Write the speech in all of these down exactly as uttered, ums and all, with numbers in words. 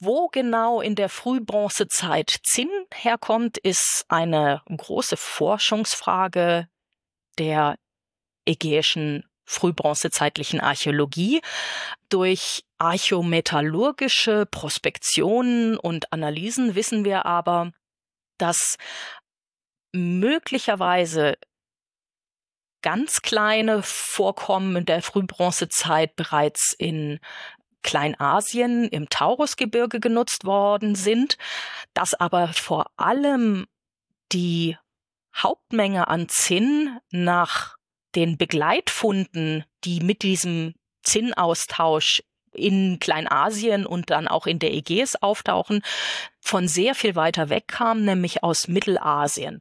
Wo genau in der Frühbronzezeit Zinn herkommt, ist eine große Forschungsfrage der ägäischen frühbronzezeitlichen Archäologie. Durch archäometallurgische Prospektionen und Analysen wissen wir aber, dass möglicherweise ganz kleine Vorkommen der Frühbronzezeit bereits in Kleinasien im Taurusgebirge genutzt worden sind, dass aber vor allem die Hauptmenge an Zinn nach den Begleitfunden, die mit diesem Zinnaustausch in Kleinasien und dann auch in der Ägäis auftauchen, von sehr viel weiter weg kam, nämlich aus Mittelasien.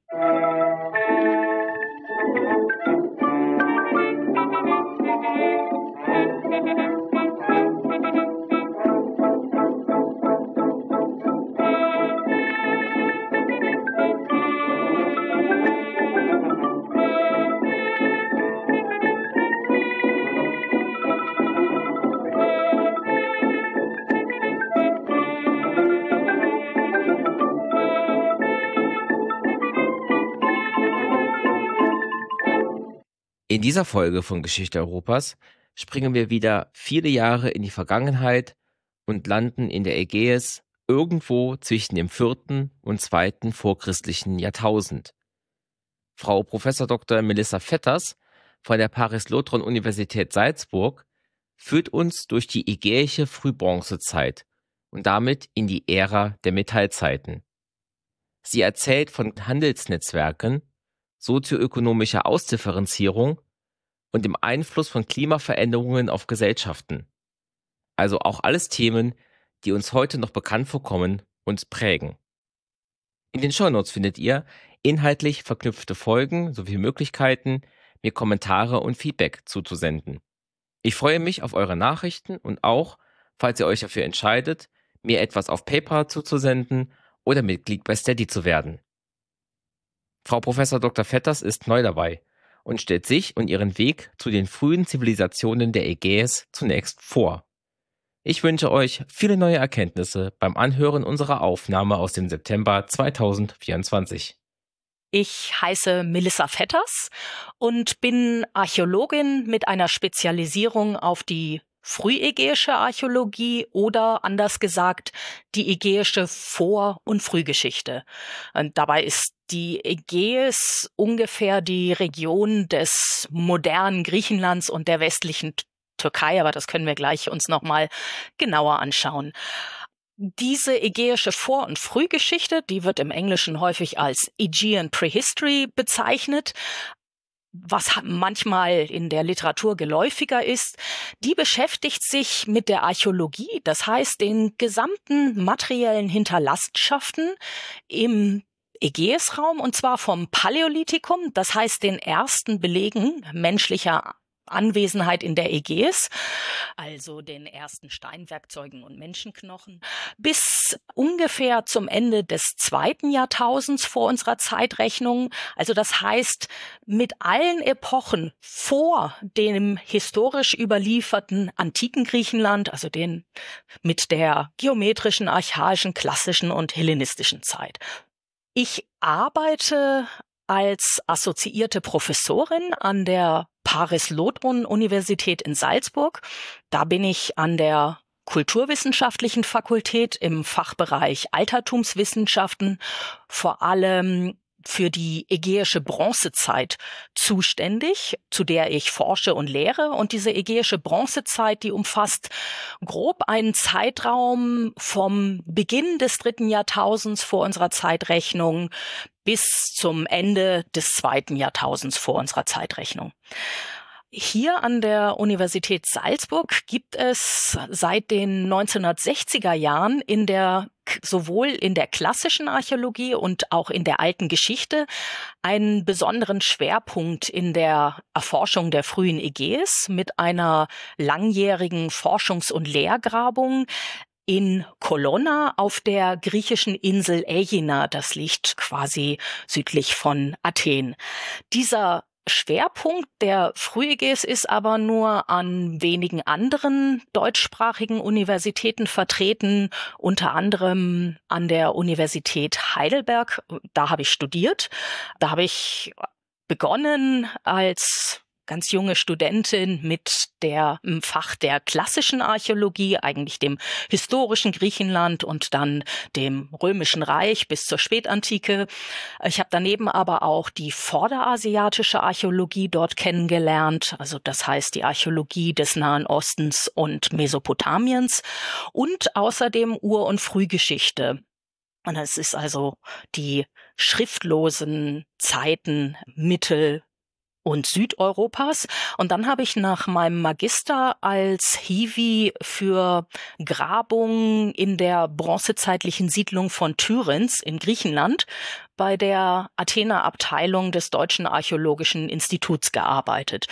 In dieser Folge von Geschichte Europas springen wir wieder viele Jahre in die Vergangenheit und landen in der Ägäis irgendwo zwischen dem vierten und zweiten vorchristlichen Jahrtausend. Frau Professor Doktor Melissa Vetters von der Paris-Lothron-Universität Salzburg führt uns durch die ägäische Frühbronzezeit und damit in die Ära der Metallzeiten. Sie erzählt von Handelsnetzwerken, sozioökonomischer Ausdifferenzierung und dem Einfluss von Klimaveränderungen auf Gesellschaften. Also auch alles Themen, die uns heute noch bekannt vorkommen und prägen. In den Shownotes findet ihr inhaltlich verknüpfte Folgen sowie Möglichkeiten, mir Kommentare und Feedback zuzusenden. Ich freue mich auf eure Nachrichten und auch, falls ihr euch dafür entscheidet, mir etwas auf PayPal zuzusenden oder Mitglied bei Steady zu werden. Frau Professor Doktor Vetters ist neu dabei und stellt sich und ihren Weg zu den frühen Zivilisationen der Ägäis zunächst vor. Ich wünsche euch viele neue Erkenntnisse beim Anhören unserer Aufnahme aus dem September zweitausendvierundzwanzig. Ich heiße Melissa Vetters und bin Archäologin mit einer Spezialisierung auf die frühägäische Archäologie oder anders gesagt die ägäische Vor- und Frühgeschichte. Und dabei ist die Ägäis ungefähr die Region des modernen Griechenlands und der westlichen Türkei, aber das können wir gleich uns noch mal genauer anschauen. Diese ägäische Vor- und Frühgeschichte, die wird im Englischen häufig als Aegean Prehistory bezeichnet, was manchmal in der Literatur geläufiger ist, die beschäftigt sich mit der Archäologie, das heißt den gesamten materiellen Hinterlassenschaften im Ägäisraum, und zwar vom Paläolithikum, das heißt den ersten Belegen menschlicher Anwesenheit in der Ägäis, also den ersten Steinwerkzeugen und Menschenknochen, bis ungefähr zum Ende des zweiten Jahrtausends vor unserer Zeitrechnung. Also das heißt, mit allen Epochen vor dem historisch überlieferten antiken Griechenland, also den mit der geometrischen, archaischen, klassischen und hellenistischen Zeit. Ich arbeite als assoziierte Professorin an der Paris-Lothron-Universität in Salzburg. Da bin ich an der Kulturwissenschaftlichen Fakultät im Fachbereich Altertumswissenschaften, vor allem für die ägäische Bronzezeit zuständig, zu der ich forsche und lehre. Und diese ägäische Bronzezeit, die umfasst grob einen Zeitraum vom Beginn des dritten Jahrtausends vor unserer Zeitrechnung bis zum Ende des zweiten Jahrtausends vor unserer Zeitrechnung. Hier an der Universität Salzburg gibt es seit den neunzehnhundertsechziger Jahren in der sowohl in der klassischen Archäologie und auch in der alten Geschichte einen besonderen Schwerpunkt in der Erforschung der frühen Ägäis mit einer langjährigen Forschungs- und Lehrgrabung in Kolonna auf der griechischen Insel Aegina. Das liegt quasi südlich von Athen. Dieser Schwerpunkt der Frühägäis ist aber nur an wenigen anderen deutschsprachigen Universitäten vertreten, unter anderem an der Universität Heidelberg. Da habe ich studiert. Da habe ich begonnen als ganz junge Studentin mit der im Fach der klassischen Archäologie, eigentlich dem historischen Griechenland und dann dem Römischen Reich bis zur Spätantike. Ich habe daneben aber auch die vorderasiatische Archäologie dort kennengelernt, also das heißt die Archäologie des Nahen Ostens und Mesopotamiens und außerdem Ur- und Frühgeschichte. Und es ist also die schriftlosen Zeiten Mittel- und Südeuropas. Und dann habe ich nach meinem Magister als Hiwi für Grabungen in der bronzezeitlichen Siedlung von Tyrinth in Griechenland bei der Athener Abteilung des Deutschen Archäologischen Instituts gearbeitet.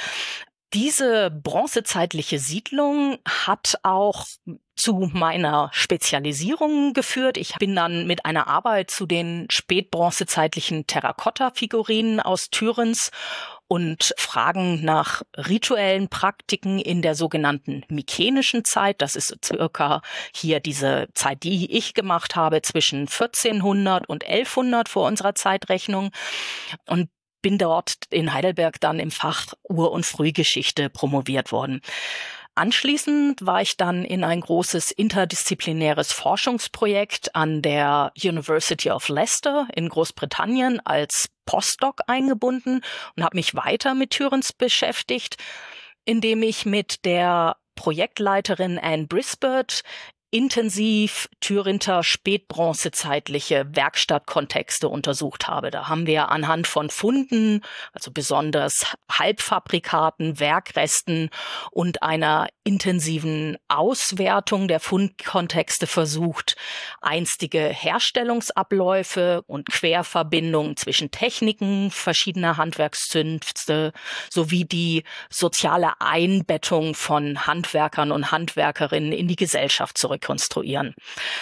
Diese bronzezeitliche Siedlung hat auch zu meiner Spezialisierung geführt. Ich bin dann mit einer Arbeit zu den spätbronzezeitlichen Terrakotta-Figurinen aus Tyrinth und Fragen nach rituellen Praktiken in der sogenannten mykenischen Zeit. Das ist circa hier diese Zeit, die ich gemacht habe, zwischen vierzehnhundert und elfhundert vor unserer Zeitrechnung. Und bin dort in Heidelberg dann im Fach Ur- und Frühgeschichte promoviert worden. Anschließend war ich dann in ein großes interdisziplinäres Forschungsprojekt an der University of Leicester in Großbritannien als Postdoc eingebunden und habe mich weiter mit Tyrinth beschäftigt, indem ich mit der Projektleiterin Anne Brisbert intensiv Thürinther spätbronzezeitliche Werkstattkontexte untersucht habe. Da haben wir anhand von Funden, also besonders Halbfabrikaten, Werkresten und einer intensiven Auswertung der Fundkontexte versucht, einstige Herstellungsabläufe und Querverbindungen zwischen Techniken verschiedener Handwerkszünfte sowie die soziale Einbettung von Handwerkern und Handwerkerinnen in die Gesellschaft zurück konstruieren.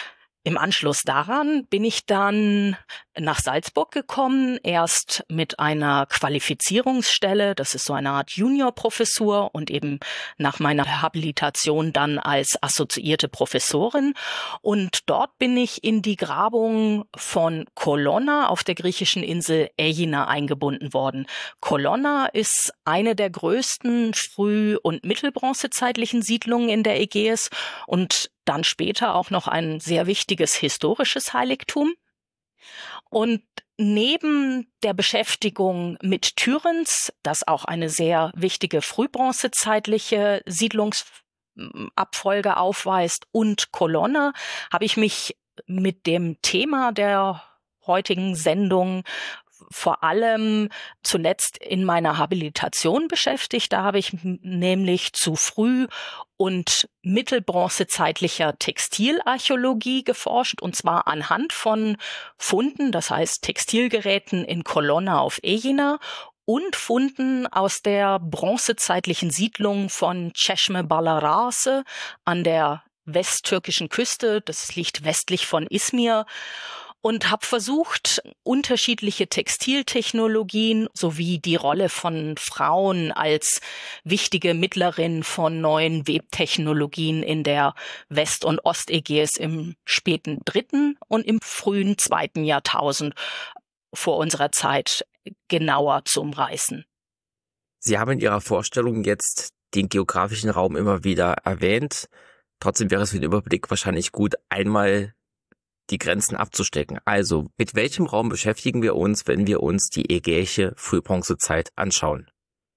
Im Anschluss daran bin ich dann nach Salzburg gekommen, erst mit einer Qualifizierungsstelle, das ist so eine Art Juniorprofessur und eben nach meiner Habilitation dann als assoziierte Professorin. Und dort bin ich in die Grabung von Kolonna auf der griechischen Insel Aegina eingebunden worden. Kolonna ist eine der größten früh- und mittelbronzezeitlichen Siedlungen in der Ägäis und dann später auch noch ein sehr wichtiges historisches Heiligtum. Und neben der Beschäftigung mit Tyrinth, das auch eine sehr wichtige frühbronzezeitliche Siedlungsabfolge aufweist, und Kolonna, habe ich mich mit dem Thema der heutigen Sendung vor allem zuletzt in meiner Habilitation beschäftigt. Da habe ich nämlich zu früh- und mittelbronzezeitlicher Textilarchäologie geforscht, und zwar anhand von Funden, das heißt Textilgeräten in Kolonna auf Aegina und Funden aus der bronzezeitlichen Siedlung von Çeşme Balarase an der westtürkischen Küste. Das liegt westlich von Izmir. Und habe versucht, unterschiedliche Textiltechnologien sowie die Rolle von Frauen als wichtige Mittlerin von neuen Webtechnologien in der West- und Ostägäis im späten dritten und im frühen zweiten Jahrtausend vor unserer Zeit genauer zu umreißen. Sie haben in Ihrer Vorstellung jetzt den geografischen Raum immer wieder erwähnt. Trotzdem wäre es für den Überblick wahrscheinlich gut, einmal die Grenzen abzustecken. Also, mit welchem Raum beschäftigen wir uns, wenn wir uns die ägäische Frühbronzezeit anschauen?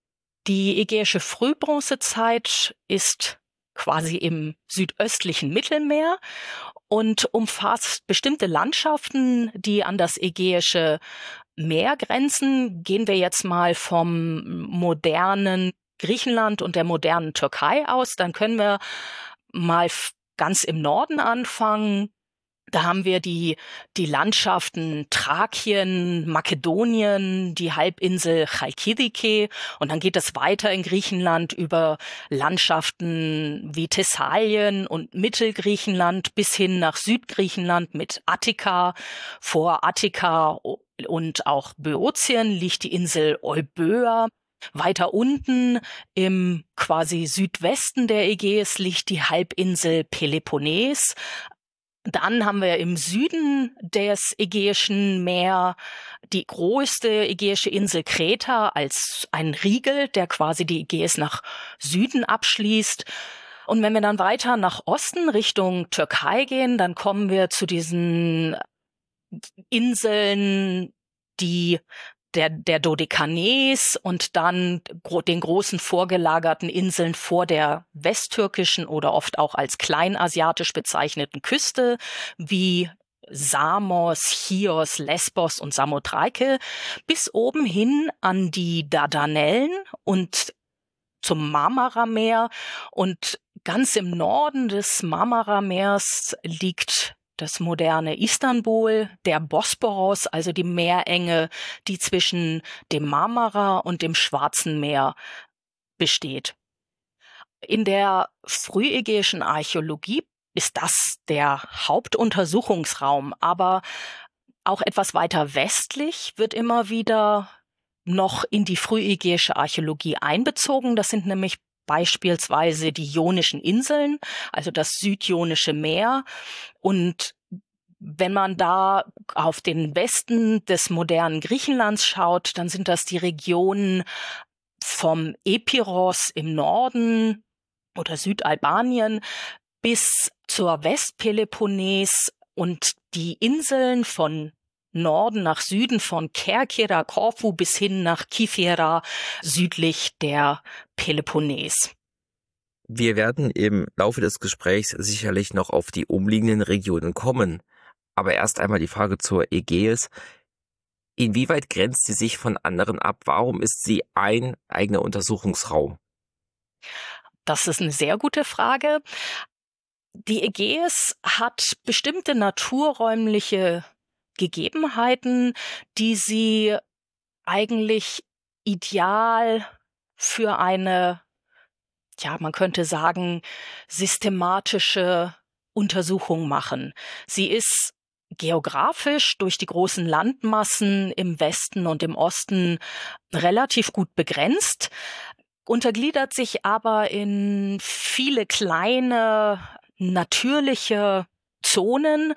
Die ägäische Frühbronzezeit ist quasi im südöstlichen Mittelmeer und umfasst bestimmte Landschaften, die an das Ägäische Meer grenzen. Gehen wir jetzt mal vom modernen Griechenland und der modernen Türkei aus, dann können wir mal ganz im Norden anfangen. Da haben wir die, die Landschaften Thrakien, Makedonien, die Halbinsel Chalkidike, und dann geht es weiter in Griechenland über Landschaften wie Thessalien und Mittelgriechenland bis hin nach Südgriechenland mit Attika. Vor Attika und auch Böotien liegt die Insel Euböa. Weiter unten im quasi Südwesten der Ägäis liegt die Halbinsel Peloponnes. Dann haben wir im Süden des Ägäischen Meer die größte ägäische Insel Kreta als ein Riegel, der quasi die Ägäis nach Süden abschließt. Und wenn wir dann weiter nach Osten Richtung Türkei gehen, dann kommen wir zu diesen Inseln, die der, der Dodekanes und dann den großen vorgelagerten Inseln vor der westtürkischen oder oft auch als kleinasiatisch bezeichneten Küste, wie Samos, Chios, Lesbos und Samothrake, bis oben hin an die Dardanellen und zum Marmarameer. Und ganz im Norden des Marmarameers liegt das moderne Istanbul, der Bosporus, also die Meerenge, die zwischen dem Marmara und dem Schwarzen Meer besteht. In der frühägäischen Archäologie ist das der Hauptuntersuchungsraum, aber auch etwas weiter westlich wird immer wieder noch in die frühägäische Archäologie einbezogen. Das sind nämlich beispielsweise die Ionischen Inseln, also das Südionische Meer. Und wenn man da auf den Westen des modernen Griechenlands schaut, dann sind das die Regionen vom Epiros im Norden oder Südalbanien bis zur Westpeloponnes und die Inseln von Norden nach Süden von Kerkyra, Korfu bis hin nach Kythera südlich der Peloponnes. Wir werden im Laufe des Gesprächs sicherlich noch auf die umliegenden Regionen kommen. Aber erst einmal die Frage zur Ägäis. Inwieweit grenzt sie sich von anderen ab? Warum ist sie ein eigener Untersuchungsraum? Das ist eine sehr gute Frage. Die Ägäis hat bestimmte naturräumliche Gegebenheiten, die sie eigentlich ideal für eine, ja, man könnte sagen, systematische Untersuchung machen. Sie ist geografisch durch die großen Landmassen im Westen und im Osten relativ gut begrenzt, untergliedert sich aber in viele kleine natürliche Zonen,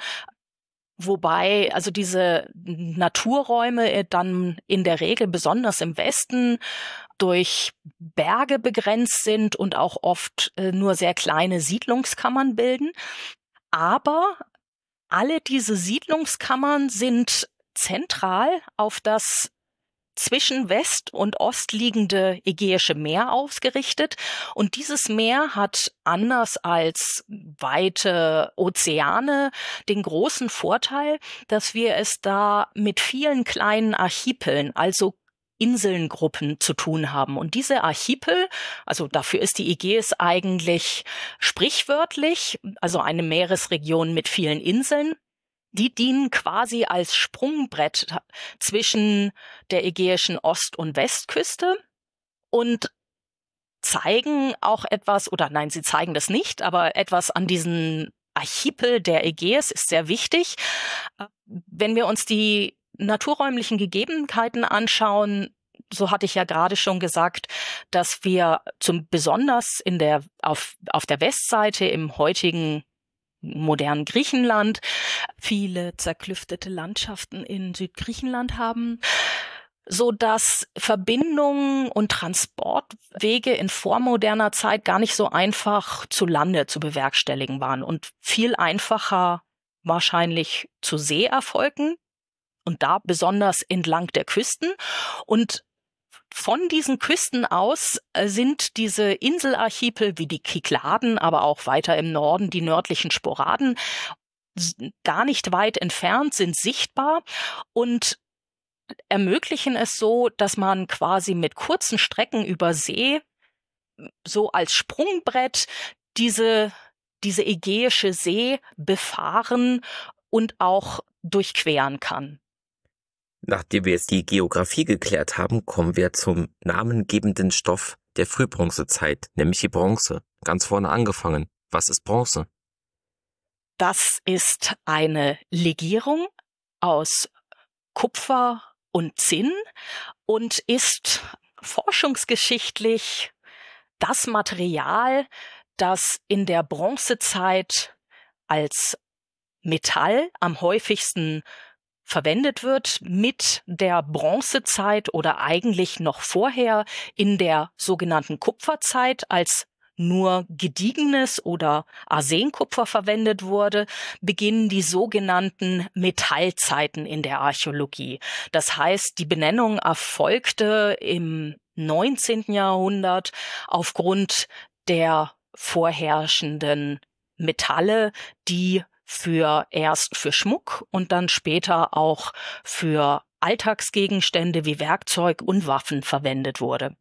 wobei also diese Naturräume dann in der Regel besonders im Westen durch Berge begrenzt sind und auch oft äh, nur sehr kleine Siedlungskammern bilden. Aber alle diese Siedlungskammern sind zentral auf das zwischen West und Ost liegende Ägäische Meer ausgerichtet. Und dieses Meer hat anders als weite Ozeane den großen Vorteil, dass wir es da mit vielen kleinen Archipeln, also Inselngruppen zu tun haben. Und diese Archipel, also dafür ist die Ägäis eigentlich sprichwörtlich, also eine Meeresregion mit vielen Inseln, die dienen quasi als Sprungbrett zwischen der ägäischen Ost- und Westküste und zeigen auch etwas, oder nein, sie zeigen das nicht, aber etwas an diesen Archipel der Ägäis ist sehr wichtig. Wenn wir uns die naturräumlichen Gegebenheiten anschauen, so hatte ich ja gerade schon gesagt, dass wir zum besonders in der auf auf der Westseite im heutigen modernen Griechenland viele zerklüftete Landschaften in Südgriechenland haben, so dass Verbindungen und Transportwege in vormoderner Zeit gar nicht so einfach zu Lande zu bewerkstelligen waren und viel einfacher wahrscheinlich zu See erfolgen und da besonders entlang der Küsten. Und von diesen Küsten aus sind diese Inselarchipel wie die Kykladen, aber auch weiter im Norden die nördlichen Sporaden gar nicht weit entfernt, sind sichtbar und ermöglichen es so, dass man quasi mit kurzen Strecken über See so als Sprungbrett diese, diese Ägäische See befahren und auch durchqueren kann. Nachdem wir jetzt die Geografie geklärt haben, kommen wir zum namengebenden Stoff der Frühbronzezeit, nämlich die Bronze. Ganz vorne angefangen. Was ist Bronze? Das ist eine Legierung aus Kupfer und Zinn und ist forschungsgeschichtlich das Material, das in der Bronzezeit als Metall am häufigsten verwendet wird, mit der Bronzezeit oder eigentlich noch vorher in der sogenannten Kupferzeit als nur gediegenes oder Arsenkupfer verwendet wurde, beginnen die sogenannten Metallzeiten in der Archäologie. Das heißt, die Benennung erfolgte im neunzehnten Jahrhundert aufgrund der vorherrschenden Metalle, die für erst für Schmuck und dann später auch für Alltagsgegenstände wie Werkzeug und Waffen verwendet wurde.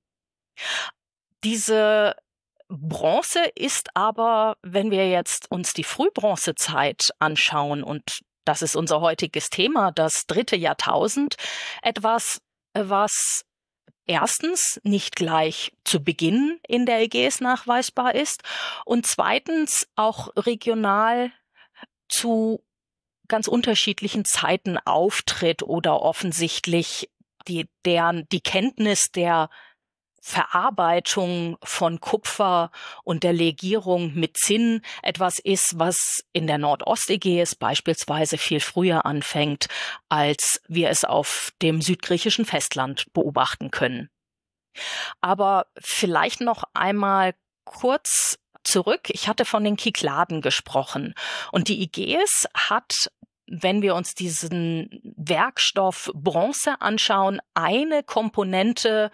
Diese Bronze ist aber, wenn wir jetzt uns die Frühbronzezeit anschauen, und das ist unser heutiges Thema, das dritte Jahrtausend, etwas, was erstens nicht gleich zu Beginn in der Ägäis nachweisbar ist und zweitens auch regional zu ganz unterschiedlichen Zeiten auftritt oder offensichtlich die, deren, die Kenntnis der Verarbeitung von Kupfer und der Legierung mit Zinn etwas ist, was in der Nordostägäis beispielsweise viel früher anfängt, als wir es auf dem südgriechischen Festland beobachten können. Aber vielleicht noch einmal kurz zurück. Ich hatte von den Kykladen gesprochen. Und die Ägäis hat, wenn wir uns diesen Werkstoff Bronze anschauen, eine Komponente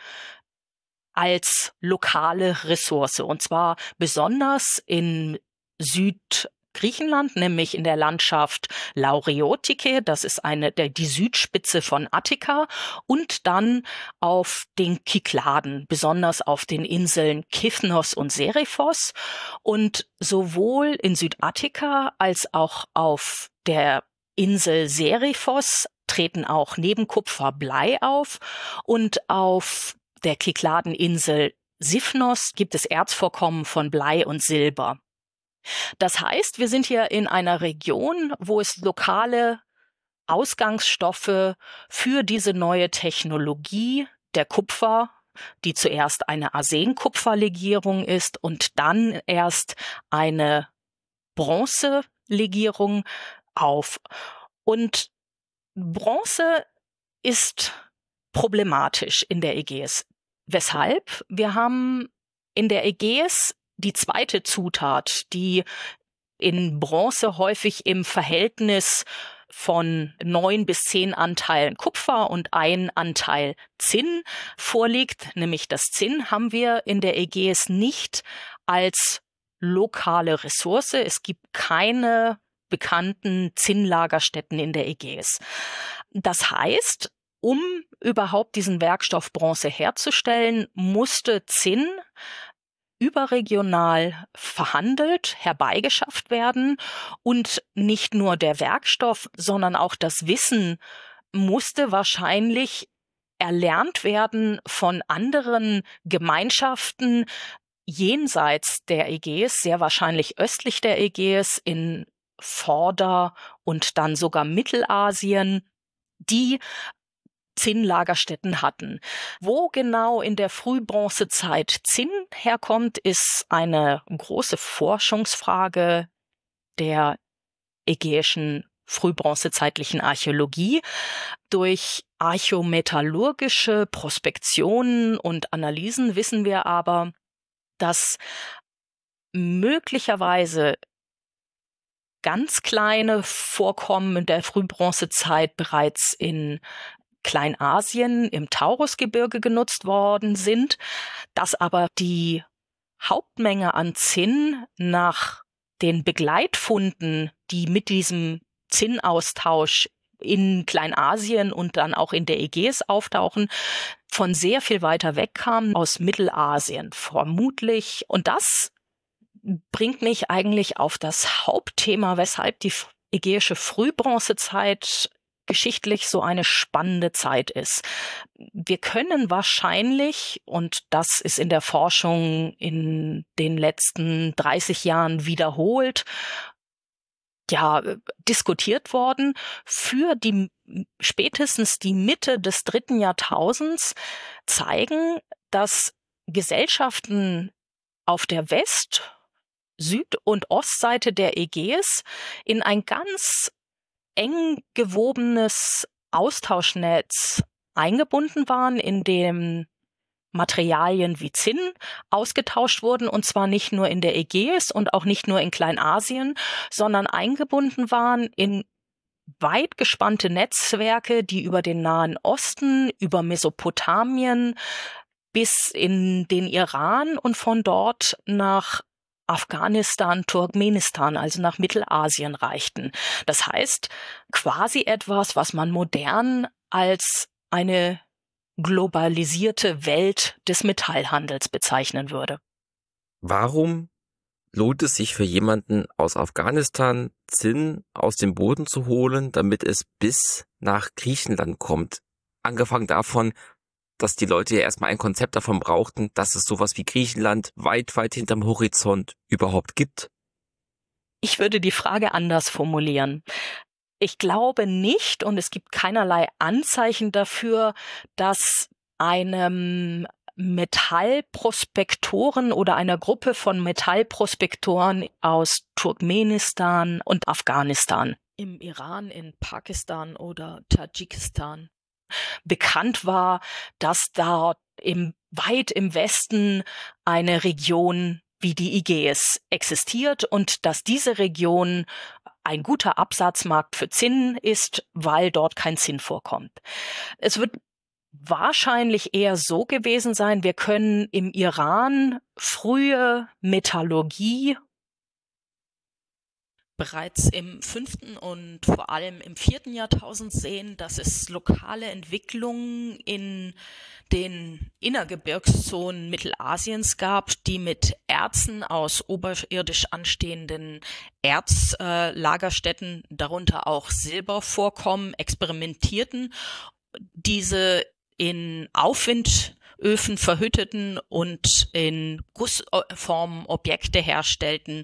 als lokale Ressource. Und zwar besonders in Südgriechenland, nämlich in der Landschaft Lauriotike, das ist eine der die Südspitze von Attika, und dann auf den Kykladen, besonders auf den Inseln Kifnos und Seriphos. Und sowohl in Südattika als auch auf der Insel Seriphos treten auch neben Kupfer Blei auf, und auf der Kykladeninsel Sifnos gibt es Erzvorkommen von Blei und Silber. Das heißt, wir sind hier in einer Region, wo es lokale Ausgangsstoffe für diese neue Technologie der Kupfer, die zuerst eine Arsenkupferlegierung ist und dann erst eine Bronzelegierung auf. Und Bronze ist problematisch in der Ägäis. Weshalb? Wir haben in der Ägäis die zweite Zutat, die in Bronze häufig im Verhältnis von neun bis zehn Anteilen Kupfer und ein Anteil Zinn vorliegt, nämlich das Zinn haben wir in der Ägäis nicht als lokale Ressource. Es gibt keine bekannten Zinnlagerstätten in der Ägäis. Das heißt, um überhaupt diesen Werkstoff Bronze herzustellen, musste Zinn überregional verhandelt, herbeigeschafft werden, und nicht nur der Werkstoff, sondern auch das Wissen musste wahrscheinlich erlernt werden von anderen Gemeinschaften jenseits der Ägäis, sehr wahrscheinlich östlich der Ägäis in Vorder- und dann sogar Mittelasien, die Zinnlagerstätten hatten. Wo genau in der Frühbronzezeit Zinn herkommt, ist eine große Forschungsfrage der ägäischen frühbronzezeitlichen Archäologie. Durch archäometallurgische Prospektionen und Analysen wissen wir aber, dass möglicherweise ganz kleine Vorkommen der Frühbronzezeit bereits in Kleinasien im Taurusgebirge genutzt worden sind, dass aber die Hauptmenge an Zinn nach den Begleitfunden, die mit diesem Zinnaustausch in Kleinasien und dann auch in der Ägäis auftauchen, von sehr viel weiter weg kamen, aus Mittelasien vermutlich. Und das bringt mich eigentlich auf das Hauptthema, weshalb die ägäische Frühbronzezeit geschichtlich so eine spannende Zeit ist. Wir können wahrscheinlich, und das ist in der Forschung in den letzten dreißig Jahren wiederholt, ja, diskutiert worden, für die spätestens die Mitte des dritten Jahrtausends zeigen, dass Gesellschaften auf der West-, Süd- und Ostseite der Ägäis in ein ganz eng gewobenes Austauschnetz eingebunden waren, in dem Materialien wie Zinn ausgetauscht wurden, und zwar nicht nur in der Ägäis und auch nicht nur in Kleinasien, sondern eingebunden waren in weit gespannte Netzwerke, die über den Nahen Osten, über Mesopotamien bis in den Iran und von dort nach Afghanistan, Turkmenistan, also nach Mittelasien reichten. Das heißt, quasi etwas, was man modern als eine globalisierte Welt des Metallhandels bezeichnen würde. Warum lohnt es sich für jemanden aus Afghanistan, Zinn aus dem Boden zu holen, damit es bis nach Griechenland kommt? Angefangen davon, dass die Leute ja erstmal ein Konzept davon brauchten, dass es sowas wie Griechenland weit, weit hinterm Horizont überhaupt gibt. Ich würde die Frage anders formulieren. Ich glaube nicht, und es gibt keinerlei Anzeichen dafür, dass einem Metallprospektoren oder einer Gruppe von Metallprospektoren aus Turkmenistan und Afghanistan, im Iran, in Pakistan oder Tadschikistan bekannt war, dass da im, weit im Westen eine Region wie die Ägäis existiert und dass diese Region ein guter Absatzmarkt für Zinn ist, weil dort kein Zinn vorkommt. Es wird wahrscheinlich eher so gewesen sein, wir können im Iran frühe Metallurgie bereits im fünften und vor allem im vierten Jahrtausend sehen, dass es lokale Entwicklungen in den Innergebirgszonen Mittelasiens gab, die mit Erzen aus oberirdisch anstehenden Erzlagerstätten, äh, darunter auch Silbervorkommen, experimentierten, diese in Aufwindöfen verhütteten und in Gussformen Objekte herstellten,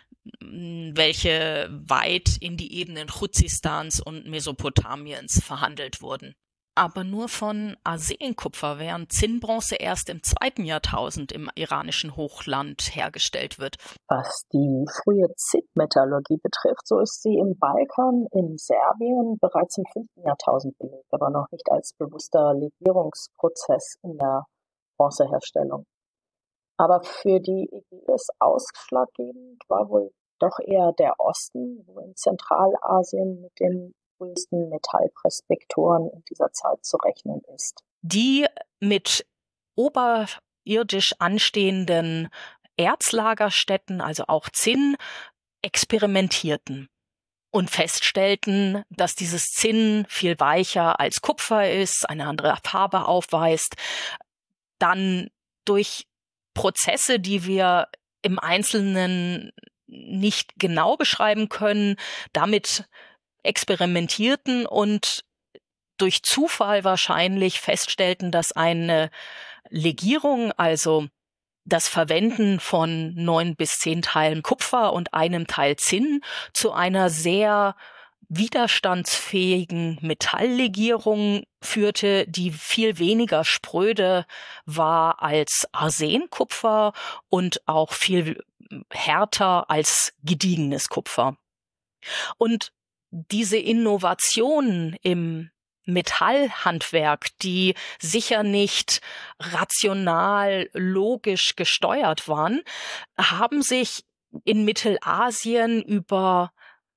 welche weit in die Ebenen Chuzistans und Mesopotamiens verhandelt wurden. Aber nur von Arsenkupfer, während Zinnbronze erst im zweiten Jahrtausend im iranischen Hochland hergestellt wird. Was die frühe Zinnmetallurgie betrifft, so ist sie im Balkan, in Serbien bereits im fünften Jahrtausend belegt, aber noch nicht als bewusster Legierungsprozess in der Bronzeherstellung. Aber für die Ägäis ausschlaggebend war wohl doch eher der Osten, wo in Zentralasien mit den größten Metallprospektoren in dieser Zeit zu rechnen ist. Die mit oberirdisch anstehenden Erzlagerstätten, also auch Zinn, experimentierten und feststellten, dass dieses Zinn viel weicher als Kupfer ist, eine andere Farbe aufweist, dann durch Prozesse, die wir im Einzelnen nicht genau beschreiben können, damit experimentierten und durch Zufall wahrscheinlich feststellten, dass eine Legierung, also das Verwenden von neun bis zehn Teilen Kupfer und einem Teil Zinn, zu einer sehr widerstandsfähigen Metalllegierung führte, die viel weniger spröde war als Arsenkupfer und auch viel härter als gediegenes Kupfer. Und diese Innovationen im Metallhandwerk, die sicher nicht rational, logisch gesteuert waren, haben sich in Mittelasien über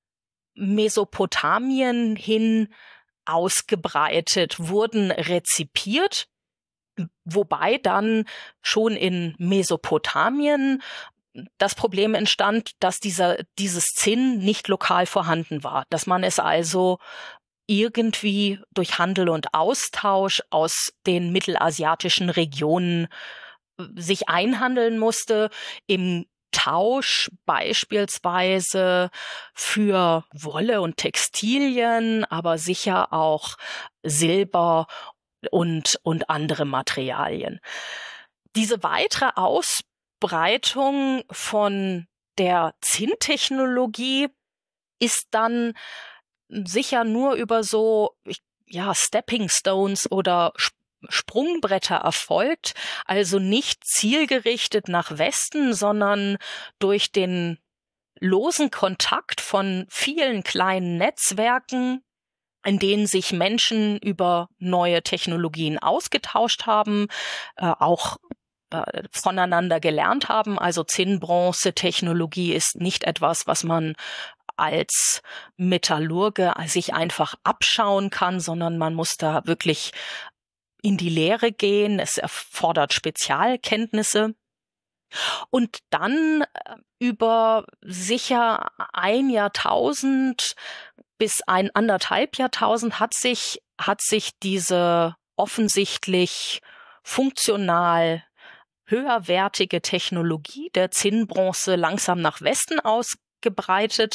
Mesopotamien hin ausgebreitet, wurden rezipiert, wobei dann schon in Mesopotamien das Problem entstand, dass dieser, dieses Zinn nicht lokal vorhanden war, dass man es also irgendwie durch Handel und Austausch aus den mittelasiatischen Regionen sich einhandeln musste, im Tausch beispielsweise für Wolle und Textilien, aber sicher auch Silber und, und andere Materialien. Diese weitere Ausbreitung von der Zinntechnologie ist dann sicher nur über so, ja, Stepping Stones oder Sprungbretter erfolgt, also nicht zielgerichtet nach Westen, sondern durch den losen Kontakt von vielen kleinen Netzwerken, in denen sich Menschen über neue Technologien ausgetauscht haben, äh, auch äh, voneinander gelernt haben. Also Zinnbronze-Technologie ist nicht etwas, was man als Metallurge sich einfach abschauen kann, sondern man muss da wirklich in die Lehre gehen. Es erfordert Spezialkenntnisse. Und dann über sicher ein Jahrtausend bis ein anderthalb Jahrtausend hat sich, hat sich diese offensichtlich funktional höherwertige Technologie der Zinnbronze langsam nach Westen ausgebreitet,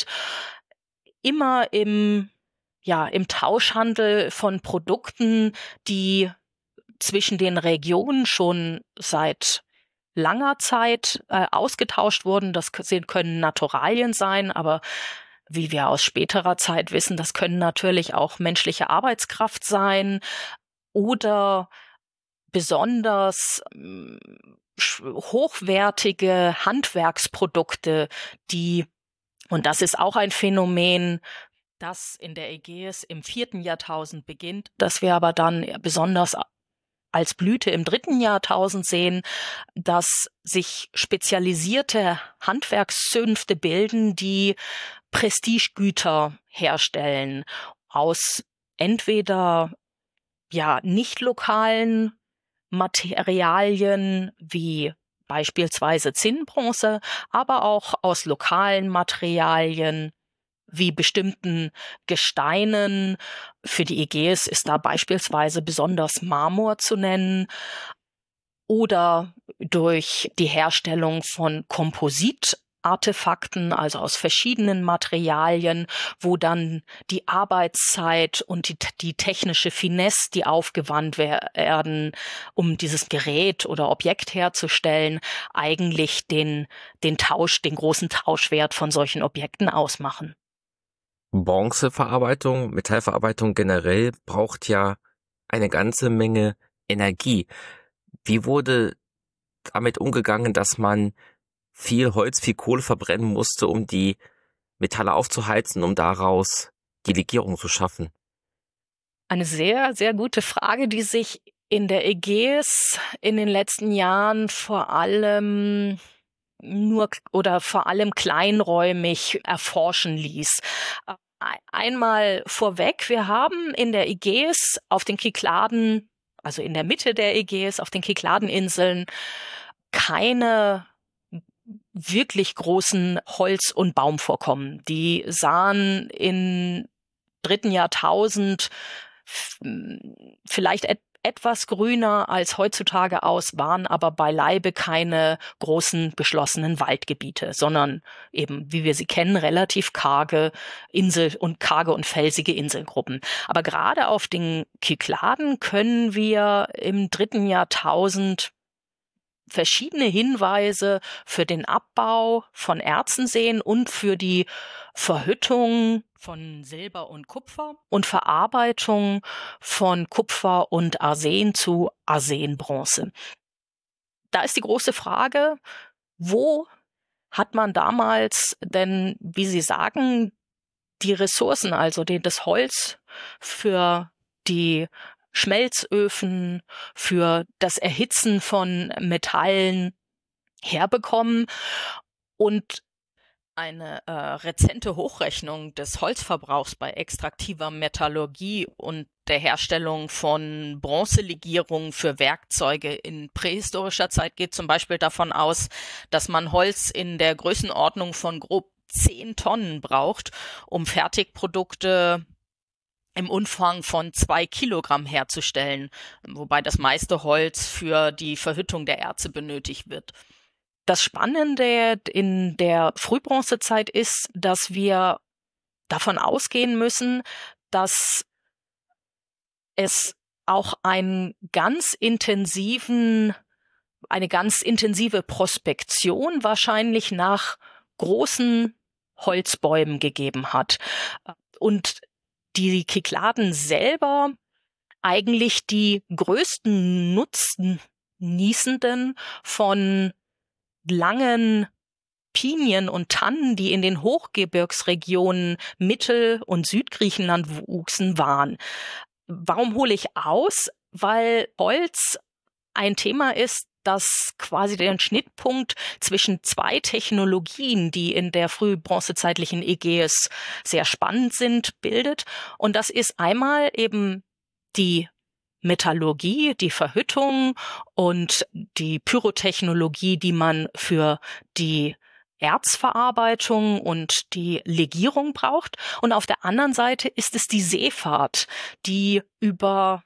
immer im, ja, im Tauschhandel von Produkten, die zwischen den Regionen schon seit langer Zeit äh, ausgetauscht wurden. Das können Naturalien sein, aber wie wir aus späterer Zeit wissen, das können natürlich auch menschliche Arbeitskraft sein oder besonders äh, hochwertige Handwerksprodukte, die, und das ist auch ein Phänomen, das in der Ägäis im vierten Jahrtausend beginnt, das wir aber dann besonders als Blüte im dritten Jahrtausend sehen, dass sich spezialisierte Handwerkszünfte bilden, die Prestigegüter herstellen aus entweder ja nicht lokalen Materialien wie beispielsweise Zinnbronze, aber auch aus lokalen Materialien wie bestimmten Gesteinen. Für die Ägäis ist da beispielsweise besonders Marmor zu nennen oder durch die Herstellung von Kompositartefakten, also aus verschiedenen Materialien, wo dann die Arbeitszeit und die, die technische Finesse, die aufgewandt werden, um dieses Gerät oder Objekt herzustellen, eigentlich den, den Tausch, den großen Tauschwert von solchen Objekten ausmachen. Bronzeverarbeitung, Metallverarbeitung generell braucht ja eine ganze Menge Energie. Wie wurde damit umgegangen, dass man viel Holz, viel Kohle verbrennen musste, um die Metalle aufzuheizen, um daraus die Legierung zu schaffen? Eine sehr, sehr gute Frage, die sich in der Ägäis in den letzten Jahren vor allem nur oder vor allem kleinräumig erforschen ließ. Einmal vorweg, wir haben in der Ägäis auf den Kykladen, also in der Mitte der Ägäis, auf den Kykladeninseln, keine wirklich großen Holz- und Baumvorkommen. Die sahen im dritten Jahrtausend vielleicht et- etwas grüner als heutzutage aus, waren aber beileibe keine großen geschlossenen Waldgebiete, sondern eben, wie wir sie kennen, relativ karge Insel- und karge und felsige Inselgruppen. Aber gerade auf den Kykladen können wir im dritten Jahrtausend verschiedene Hinweise für den Abbau von Erzen sehen und für die Verhüttung von Silber und Kupfer und Verarbeitung von Kupfer und Arsen zu Arsenbronze. Da ist die große Frage, wo hat man damals denn, wie Sie sagen, die Ressourcen, also das Holz für die Schmelzöfen, für das Erhitzen von Metallen herbekommen? Und eine äh, rezente Hochrechnung des Holzverbrauchs bei extraktiver Metallurgie und der Herstellung von Bronzelegierungen für Werkzeuge in prähistorischer Zeit geht zum Beispiel davon aus, dass man Holz in der Größenordnung von grob zehn Tonnen braucht, um Fertigprodukte im Umfang von zwei Kilogramm herzustellen, wobei das meiste Holz für die Verhüttung der Erze benötigt wird. Das Spannende in der Frühbronzezeit ist, dass wir davon ausgehen müssen, dass es auch einen ganz intensiven, eine ganz intensive Prospektion wahrscheinlich nach großen Holzbäumen gegeben hat. Und die Kykladen selber eigentlich die größten Nutznießenden von langen Pinien und Tannen, die in den Hochgebirgsregionen Mittel- und Südgriechenland wuchsen, waren. Warum hole ich aus? Weil Holz ein Thema ist, das quasi den Schnittpunkt zwischen zwei Technologien, die in der frühbronzezeitlichen Ägäis sehr spannend sind, bildet. Und das ist einmal eben die Metallurgie, die Verhüttung und die Pyrotechnologie, die man für die Erzverarbeitung und die Legierung braucht. Und auf der anderen Seite ist es die Seefahrt, die über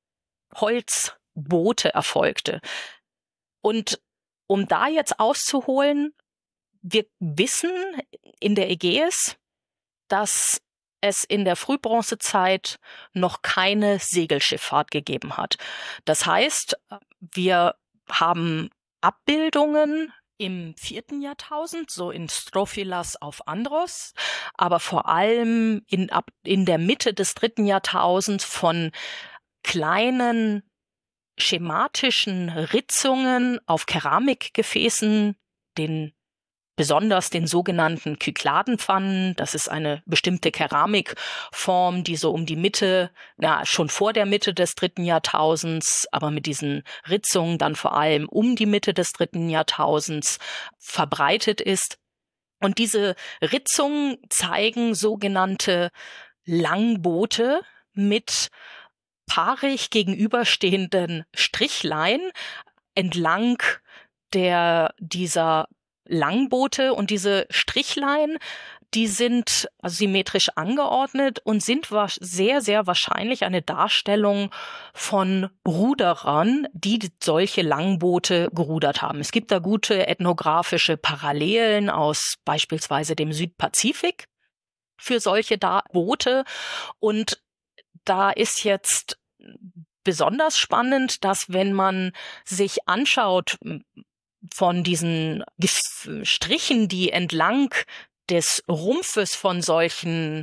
Holzboote erfolgte. Und um da jetzt auszuholen, wir wissen in der Ägäis, dass es in der Frühbronzezeit noch keine Segelschifffahrt gegeben hat. Das heißt, wir haben Abbildungen im vierten Jahrtausend, so in Strophilas auf Andros, aber vor allem in, ab, in der Mitte des dritten Jahrtausends von kleinen schematischen Ritzungen auf Keramikgefäßen, den besonders den sogenannten Kykladenpfannen. Das ist eine bestimmte Keramikform, die so um die Mitte, ja, schon vor der Mitte des dritten Jahrtausends, aber mit diesen Ritzungen dann vor allem um die Mitte des dritten Jahrtausends verbreitet ist. Und diese Ritzungen zeigen sogenannte Langboote mit paarig gegenüberstehenden Strichlein entlang der dieser Langboote, und diese Strichlein, die sind symmetrisch angeordnet und sind sehr, sehr wahrscheinlich eine Darstellung von Ruderern, die solche Langboote gerudert haben. Es gibt da gute ethnografische Parallelen aus beispielsweise dem Südpazifik für solche Boote, und da ist jetzt besonders spannend, dass wenn man sich anschaut von diesen Strichen, die entlang des Rumpfes von solchen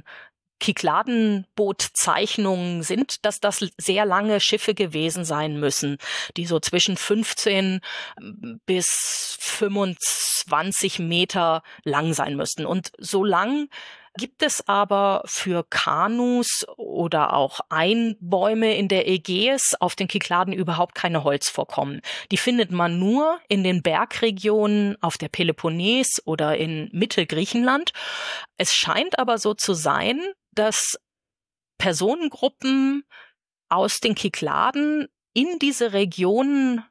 Kykladenbootzeichnungen sind, dass das sehr lange Schiffe gewesen sein müssen, die so zwischen fünfzehn bis fünfundzwanzig Meter lang sein müssten. Und so lang gibt es aber für Kanus oder auch Einbäume in der Ägäis auf den Kykladen überhaupt keine Holzvorkommen. Die findet man nur in den Bergregionen auf der Peloponnes oder in Mittelgriechenland. Es scheint aber so zu sein, dass Personengruppen aus den Kykladen in diese Regionen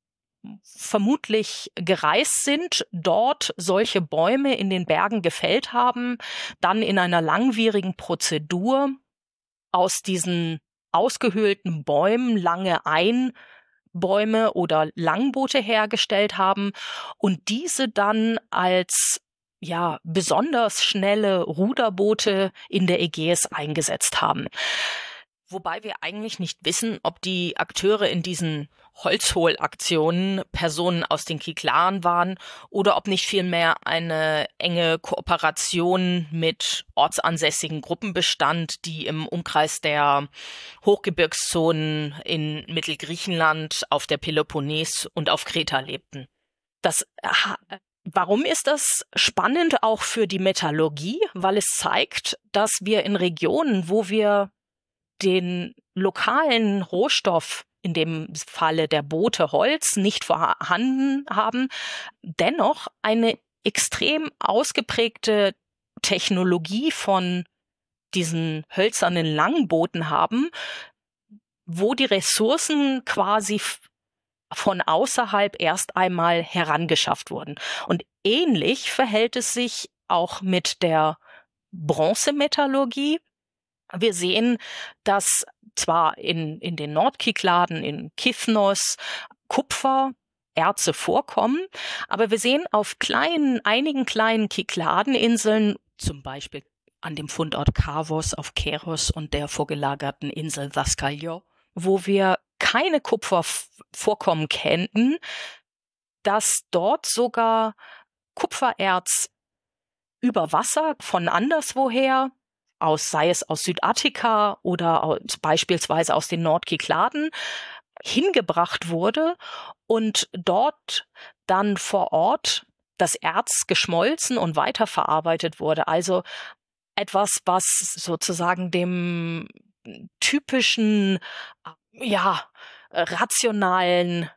vermutlich gereist sind, dort solche Bäume in den Bergen gefällt haben, dann in einer langwierigen Prozedur aus diesen ausgehöhlten Bäumen lange Einbäume oder Langboote hergestellt haben und diese dann als ja besonders schnelle Ruderboote in der Ägäis eingesetzt haben. Wobei wir eigentlich nicht wissen, ob die Akteure in diesen Holzholaktionen Personen aus den Kykladen waren oder ob nicht vielmehr eine enge Kooperation mit ortsansässigen Gruppen bestand, die im Umkreis der Hochgebirgszonen in Mittelgriechenland, auf der Peloponnes und auf Kreta lebten. Das Warum ist das spannend auch für die Metallurgie? Weil es zeigt, dass wir in Regionen, wo wir den lokalen Rohstoff, in dem Falle der Boote Holz, nicht vorhanden haben, dennoch eine extrem ausgeprägte Technologie von diesen hölzernen Langbooten haben, wo die Ressourcen quasi von außerhalb erst einmal herangeschafft wurden. Und ähnlich verhält es sich auch mit der Bronzemetallurgie. Wir sehen, dass zwar in, in den Nordkykladen, in Kifnos, Kupfererze vorkommen, aber wir sehen auf kleinen, einigen kleinen Kykladeninseln, zum Beispiel an dem Fundort Kavos auf Keros und der vorgelagerten Insel Daskalio, wo wir keine Kupfervorkommen kennen, dass dort sogar Kupfererz über Wasser von anderswoher aus, sei es aus Südattika oder aus, beispielsweise aus den Nordkykladen, hingebracht wurde und dort dann vor Ort das Erz geschmolzen und weiterverarbeitet wurde. Also etwas, was sozusagen dem typischen, ja, rationalen,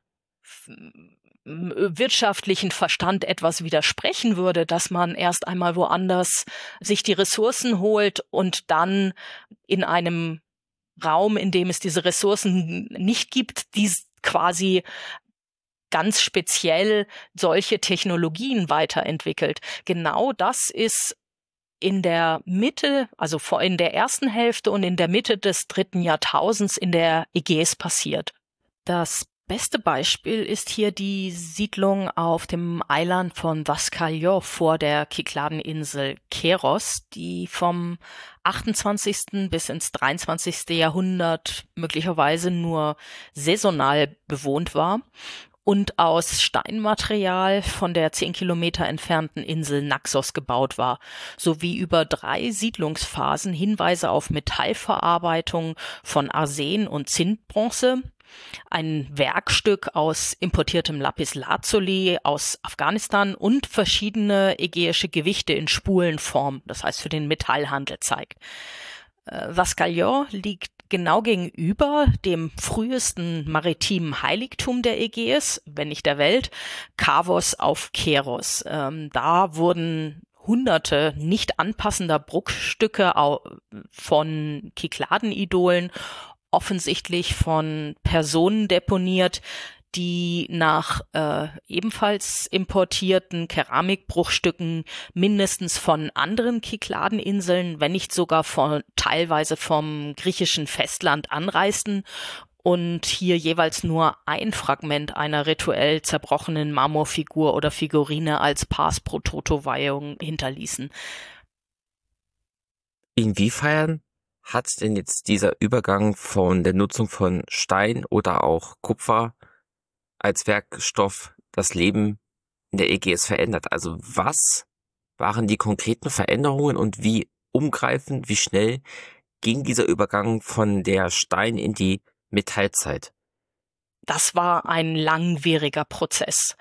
wirtschaftlichen Verstand etwas widersprechen würde, dass man erst einmal woanders sich die Ressourcen holt und dann in einem Raum, in dem es diese Ressourcen nicht gibt, dies quasi ganz speziell solche Technologien weiterentwickelt. Genau das ist in der Mitte, also in der ersten Hälfte und in der Mitte des dritten Jahrtausends in der Ägäis passiert. Das beste Beispiel ist hier die Siedlung auf dem Eiland von Daskalio vor der Kykladeninsel Keros, die vom achtundzwanzigsten bis ins dreiundzwanzigste Jahrhundert möglicherweise nur saisonal bewohnt war und aus Steinmaterial von der zehn Kilometer entfernten Insel Naxos gebaut war, sowie über drei Siedlungsphasen Hinweise auf Metallverarbeitung von Arsen und Zintbronze, ein Werkstück aus importiertem Lapislazuli aus Afghanistan und verschiedene ägäische Gewichte in Spulenform, das heißt für den Metallhandel zeigt. Daskalio liegt genau gegenüber dem frühesten maritimen Heiligtum der Ägäis, wenn nicht der Welt, Kavos auf Keros. Ähm, da wurden hunderte nicht anpassender Bruchstücke von Kykladenidolen offensichtlich von Personen deponiert, die nach äh, ebenfalls importierten Keramikbruchstücken mindestens von anderen Kykladeninseln, wenn nicht sogar von, teilweise vom griechischen Festland anreisten und hier jeweils nur ein Fragment einer rituell zerbrochenen Marmorfigur oder Figurine als Pars pro Toto-Weihung hinterließen. Inwiefern hat denn jetzt dieser Übergang von der Nutzung von Stein oder auch Kupfer als Werkstoff das Leben in der Ägäis verändert? Also was waren die konkreten Veränderungen und wie umgreifend, wie schnell ging dieser Übergang von der Stein- in die Metallzeit? Das war ein langwieriger Prozess.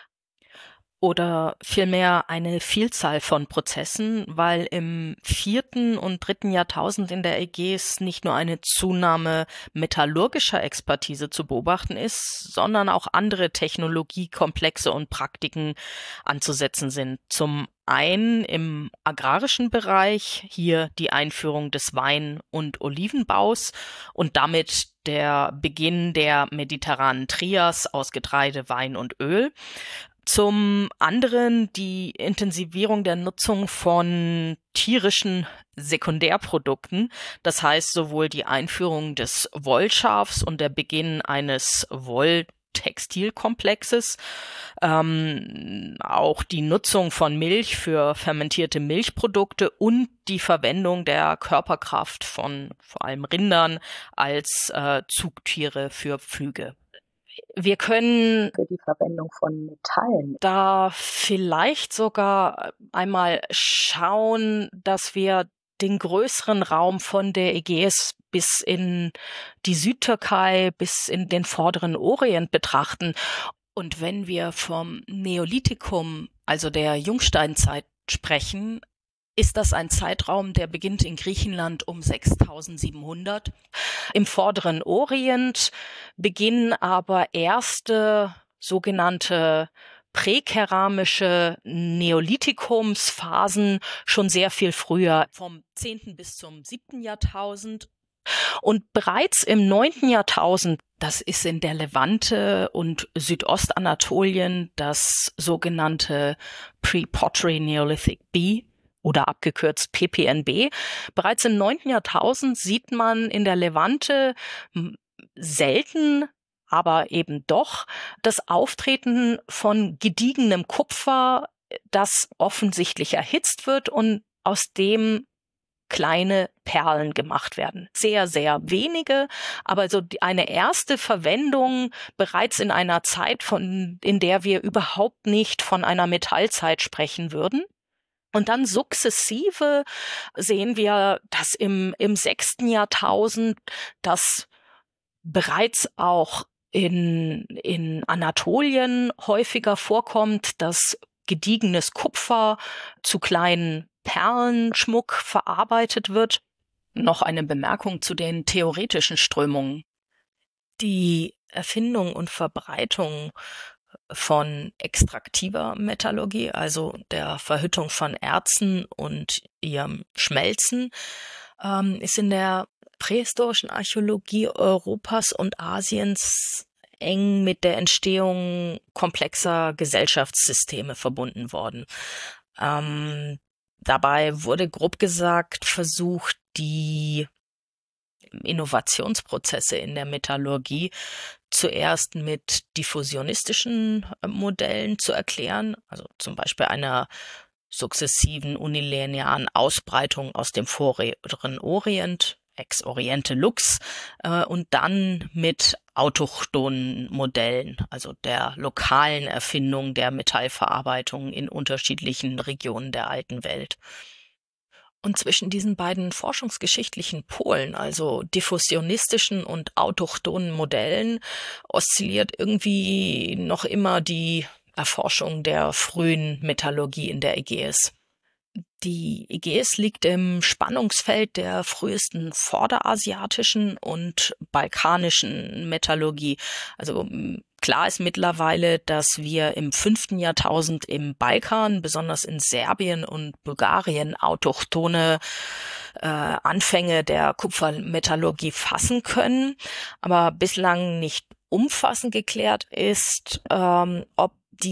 Oder vielmehr eine Vielzahl von Prozessen, weil im vierten und dritten Jahrtausend in der Ägäis nicht nur eine Zunahme metallurgischer Expertise zu beobachten ist, sondern auch andere Technologiekomplexe und Praktiken anzusetzen sind. Zum einen im agrarischen Bereich, hier die Einführung des Wein- und Olivenbaus und damit der Beginn der mediterranen Trias aus Getreide, Wein und Öl. Zum anderen die Intensivierung der Nutzung von tierischen Sekundärprodukten, das heißt sowohl die Einführung des Wollschafs und der Beginn eines Wolltextilkomplexes, ähm, auch die Nutzung von Milch für fermentierte Milchprodukte und die Verwendung der Körperkraft von vor allem Rindern als äh, Zugtiere für Pflüge. Wir können für die Verwendung von Metallen da vielleicht sogar einmal schauen, dass wir den größeren Raum von der Ägäis bis in die Südtürkei, bis in den vorderen Orient betrachten. Und wenn wir vom Neolithikum, also der Jungsteinzeit, sprechen, ist das ein Zeitraum, der beginnt in Griechenland um sechstausendsiebenhundert. Im vorderen Orient beginnen aber erste sogenannte präkeramische Neolithikumsphasen schon sehr viel früher, vom zehnten bis zum siebten Jahrtausend. Und bereits im neunten Jahrtausend, das ist in der Levante und Südostanatolien das sogenannte Pre-Pottery Neolithic B, oder abgekürzt P P N B. Bereits im neunten Jahrtausend sieht man in der Levante selten, aber eben doch, das Auftreten von gediegenem Kupfer, das offensichtlich erhitzt wird und aus dem kleine Perlen gemacht werden. Sehr, sehr wenige, aber so eine erste Verwendung bereits in einer Zeit, von, in der wir überhaupt nicht von einer Metallzeit sprechen würden. Und dann sukzessive sehen wir, dass im, im sechsten Jahrtausend das bereits auch in, in Anatolien häufiger vorkommt, dass gediegenes Kupfer zu kleinen Perlenschmuck verarbeitet wird. Noch eine Bemerkung zu den theoretischen Strömungen. Die Erfindung und Verbreitung von extraktiver Metallurgie, also der Verhüttung von Erzen und ihrem Schmelzen, ähm, ist in der prähistorischen Archäologie Europas und Asiens eng mit der Entstehung komplexer Gesellschaftssysteme verbunden worden. Ähm, dabei wurde grob gesagt versucht, die Innovationsprozesse in der Metallurgie zuerst mit diffusionistischen Modellen zu erklären, also zum Beispiel einer sukzessiven unilinearen Ausbreitung aus dem vorderen Orient, ex Oriente Lux, äh, und dann mit autochthonen Modellen, also der lokalen Erfindung der Metallverarbeitung in unterschiedlichen Regionen der alten Welt. Und zwischen diesen beiden forschungsgeschichtlichen Polen, also diffusionistischen und autochthonen Modellen, oszilliert irgendwie noch immer die Erforschung der frühen Metallurgie in der Ägäis. Die Ägäis liegt im Spannungsfeld der frühesten vorderasiatischen und balkanischen Metallurgie. Also klar ist mittlerweile, dass wir im fünften Jahrtausend im Balkan, besonders in Serbien und Bulgarien, autochthone äh, Anfänge der Kupfermetallurgie fassen können. Aber bislang nicht umfassend geklärt ist, ähm, ob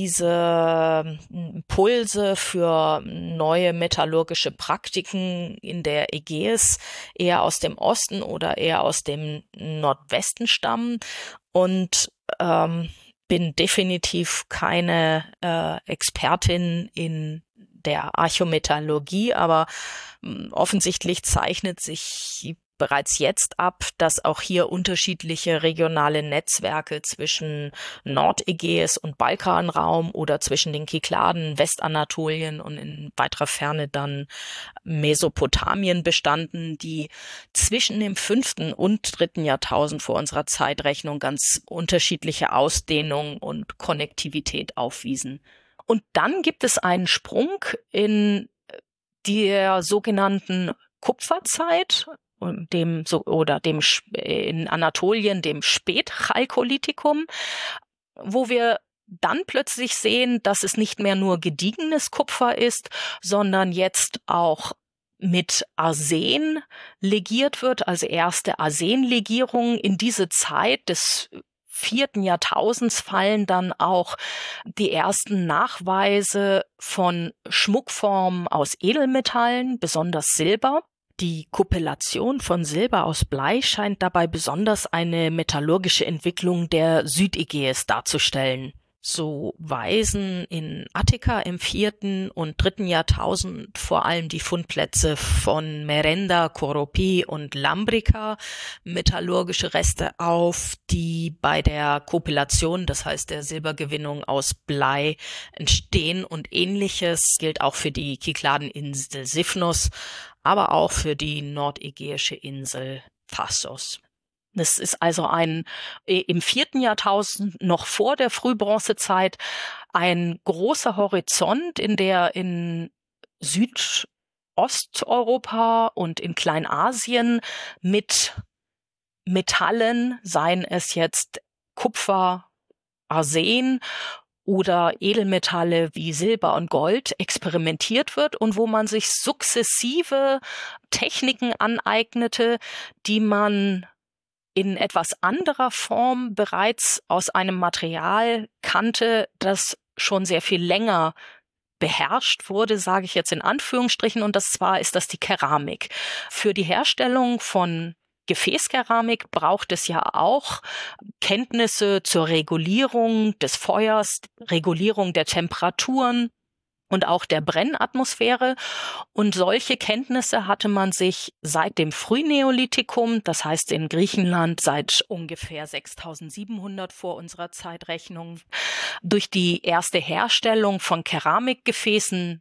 diese Impulse für neue metallurgische Praktiken in der Ägäis eher aus dem Osten oder eher aus dem Nordwesten stammen, und ähm, bin definitiv keine äh, Expertin in der Archäometallurgie, aber äh, offensichtlich zeichnet sich bereits jetzt ab, dass auch hier unterschiedliche regionale Netzwerke zwischen Nordägäis und Balkanraum oder zwischen den Kykladen, Westanatolien und in weiterer Ferne dann Mesopotamien bestanden, die zwischen dem fünften und dritten Jahrtausend vor unserer Zeitrechnung ganz unterschiedliche Ausdehnung und Konnektivität aufwiesen. Und dann gibt es einen Sprung in der sogenannten Kupferzeit, dem so oder dem in Anatolien dem Spätchalkolithikum, wo wir dann plötzlich sehen, dass es nicht mehr nur gediegenes Kupfer ist, sondern jetzt auch mit Arsen legiert wird, also erste Arsenlegierungen. In diese Zeit des vierten Jahrtausends fallen dann auch die ersten Nachweise von Schmuckformen aus Edelmetallen, besonders Silber. Die Kupellation von Silber aus Blei scheint dabei besonders eine metallurgische Entwicklung der Südägäis darzustellen. So weisen in Attika im vierten und dritten Jahrtausend vor allem die Fundplätze von Merenda, Koropi und Lambrica metallurgische Reste auf, die bei der Kupellation, das heißt der Silbergewinnung aus Blei, entstehen, und Ähnliches gilt auch für die Kykladeninsel Sifnos, aber auch für die nordägäische Insel Thassos. Das ist also ein im vierten Jahrtausend, noch vor der Frühbronzezeit, ein großer Horizont, in der in Südosteuropa und in Kleinasien mit Metallen, seien es jetzt Kupfer, Arsen oder Edelmetalle wie Silber und Gold, experimentiert wird und wo man sich sukzessive Techniken aneignete, die man in etwas anderer Form bereits aus einem Material kannte, das schon sehr viel länger beherrscht wurde, sage ich jetzt in Anführungsstrichen, und das zwar ist das die Keramik. Für die Herstellung von Gefäßkeramik braucht es ja auch Kenntnisse zur Regulierung des Feuers, Regulierung der Temperaturen und auch der Brennatmosphäre. Und solche Kenntnisse hatte man sich seit dem Frühneolithikum, das heißt in Griechenland seit ungefähr sechstausendsiebenhundert vor unserer Zeitrechnung, durch die erste Herstellung von Keramikgefäßen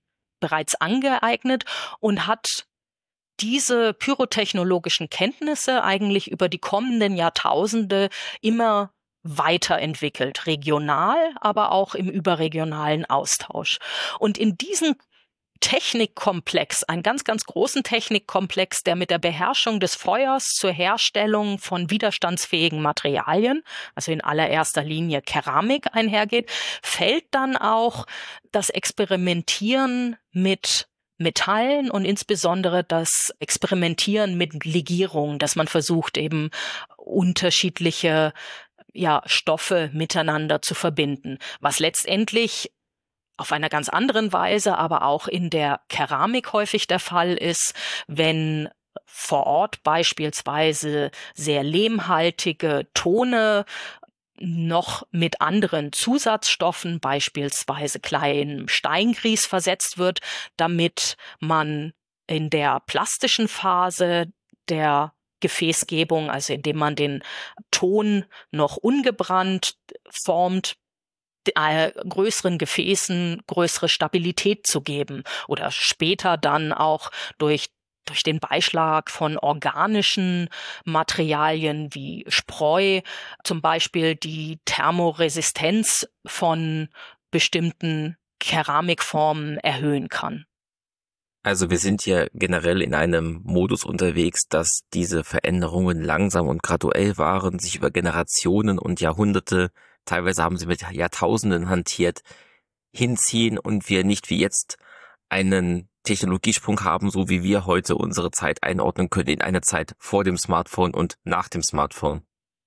bereits angeeignet und hat diese pyrotechnologischen Kenntnisse eigentlich über die kommenden Jahrtausende immer weiterentwickelt, regional, aber auch im überregionalen Austausch. Und in diesen Technikkomplex, einen ganz, ganz großen Technikkomplex, der mit der Beherrschung des Feuers zur Herstellung von widerstandsfähigen Materialien, also in allererster Linie Keramik, einhergeht, fällt dann auch das Experimentieren mit Metallen und insbesondere das Experimentieren mit Legierungen, dass man versucht, eben unterschiedliche ja, Stoffe miteinander zu verbinden, was letztendlich auf einer ganz anderen Weise, aber auch in der Keramik häufig der Fall ist, wenn vor Ort beispielsweise sehr lehmhaltige Tone noch mit anderen Zusatzstoffen, beispielsweise kleinem Steingrieß versetzt wird, damit man in der plastischen Phase der Gefäßgebung, also indem man den Ton noch ungebrannt formt, äh, größeren Gefäßen größere Stabilität zu geben oder später dann auch durch durch den Beischlag von organischen Materialien wie Spreu zum Beispiel die Thermoresistenz von bestimmten Keramikformen erhöhen kann. Also wir sind hier generell in einem Modus unterwegs, dass diese Veränderungen langsam und graduell waren, sich über Generationen und Jahrhunderte, teilweise haben sie mit Jahrtausenden hantiert, hinziehen und wir nicht wie jetzt einen Technologiesprung haben, so wie wir heute unsere Zeit einordnen können in eine Zeit vor dem Smartphone und nach dem Smartphone.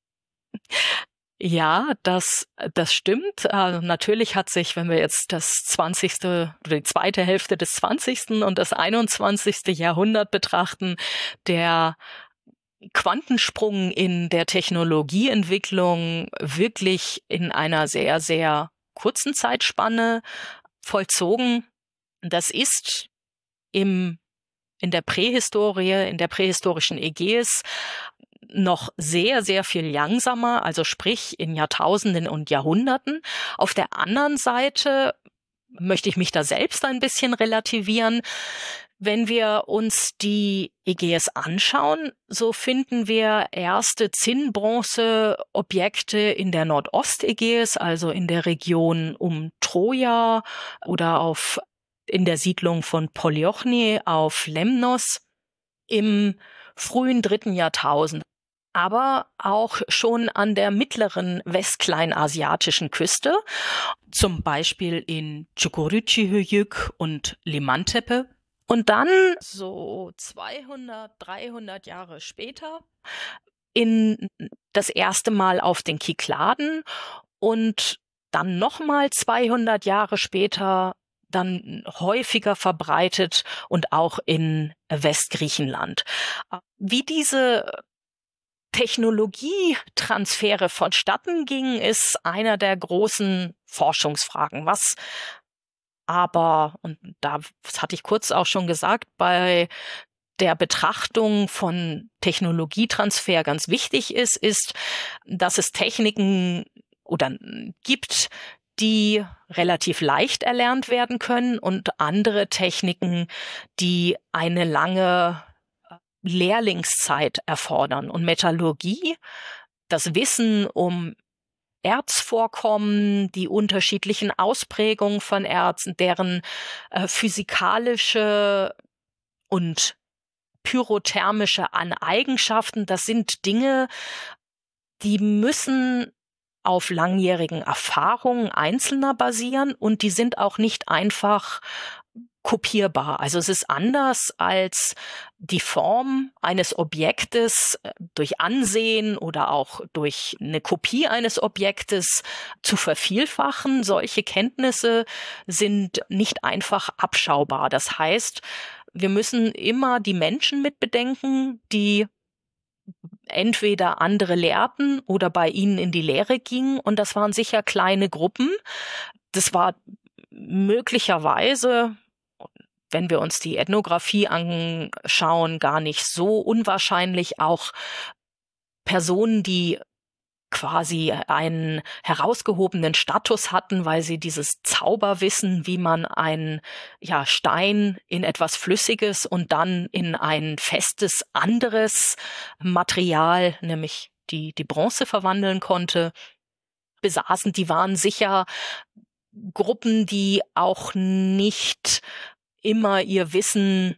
Ja, das, das stimmt. Also natürlich hat sich, wenn wir jetzt das zwanzigste oder die zweite Hälfte des zwanzigsten und das einundzwanzigste Jahrhundert betrachten, der Quantensprung in der Technologieentwicklung wirklich in einer sehr, sehr kurzen Zeitspanne vollzogen. Das ist im, in der Prähistorie, in der prähistorischen Ägäis noch sehr, sehr viel langsamer, also sprich in Jahrtausenden und Jahrhunderten. Auf der anderen Seite möchte ich mich da selbst ein bisschen relativieren. Wenn wir uns die Ägäis anschauen, so finden wir erste Zinnbronze-Objekte in der Nordostägäis, also in der Region um Troja oder auf in der Siedlung von Polyochni auf Lemnos im frühen dritten Jahrtausend. Aber auch schon an der mittleren westkleinasiatischen Küste, zum Beispiel in Çukuröy und Limantepe. Und dann so zweihundert, dreihundert Jahre später in das erste Mal auf den Kykladen und dann nochmal zweihundert Jahre später dann häufiger verbreitet und auch in Westgriechenland. Wie diese Technologietransfere vonstatten gingen, ist einer der großen Forschungsfragen. Was aber, und da, das hatte ich kurz auch schon gesagt, bei der Betrachtung von Technologietransfer ganz wichtig ist, ist, dass es Techniken oder gibt, die relativ leicht erlernt werden können und andere Techniken, die eine lange Lehrlingszeit erfordern. Und Metallurgie, das Wissen um Erzvorkommen, die unterschiedlichen Ausprägungen von Erzen, deren äh, physikalische und pyrothermische Eigenschaften, das sind Dinge, die müssen auf langjährigen Erfahrungen Einzelner basieren und die sind auch nicht einfach kopierbar. Also es ist anders als die Form eines Objektes durch Ansehen oder auch durch eine Kopie eines Objektes zu vervielfachen. Solche Kenntnisse sind nicht einfach abschaubar. Das heißt, wir müssen immer die Menschen mitbedenken, die entweder andere lehrten oder bei ihnen in die Lehre gingen. Und das waren sicher kleine Gruppen. Das war möglicherweise, wenn wir uns die Ethnographie anschauen, gar nicht so unwahrscheinlich, auch Personen, die quasi einen herausgehobenen Status hatten, weil sie dieses Zauberwissen, wie man einen ja, Stein in etwas Flüssiges und dann in ein festes anderes Material, nämlich die, die Bronze verwandeln konnte, besaßen. Die waren sicher Gruppen, die auch nicht immer ihr Wissen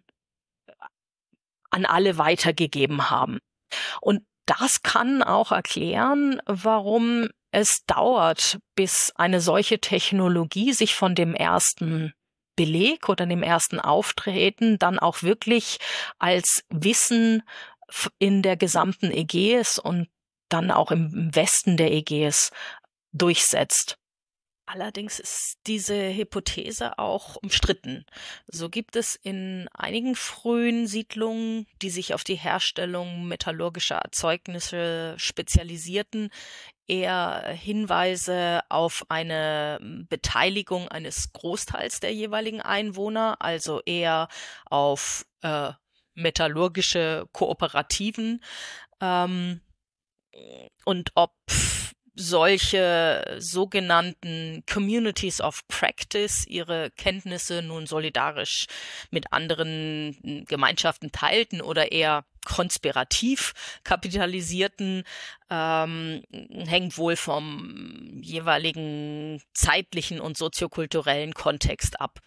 an alle weitergegeben haben. Und das kann auch erklären, warum es dauert, bis eine solche Technologie sich von dem ersten Beleg oder dem ersten Auftreten dann auch wirklich als Wissen in der gesamten Ägäis und dann auch im Westen der Ägäis durchsetzt. Allerdings ist diese Hypothese auch umstritten. So gibt es in einigen frühen Siedlungen, die sich auf die Herstellung metallurgischer Erzeugnisse spezialisierten, eher Hinweise auf eine Beteiligung eines Großteils der jeweiligen Einwohner, also eher auf äh, metallurgische Kooperativen. Ähm, und ob solche sogenannten Communities of Practice ihre Kenntnisse nun solidarisch mit anderen Gemeinschaften teilten oder eher konspirativ kapitalisierten, ähm, hängt wohl vom jeweiligen zeitlichen und soziokulturellen Kontext ab.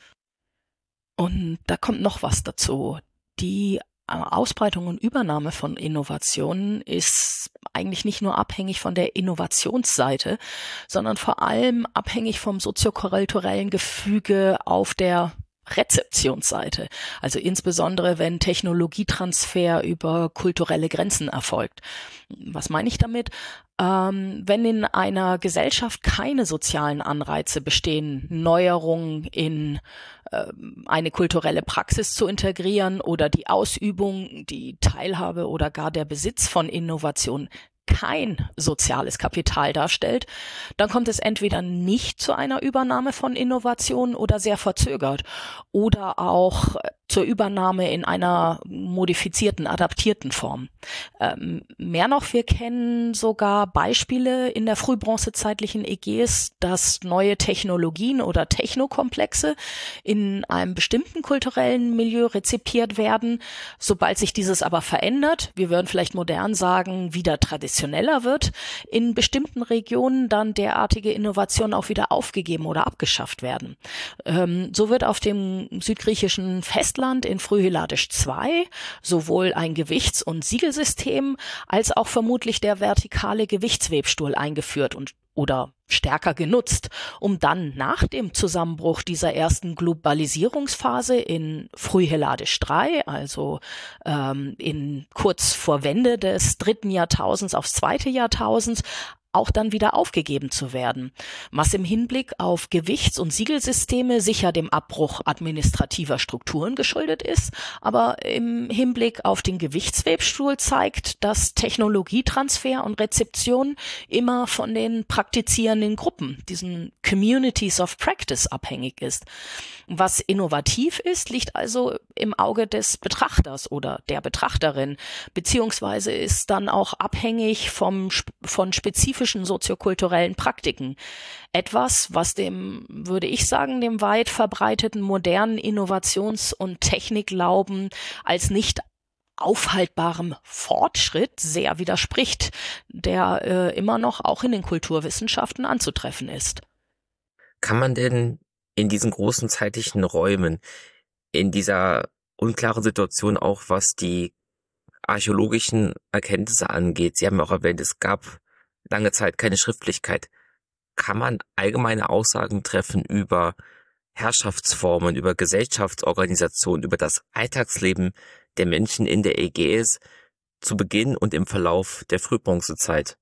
Und da kommt noch was dazu. Die Ausbreitung und Übernahme von Innovationen ist eigentlich nicht nur abhängig von der Innovationsseite, sondern vor allem abhängig vom soziokulturellen Gefüge auf der Rezeptionsseite. Also insbesondere, wenn Technologietransfer über kulturelle Grenzen erfolgt. Was meine ich damit? Ähm, wenn in einer Gesellschaft keine sozialen Anreize bestehen, Neuerungen in äh, eine kulturelle Praxis zu integrieren oder die Ausübung, die Teilhabe oder gar der Besitz von Innovation kein soziales Kapital darstellt, dann kommt es entweder nicht zu einer Übernahme von Innovationen oder sehr verzögert oder auch zur Übernahme in einer modifizierten, adaptierten Form. Ähm, mehr noch, wir kennen sogar Beispiele in der frühbronzezeitlichen Ägäis, dass neue Technologien oder Technokomplexe in einem bestimmten kulturellen Milieu rezipiert werden. Sobald sich dieses aber verändert, wir würden vielleicht modern sagen, wieder traditioneller wird, in bestimmten Regionen dann derartige Innovationen auch wieder aufgegeben oder abgeschafft werden. Ähm, so wird auf dem südgriechischen Festland in Frühhelladisch zwei sowohl ein Gewichts- und Siegelsystem als auch vermutlich der vertikale Gewichtswebstuhl eingeführt und oder stärker genutzt, um dann nach dem Zusammenbruch dieser ersten Globalisierungsphase in Frühhelladisch drei, also ähm, in kurz vor Wende des dritten Jahrtausends aufs zweite Jahrtausends, auch dann wieder aufgegeben zu werden, was im Hinblick auf Gewichts- und Siegelsysteme sicher dem Abbruch administrativer Strukturen geschuldet ist, aber im Hinblick auf den Gewichtswebstuhl zeigt, dass Technologietransfer und Rezeption immer von den praktizierenden Gruppen, diesen Communities of Practice, abhängig ist. Was innovativ ist, liegt also im Auge des Betrachters oder der Betrachterin, beziehungsweise ist dann auch abhängig vom, von spezifischen soziokulturellen Praktiken. Etwas, was dem, würde ich sagen, dem weit verbreiteten modernen Innovations- und Techniklauben als nicht aufhaltbarem Fortschritt sehr widerspricht, der äh, immer noch auch in den Kulturwissenschaften anzutreffen ist. Kann man denn in diesen großen zeitlichen Räumen, in dieser unklaren Situation auch, was die archäologischen Erkenntnisse angeht, Sie haben ja auch erwähnt, es gab lange Zeit keine Schriftlichkeit, kann man allgemeine Aussagen treffen über Herrschaftsformen, über Gesellschaftsorganisationen, über das Alltagsleben der Menschen in der Ägäis zu Beginn und im Verlauf der Frühbronzezeit?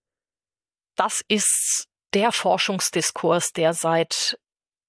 Das ist der Forschungsdiskurs, der seit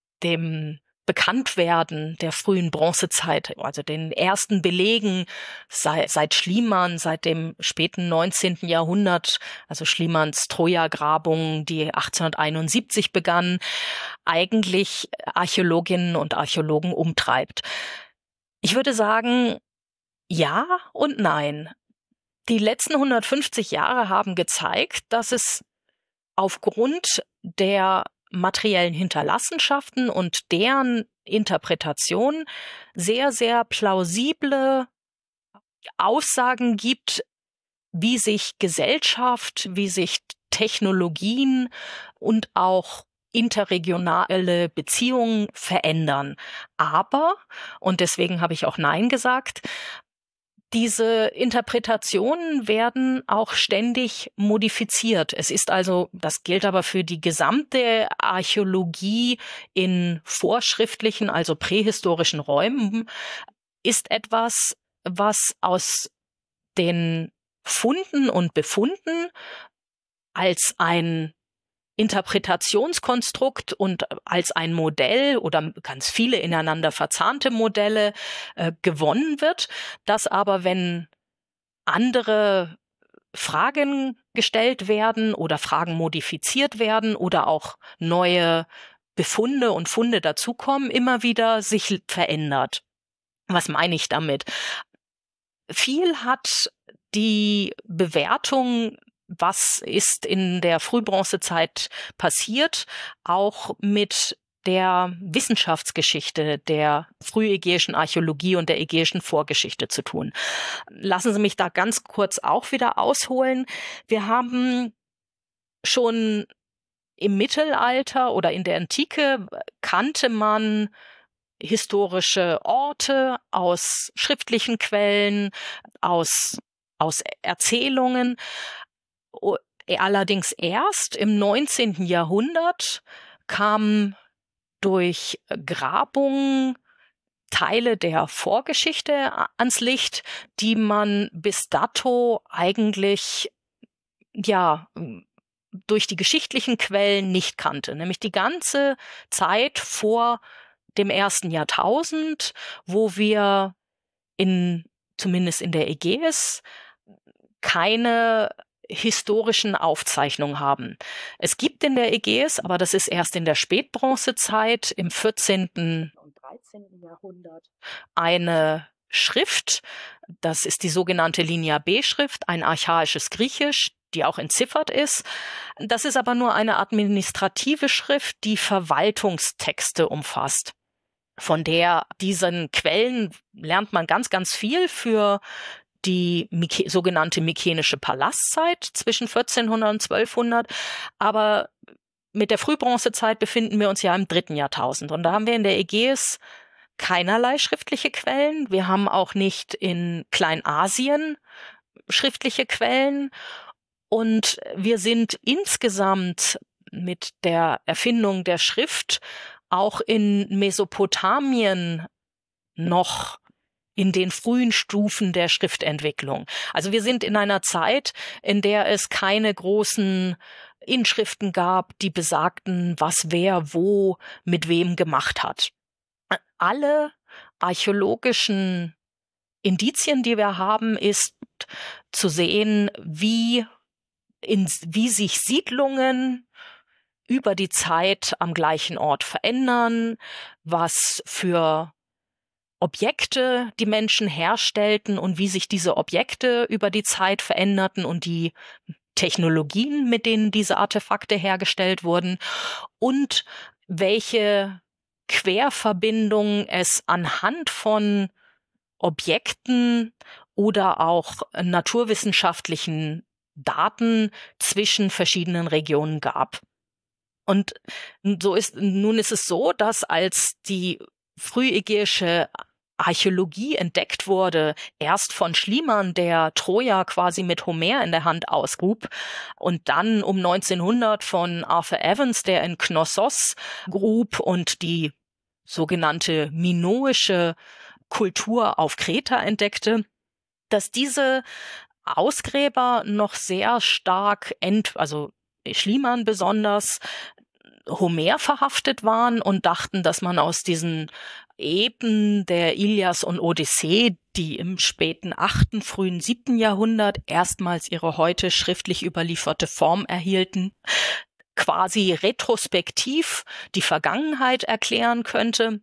dem Bekanntwerden der frühen Bronzezeit, also den ersten Belegen seit, seit Schliemann, seit dem späten neunzehnten Jahrhundert, also Schliemanns Troja-Grabung, die achtzehnhunderteinundsiebzig begann, eigentlich Archäologinnen und Archäologen umtreibt. Ich würde sagen, ja und nein. Die letzten hundertfünfzig Jahre haben gezeigt, dass es aufgrund der materiellen Hinterlassenschaften und deren Interpretation sehr, sehr plausible Aussagen gibt, wie sich Gesellschaft, wie sich Technologien und auch interregionale Beziehungen verändern. Aber, und deswegen habe ich auch Nein gesagt, diese Interpretationen werden auch ständig modifiziert. Es ist also, das gilt aber für die gesamte Archäologie in vorschriftlichen, also prähistorischen Räumen, ist etwas, was aus den Funden und Befunden als ein Interpretationskonstrukt und als ein Modell oder ganz viele ineinander verzahnte Modelle äh, gewonnen wird, dass aber, wenn andere Fragen gestellt werden oder Fragen modifiziert werden oder auch neue Befunde und Funde dazukommen, immer wieder sich verändert. Was meine ich damit? Viel hat die Bewertung, was ist in der Frühbronzezeit passiert, auch mit der Wissenschaftsgeschichte der frühägäischen Archäologie und der ägäischen Vorgeschichte zu tun. Lassen Sie mich da ganz kurz auch wieder ausholen. Wir haben schon im Mittelalter oder in der Antike kannte man historische Orte aus schriftlichen Quellen, aus, aus Erzählungen. Allerdings erst im neunzehnten Jahrhundert kamen durch Grabungen Teile der Vorgeschichte ans Licht, die man bis dato eigentlich ja durch die geschichtlichen Quellen nicht kannte, nämlich die ganze Zeit vor dem ersten Jahrtausend, wo wir in zumindest in der Ägäis keine historischen Aufzeichnungen haben. Es gibt in der Ägäis, aber das ist erst in der Spätbronzezeit, im vierzehnten und dreizehnten Jahrhundert, eine Schrift, das ist die sogenannte Linia B-Schrift, ein archaisches Griechisch, die auch entziffert ist. Das ist aber nur eine administrative Schrift, die Verwaltungstexte umfasst. Von der diesen Quellen lernt man ganz, ganz viel für die Myke- sogenannte Mykenische Palastzeit zwischen vierzehnhundert und zwölfhundert. Aber mit der Frühbronzezeit befinden wir uns ja im dritten Jahrtausend. Und da haben wir in der Ägäis keinerlei schriftliche Quellen. Wir haben auch nicht in Kleinasien schriftliche Quellen. Und wir sind insgesamt mit der Erfindung der Schrift auch in Mesopotamien noch in den frühen Stufen der Schriftentwicklung. Also wir sind in einer Zeit, in der es keine großen Inschriften gab, die besagten, was wer wo mit wem gemacht hat. Alle archäologischen Indizien, die wir haben, ist zu sehen, wie, in, wie sich Siedlungen über die Zeit am gleichen Ort verändern, was für Objekte die Menschen herstellten und wie sich diese Objekte über die Zeit veränderten und die Technologien, mit denen diese Artefakte hergestellt wurden und welche Querverbindungen es anhand von Objekten oder auch naturwissenschaftlichen Daten zwischen verschiedenen Regionen gab. Und so ist, nun ist es so, dass als die frühägäische Archäologie entdeckt wurde, erst von Schliemann, der Troja quasi mit Homer in der Hand ausgrub, und dann um neunzehnhundert von Arthur Evans, der in Knossos grub und die sogenannte minoische Kultur auf Kreta entdeckte, dass diese Ausgräber noch sehr stark, ent, also Schliemann besonders, Homer verhaftet waren und dachten, dass man aus diesen Epen der Ilias und Odyssee, die im späten achten, frühen siebten Jahrhundert erstmals ihre heute schriftlich überlieferte Form erhielten, quasi retrospektiv die Vergangenheit erklären könnte.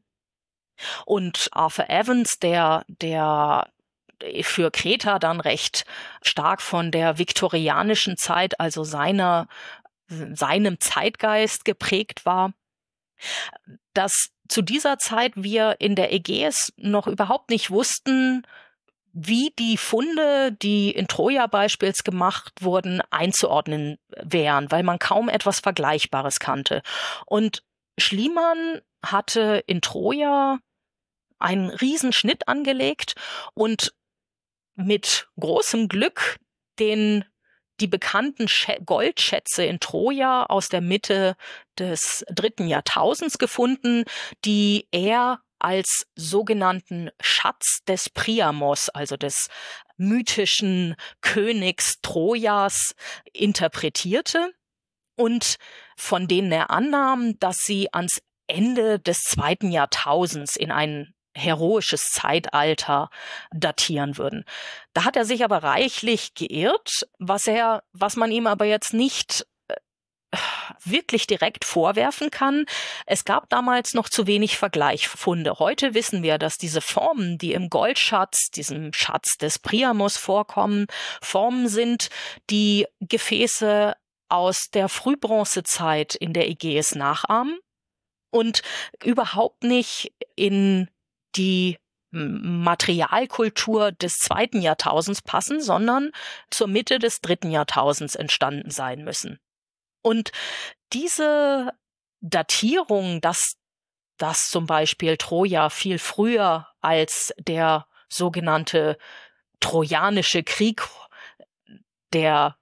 Und Arthur Evans, der, der für Kreta dann recht stark von der viktorianischen Zeit, also seiner seinem Zeitgeist geprägt war, dass zu dieser Zeit wir in der Ägäis noch überhaupt nicht wussten, wie die Funde, die in Troja beispielsweise gemacht wurden, einzuordnen wären, weil man kaum etwas Vergleichbares kannte. Und Schliemann hatte in Troja einen Riesenschnitt angelegt und mit großem Glück den die bekannten Goldschätze in Troja aus der Mitte des dritten Jahrtausends gefunden, die er als sogenannten Schatz des Priamos, also des mythischen Königs Trojas, interpretierte und von denen er annahm, dass sie ans Ende des zweiten Jahrtausends in ein heroisches Zeitalter datieren würden. Da hat er sich aber reichlich geirrt, was er, was man ihm aber jetzt nicht äh, wirklich direkt vorwerfen kann. Es gab damals noch zu wenig Vergleichsfunde. Heute wissen wir, dass diese Formen, die im Goldschatz, diesem Schatz des Priamos vorkommen, Formen sind, die Gefäße aus der Frühbronzezeit in der Ägäis nachahmen und überhaupt nicht in die Materialkultur des zweiten Jahrtausends passen, sondern zur Mitte des dritten Jahrtausends entstanden sein müssen. Und diese Datierung, dass, dass zum Beispiel Troja viel früher als der sogenannte Trojanische Krieg, der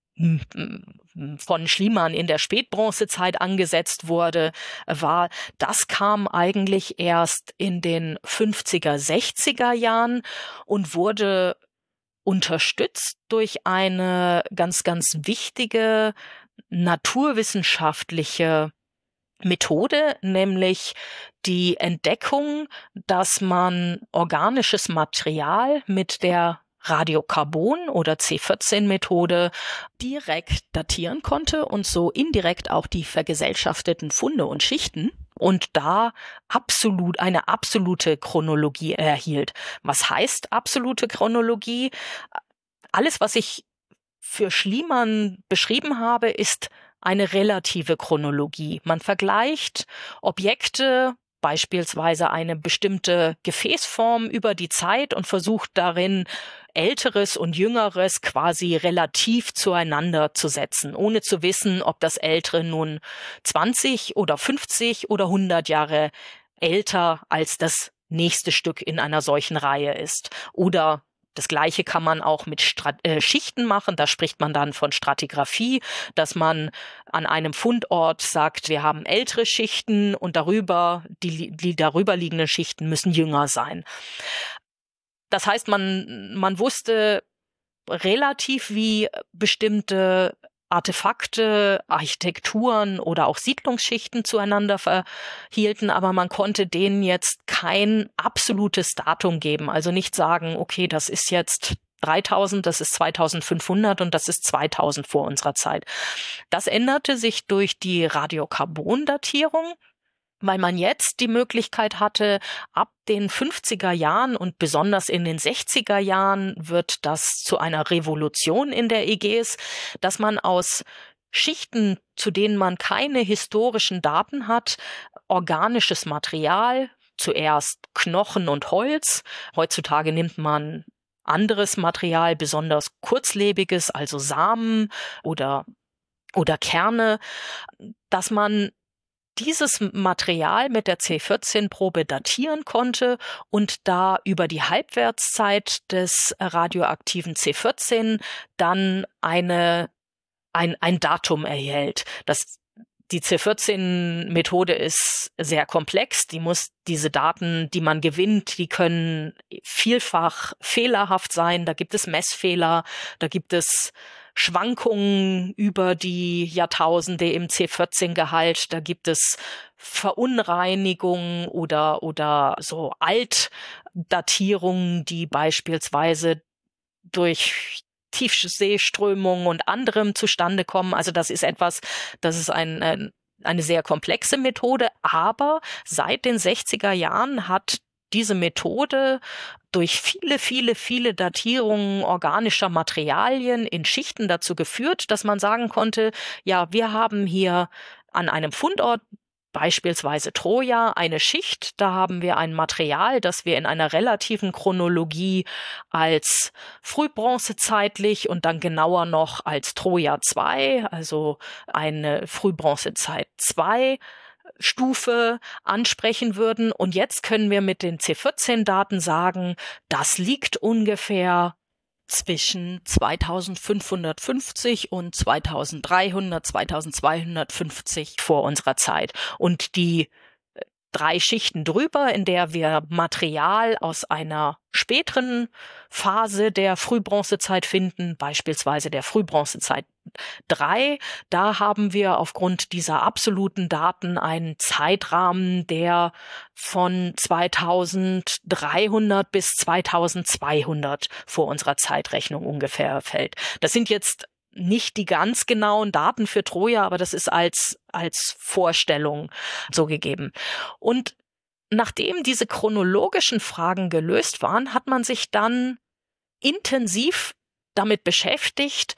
von Schliemann in der Spätbronzezeit angesetzt wurde, war, das kam eigentlich erst in den fünfziger, sechziger Jahren und wurde unterstützt durch eine ganz, ganz wichtige naturwissenschaftliche Methode, nämlich die Entdeckung, dass man organisches Material mit der Radiokarbon- oder C vierzehn Methode direkt datieren konnte und so indirekt auch die vergesellschafteten Funde und Schichten und da absolut eine absolute Chronologie erhielt. Was heißt absolute Chronologie? Alles, was ich für Schliemann beschrieben habe, ist eine relative Chronologie. Man vergleicht Objekte, beispielsweise eine bestimmte Gefäßform über die Zeit und versucht darin, Älteres und Jüngeres quasi relativ zueinander zu setzen, ohne zu wissen, ob das Ältere nun zwanzig oder fünfzig oder hundert Jahre älter als das nächste Stück in einer solchen Reihe ist. Oder das Gleiche kann man auch mit Strat- äh, Schichten machen. Da spricht man dann von Stratigraphie, dass man an einem Fundort sagt, wir haben ältere Schichten und darüber, die, die darüber liegenden Schichten müssen jünger sein. Das heißt, man, man wusste relativ, wie bestimmte Artefakte, Architekturen oder auch Siedlungsschichten zueinander verhielten, aber man konnte denen jetzt kein absolutes Datum geben. Also nicht sagen, okay, das ist jetzt dreitausend, das ist zweitausendfünfhundert und das ist zweitausend vor unserer Zeit. Das änderte sich durch die Radiokarbondatierung, weil man jetzt die Möglichkeit hatte, ab den fünfziger Jahren und besonders in den sechziger Jahren wird das zu einer Revolution in der Ägäis, dass man aus Schichten, zu denen man keine historischen Daten hat, organisches Material, zuerst Knochen und Holz, heutzutage nimmt man anderes Material, besonders kurzlebiges, also Samen oder, oder Kerne, dass man dieses Material mit der C vierzehn Probe datieren konnte und da über die Halbwertszeit des radioaktiven C vierzehn dann eine, ein, ein Datum erhält. Das, die C vierzehn Methode ist sehr komplex. Die muss diese Daten, die man gewinnt, die können vielfach fehlerhaft sein. Da gibt es Messfehler, da gibt es Schwankungen über die Jahrtausende im C vierzehn Gehalt, da gibt es Verunreinigungen oder, oder so Altdatierungen, die beispielsweise durch Tiefseeströmungen und anderem zustande kommen. Also das ist etwas, das ist ein, ein, eine sehr komplexe Methode, aber seit den sechziger Jahren hat diese Methode durch viele, viele, viele Datierungen organischer Materialien in Schichten dazu geführt, dass man sagen konnte, ja, wir haben hier an einem Fundort, beispielsweise Troja, eine Schicht, da haben wir ein Material, das wir in einer relativen Chronologie als frühbronzezeitlich und dann genauer noch als Troja zwei, also eine Frühbronzezeit zwei Stufe ansprechen würden. Und jetzt können wir mit den C vierzehn Daten sagen, das liegt ungefähr zwischen zweitausendfünfhundertfünfzig und zweitausenddreihundert, zweitausendzweihundertfünfzig vor unserer Zeit. Und die drei Schichten drüber, in der wir Material aus einer späteren Phase der Frühbronzezeit finden, beispielsweise der Frühbronzezeit drei, da haben wir aufgrund dieser absoluten Daten einen Zeitrahmen, der von zweitausenddreihundert bis zweitausendzweihundert vor unserer Zeitrechnung ungefähr fällt. Das sind jetzt nicht die ganz genauen Daten für Troja, aber das ist als, als Vorstellung so gegeben. Und nachdem diese chronologischen Fragen gelöst waren, hat man sich dann intensiv damit beschäftigt,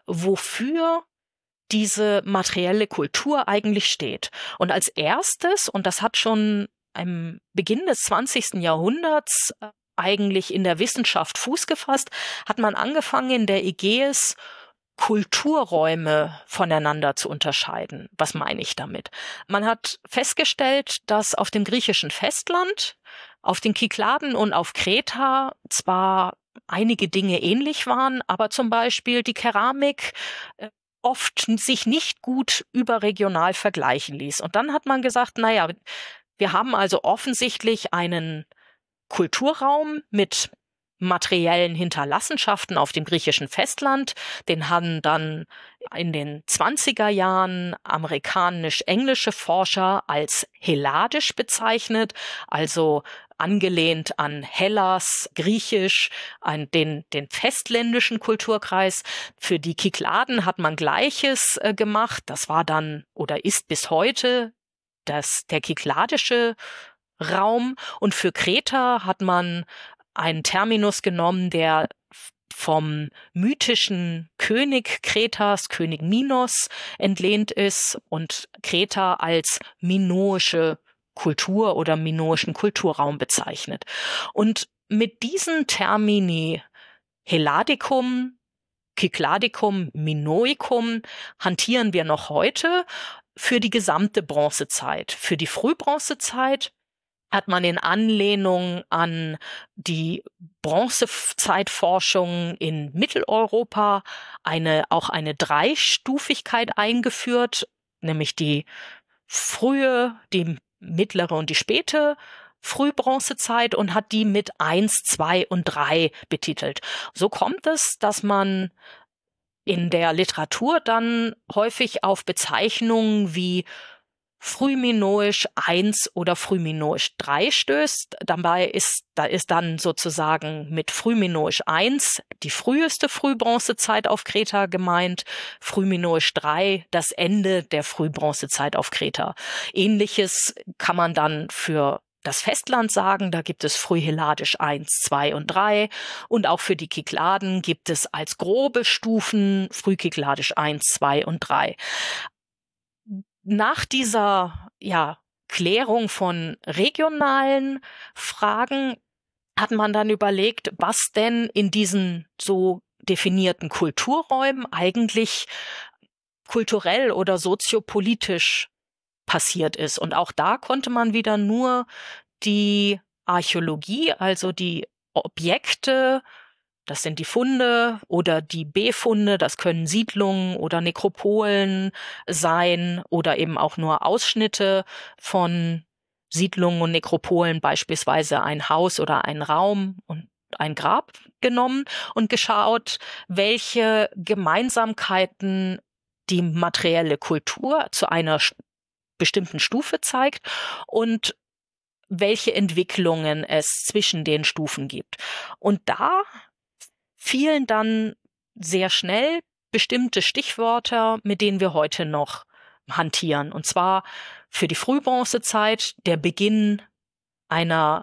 wofür diese materielle Kultur eigentlich steht. Und als erstes, und das hat schon am Beginn des zwanzigsten Jahrhunderts eigentlich in der Wissenschaft Fuß gefasst, hat man angefangen, in der Ägäis Kulturräume voneinander zu unterscheiden. Was meine ich damit? Man hat festgestellt, dass auf dem griechischen Festland, auf den Kykladen und auf Kreta zwar einige Dinge ähnlich waren, aber zum Beispiel die Keramik äh, oft sich nicht gut überregional vergleichen ließ. Und dann hat man gesagt, naja, wir haben also offensichtlich einen Kulturraum mit materiellen Hinterlassenschaften auf dem griechischen Festland. Den haben dann in den zwanziger Jahren amerikanisch-englische Forscher als helladisch bezeichnet, also angelehnt an Hellas, Griechisch, an den, den festländischen Kulturkreis. Für die Kykladen hat man Gleiches äh, gemacht. Das war dann oder ist bis heute das, der kykladische Raum. Und für Kreta hat man einen Terminus genommen, der vom mythischen König Kretas, König Minos, entlehnt ist und Kreta als minoische Kultur oder minoischen Kulturraum bezeichnet. Und mit diesen Termini Helladicum, Kykladicum, Minoicum hantieren wir noch heute für die gesamte Bronzezeit. Für die Frühbronzezeit hat man in Anlehnung an die Bronzezeitforschung in Mitteleuropa eine, auch eine Dreistufigkeit eingeführt, nämlich die frühe, die mittlere und die späte Frühbronzezeit und hat die mit eins, zwei und drei betitelt. So kommt es, dass man in der Literatur dann häufig auf Bezeichnungen wie Frühminoisch eins oder Frühminoisch drei stößt. Dabei ist, da ist dann sozusagen mit Frühminoisch eins die früheste Frühbronzezeit auf Kreta gemeint, Frühminoisch drei das Ende der Frühbronzezeit auf Kreta. Ähnliches kann man dann für das Festland sagen, da gibt es Frühhelladisch eins, zwei und drei und auch für die Kykladen gibt es als grobe Stufen Frühkykladisch eins, zwei und drei. Nach dieser ja, Klärung von regionalen Fragen hat man dann überlegt, was denn in diesen so definierten Kulturräumen eigentlich kulturell oder soziopolitisch passiert ist. Und auch da konnte man wieder nur die Archäologie, also die Objekte, das sind die Funde oder die Befunde, das können Siedlungen oder Nekropolen sein oder eben auch nur Ausschnitte von Siedlungen und Nekropolen, beispielsweise ein Haus oder ein Raum und ein Grab genommen und geschaut, welche Gemeinsamkeiten die materielle Kultur zu einer bestimmten Stufe zeigt und welche Entwicklungen es zwischen den Stufen gibt. Und da fielen dann sehr schnell bestimmte Stichwörter, mit denen wir heute noch hantieren. Und zwar für die Frühbronzezeit der Beginn einer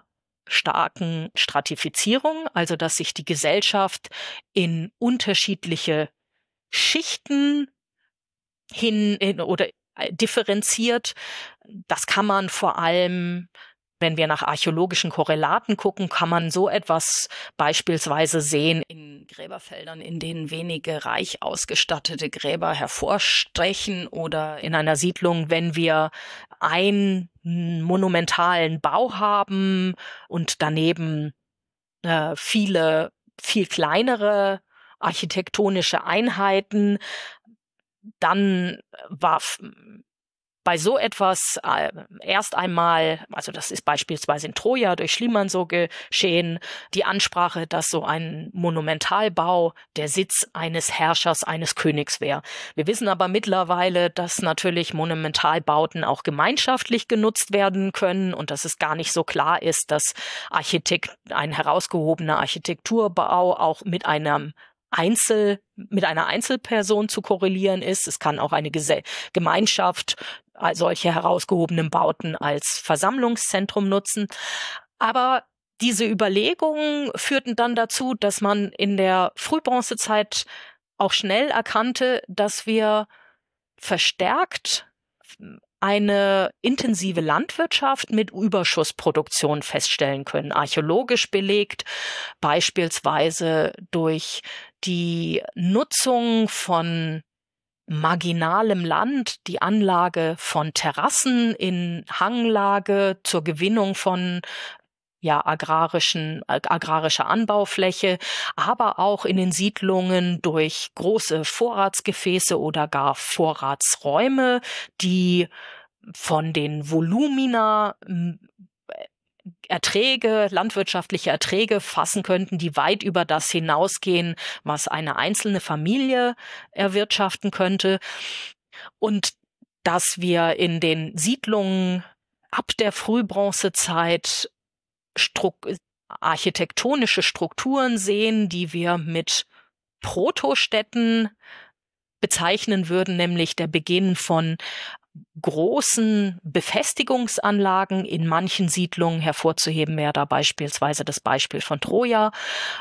starken Stratifizierung, also dass sich die Gesellschaft in unterschiedliche Schichten hin in, oder differenziert. Das kann man vor allem, wenn wir nach archäologischen Korrelaten gucken, kann man so etwas beispielsweise sehen in Gräberfeldern, in denen wenige reich ausgestattete Gräber hervorstechen, oder in einer Siedlung, wenn wir einen monumentalen Bau haben und daneben äh, viele, viel kleinere architektonische Einheiten, dann war bei so etwas äh, erst einmal, also das ist beispielsweise in Troja durch Schliemann so geschehen, die Ansprache, dass so ein Monumentalbau der Sitz eines Herrschers, eines Königs wäre. Wir wissen aber mittlerweile, dass natürlich Monumentalbauten auch gemeinschaftlich genutzt werden können und dass es gar nicht so klar ist, dass Architekt, ein herausgehobener Architekturbau auch mit einem Einzel, mit einer Einzelperson zu korrelieren ist. Es kann auch eine Gese- Gemeinschaft solche herausgehobenen Bauten als Versammlungszentrum nutzen. Aber diese Überlegungen führten dann dazu, dass man in der Frühbronzezeit auch schnell erkannte, dass wir verstärkt eine intensive Landwirtschaft mit Überschussproduktion feststellen können, archäologisch belegt, beispielsweise durch die Nutzung von marginalem Land, die Anlage von Terrassen in Hanglage zur Gewinnung von ja, agrarischen, agrarischer Anbaufläche, aber auch in den Siedlungen durch große Vorratsgefäße oder gar Vorratsräume, die von den Volumina Erträge, landwirtschaftliche Erträge fassen könnten, die weit über das hinausgehen, was eine einzelne Familie erwirtschaften könnte. Und dass wir in den Siedlungen ab der Frühbronzezeit Stru- architektonische Strukturen sehen, die wir mit Protostädten bezeichnen würden, nämlich der Beginn von großen Befestigungsanlagen in manchen Siedlungen. Hervorzuheben wäre da beispielsweise das Beispiel von Troja,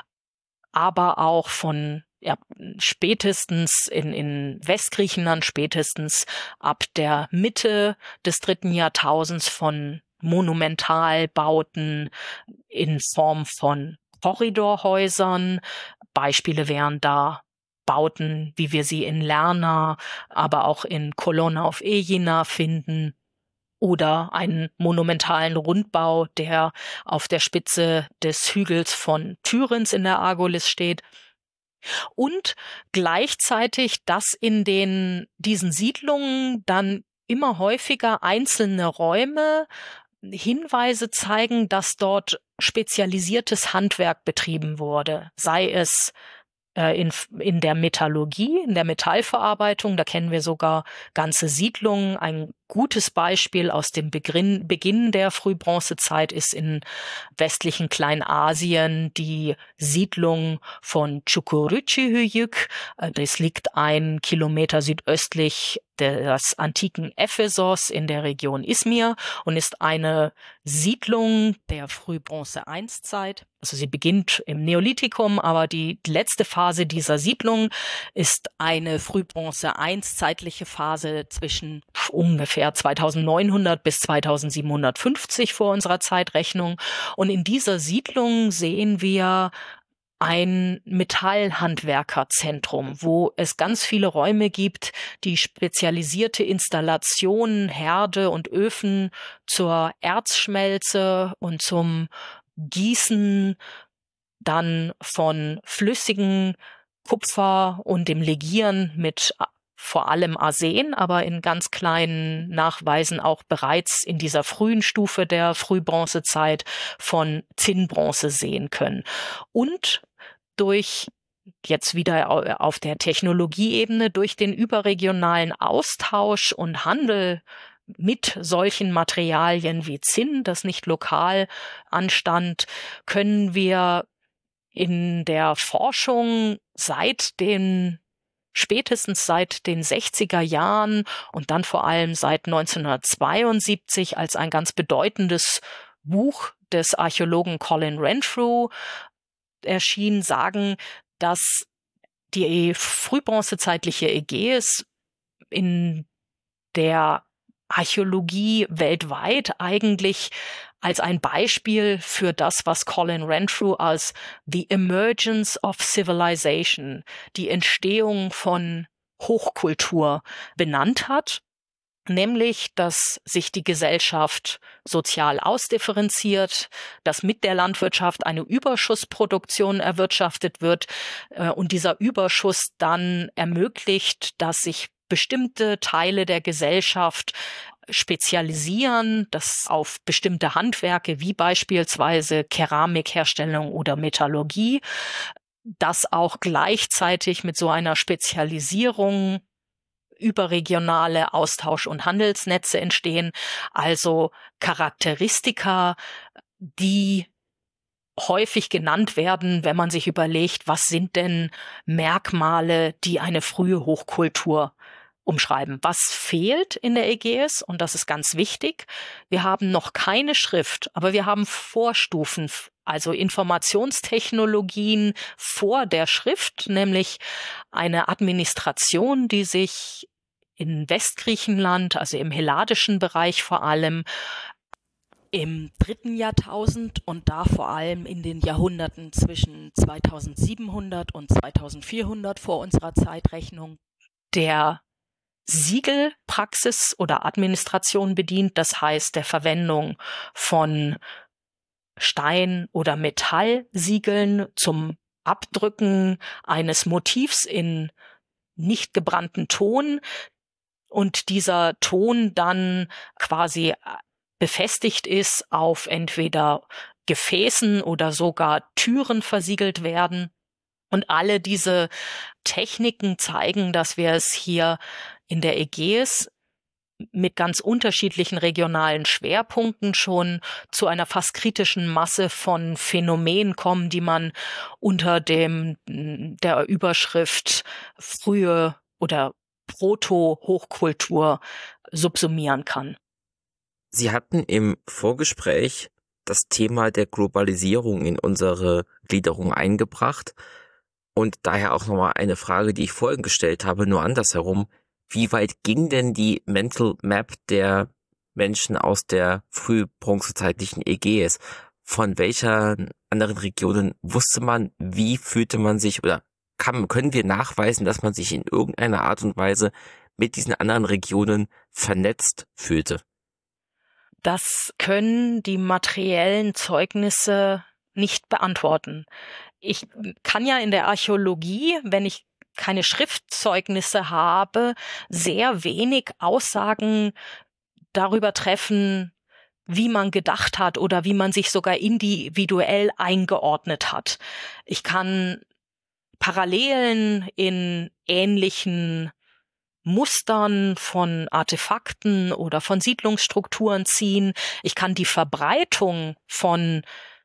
aber auch von ja, spätestens in, in Westgriechenland, spätestens ab der Mitte des dritten Jahrtausends von Monumentalbauten in Form von Korridorhäusern. Beispiele wären da Bauten, wie wir sie in Lerna, aber auch in Colonna auf Egina finden, oder einen monumentalen Rundbau, der auf der Spitze des Hügels von Tyrinth in der Argolis steht. Und gleichzeitig, dass in den diesen Siedlungen dann immer häufiger einzelne Räume Hinweise zeigen, dass dort spezialisiertes Handwerk betrieben wurde, sei es In, in der Metallurgie, in der Metallverarbeitung, da kennen wir sogar ganze Siedlungen. Ein gutes Beispiel aus dem Beginn, Beginn der Frühbronzezeit ist in westlichen Kleinasien die Siedlung von Çukurçyhöyük. Das liegt ein Kilometer südöstlich des antiken Ephesos in der Region Izmir und ist eine Siedlung der Frühbronze-eins-Zeit. Also sie beginnt im Neolithikum, aber die letzte Phase dieser Siedlung ist eine Frühbronze-eins-zeitliche Phase zwischen ungefähr zweitausendneunhundert bis zweitausendsiebenhundertfünfzig vor unserer Zeitrechnung. Und in dieser Siedlung sehen wir ein Metallhandwerkerzentrum, wo es ganz viele Räume gibt, die spezialisierte Installationen, Herde und Öfen zur Erzschmelze und zum Gießen dann von flüssigem Kupfer und dem Legieren mit vor allem Arsen, aber in ganz kleinen Nachweisen auch bereits in dieser frühen Stufe der Frühbronzezeit von Zinnbronze sehen können. Und durch jetzt wieder auf der Technologieebene, durch den überregionalen Austausch und Handel mit solchen Materialien wie Zinn, das nicht lokal anstand, können wir in der Forschung seit den spätestens seit den sechziger Jahren und dann vor allem seit neunzehnhundertzweiundsiebzig als ein ganz bedeutendes Buch des Archäologen Colin Renfrew erschien, sagen, dass die frühbronzezeitliche Ägäis in der Archäologie weltweit eigentlich als ein Beispiel für das, was Colin Renfrew als The Emergence of Civilization, die Entstehung von Hochkultur benannt hat, nämlich, dass sich die Gesellschaft sozial ausdifferenziert, dass mit der Landwirtschaft eine Überschussproduktion erwirtschaftet wird äh, und dieser Überschuss dann ermöglicht, dass sich bestimmte Teile der Gesellschaft spezialisieren, das auf bestimmte Handwerke wie beispielsweise Keramikherstellung oder Metallurgie, dass auch gleichzeitig mit so einer Spezialisierung überregionale Austausch- und Handelsnetze entstehen, also Charakteristika, die häufig genannt werden, wenn man sich überlegt, was sind denn Merkmale, die eine frühe Hochkultur umschreiben. Was fehlt in der Ägäis? Und das ist ganz wichtig. Wir haben noch keine Schrift, aber wir haben Vorstufen, also Informationstechnologien vor der Schrift, nämlich eine Administration, die sich in Westgriechenland, also im helladischen Bereich vor allem, im dritten Jahrtausend und da vor allem in den Jahrhunderten zwischen zweitausendsiebenhundert und zweitausendvierhundert vor unserer Zeitrechnung der Siegelpraxis oder Administration bedient, das heißt der Verwendung von Stein- oder Metallsiegeln zum Abdrücken eines Motivs in nicht gebrannten Ton und dieser Ton dann quasi befestigt ist, auf entweder Gefäßen oder sogar Türen versiegelt werden. Und alle diese Techniken zeigen, dass wir es hier in der Ägäis mit ganz unterschiedlichen regionalen Schwerpunkten schon zu einer fast kritischen Masse von Phänomenen kommen, die man unter dem der Überschrift frühe oder Proto-Hochkultur subsumieren kann. Sie hatten im Vorgespräch das Thema der Globalisierung in unsere Gliederung eingebracht und daher auch nochmal eine Frage, die ich vorhin gestellt habe, nur andersherum. Wie weit ging denn die Mental Map der Menschen aus der frühbronzezeitlichen Ägäis? Von welcher anderen Regionen wusste man, wie fühlte man sich oder kann, können wir nachweisen, dass man sich in irgendeiner Art und Weise mit diesen anderen Regionen vernetzt fühlte? Das können die materiellen Zeugnisse nicht beantworten. Ich kann ja in der Archäologie, wenn ich keine Schriftzeugnisse habe, sehr wenig Aussagen darüber treffen, wie man gedacht hat oder wie man sich sogar individuell eingeordnet hat. Ich kann Parallelen in ähnlichen Mustern von Artefakten oder von Siedlungsstrukturen ziehen. Ich kann die Verbreitung von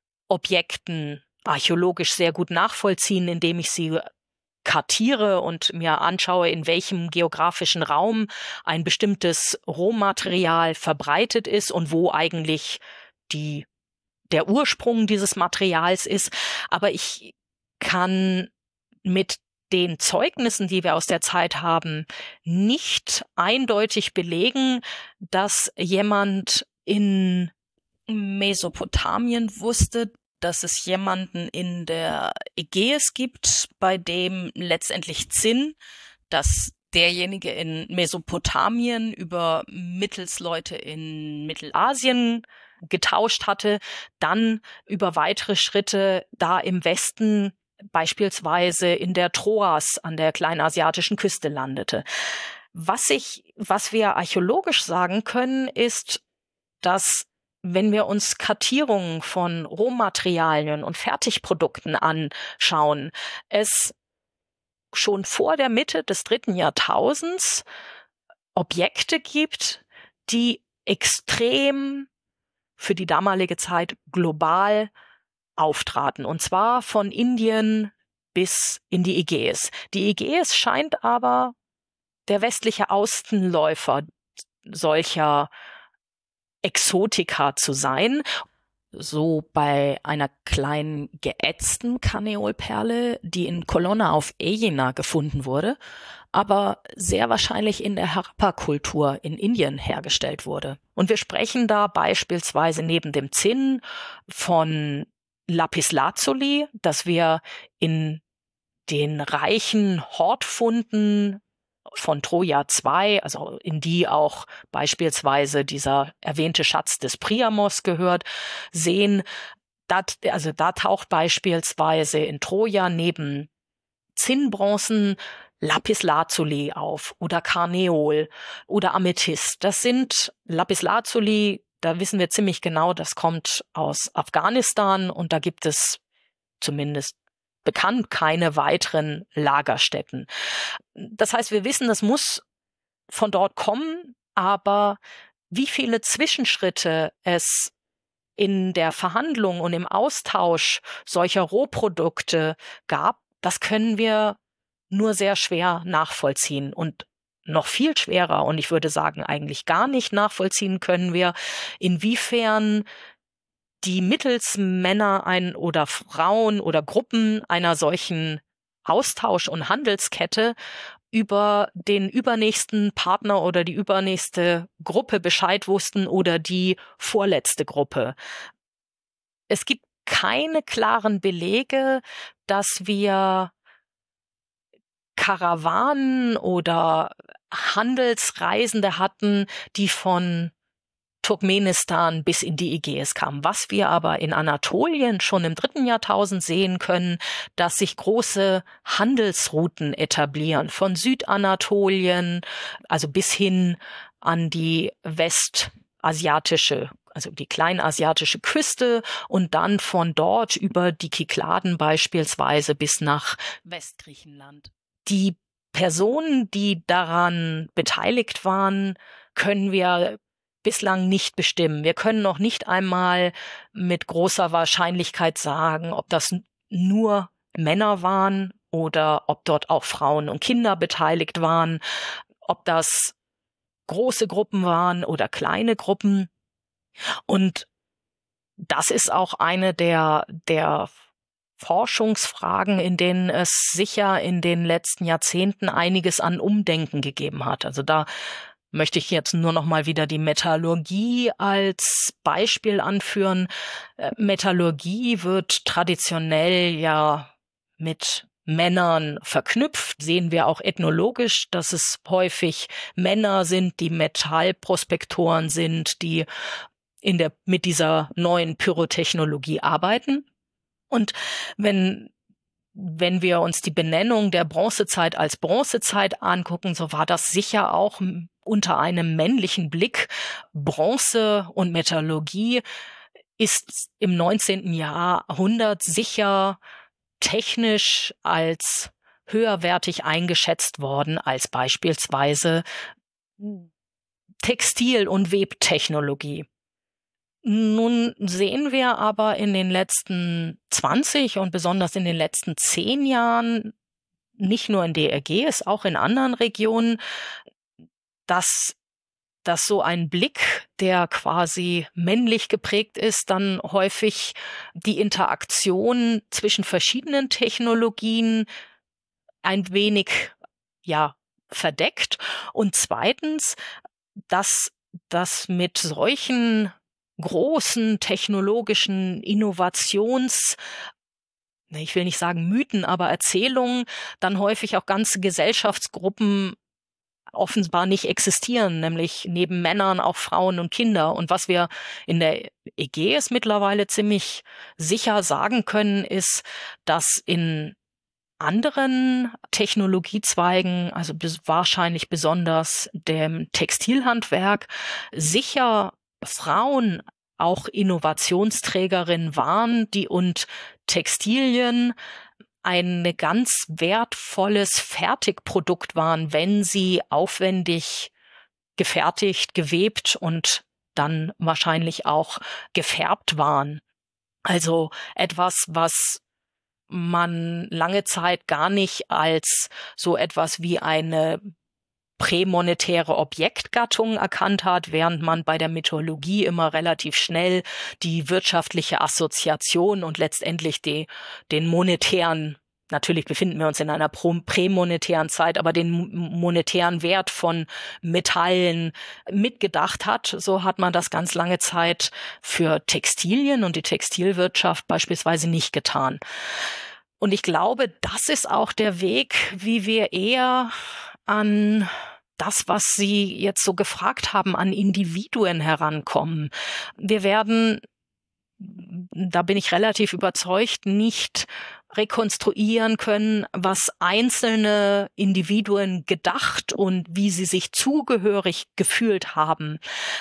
Objekten archäologisch sehr gut nachvollziehen, indem ich sie kartiere und mir anschaue, in welchem geografischen Raum ein bestimmtes Rohmaterial verbreitet ist und wo eigentlich die, der Ursprung dieses Materials ist. Aber ich kann mit den Zeugnissen, die wir aus der Zeit haben, nicht eindeutig belegen, dass jemand in Mesopotamien wusste, dass es jemanden in der Ägäis gibt, bei dem letztendlich Zinn, dass derjenige in Mesopotamien über Mittelsleute in Mittelasien getauscht hatte, dann über weitere Schritte da im Westen beispielsweise in der Troas an der kleinasiatischen Küste landete. Was ich, was wir archäologisch sagen können, ist, dass wenn wir uns Kartierungen von Rohmaterialien und Fertigprodukten anschauen, es schon vor der Mitte des dritten Jahrtausends Objekte gibt, die extrem für die damalige Zeit global auftraten, und zwar von Indien bis in die Ägäis. Die Ägäis scheint aber der westliche Außenläufer solcher Exotika zu sein. so bei einer kleinen geätzten Karneolperle, die in Colonna auf Aegina gefunden wurde, aber sehr wahrscheinlich in der Harappa-Kultur in Indien hergestellt wurde. Und wir sprechen da beispielsweise neben dem Zinn von Lapislazuli, das wir in den reichen Hortfunden von Troja zwei, also in die auch beispielsweise dieser erwähnte Schatz des Priamos gehört, sehen. Dat, also da taucht beispielsweise in Troja neben Zinnbronzen Lapislazuli auf oder Karneol oder Amethyst. Das sind Lapislazuli, da wissen wir ziemlich genau, das kommt aus Afghanistan und da gibt es zumindest bekannt keine weiteren Lagerstätten. Das heißt, wir wissen, das muss von dort kommen, aber wie viele Zwischenschritte es in der Verhandlung und im Austausch solcher Rohprodukte gab, das können wir nur sehr schwer nachvollziehen. Und noch viel schwerer, und ich würde sagen, eigentlich gar nicht nachvollziehen können wir, inwiefern die Mittelsmänner ein oder Frauen oder Gruppen einer solchen Austausch- und Handelskette über den übernächsten Partner oder die übernächste Gruppe Bescheid wussten oder die vorletzte Gruppe. Es gibt keine klaren Belege, dass wir Karawanen oder Handelsreisende hatten, die von Turkmenistan bis in die Ägäis kam. Was wir aber in Anatolien schon im dritten Jahrtausend sehen können, dass sich große Handelsrouten etablieren, von Südanatolien, also bis hin an die westasiatische, also die kleinasiatische Küste und dann von dort über die Kykladen beispielsweise bis nach Westgriechenland. Die Personen, die daran beteiligt waren, können wir bislang nicht bestimmen. Wir können noch nicht einmal mit großer Wahrscheinlichkeit sagen, ob das nur Männer waren oder ob dort auch Frauen und Kinder beteiligt waren, ob das große Gruppen waren oder kleine Gruppen. Und das ist auch eine der, der Forschungsfragen, in denen es sicher in den letzten Jahrzehnten einiges an Umdenken gegeben hat. Also da möchte ich jetzt nur noch mal wieder die Metallurgie als Beispiel anführen. Metallurgie wird traditionell ja mit Männern verknüpft. Sehen wir auch ethnologisch, dass es häufig Männer sind, die Metallprospektoren sind, die in der, mit dieser neuen Pyrotechnologie arbeiten. Und wenn Wenn wir uns die Benennung der Bronzezeit als Bronzezeit angucken, so war das sicher auch unter einem männlichen Blick. Bronze und Metallurgie ist im neunzehnten Jahrhundert sicher technisch als höherwertig eingeschätzt worden als beispielsweise Textil- und Webtechnologie. Nun sehen wir aber in den letzten zwanzig und besonders in den letzten zehn Jahren, nicht nur in der Ägäis, auch in anderen Regionen, dass, dass so ein Blick, der quasi männlich geprägt ist, dann häufig die Interaktion zwischen verschiedenen Technologien ein wenig, ja, verdeckt. Und zweitens, dass das mit solchen großen technologischen Innovations, ich will nicht sagen Mythen, aber Erzählungen, dann häufig auch ganze Gesellschaftsgruppen offenbar nicht existieren, nämlich neben Männern auch Frauen und Kinder. Und was wir in der Ägäis mittlerweile ziemlich sicher sagen können, ist, dass in anderen Technologiezweigen, also bis, wahrscheinlich besonders dem Textilhandwerk, sicher Frauen auch Innovationsträgerinnen waren, die und Textilien ein ganz wertvolles Fertigprodukt waren, wenn sie aufwendig gefertigt, gewebt und dann wahrscheinlich auch gefärbt waren. Also etwas, was man lange Zeit gar nicht als so etwas wie eine prämonetäre Objektgattungen erkannt hat, während man bei der Mythologie immer relativ schnell die wirtschaftliche Assoziation und letztendlich die, den monetären, natürlich befinden wir uns in einer prämonetären Zeit, aber den monetären Wert von Metallen mitgedacht hat. So hat man das ganz lange Zeit für Textilien und die Textilwirtschaft beispielsweise nicht getan. Und ich glaube, das ist auch der Weg, wie wir eher an das, was Sie jetzt so gefragt haben, an Individuen herankommen. Wir werden, da bin ich relativ überzeugt, nicht rekonstruieren können, was einzelne Individuen gedacht und wie sie sich zugehörig gefühlt haben.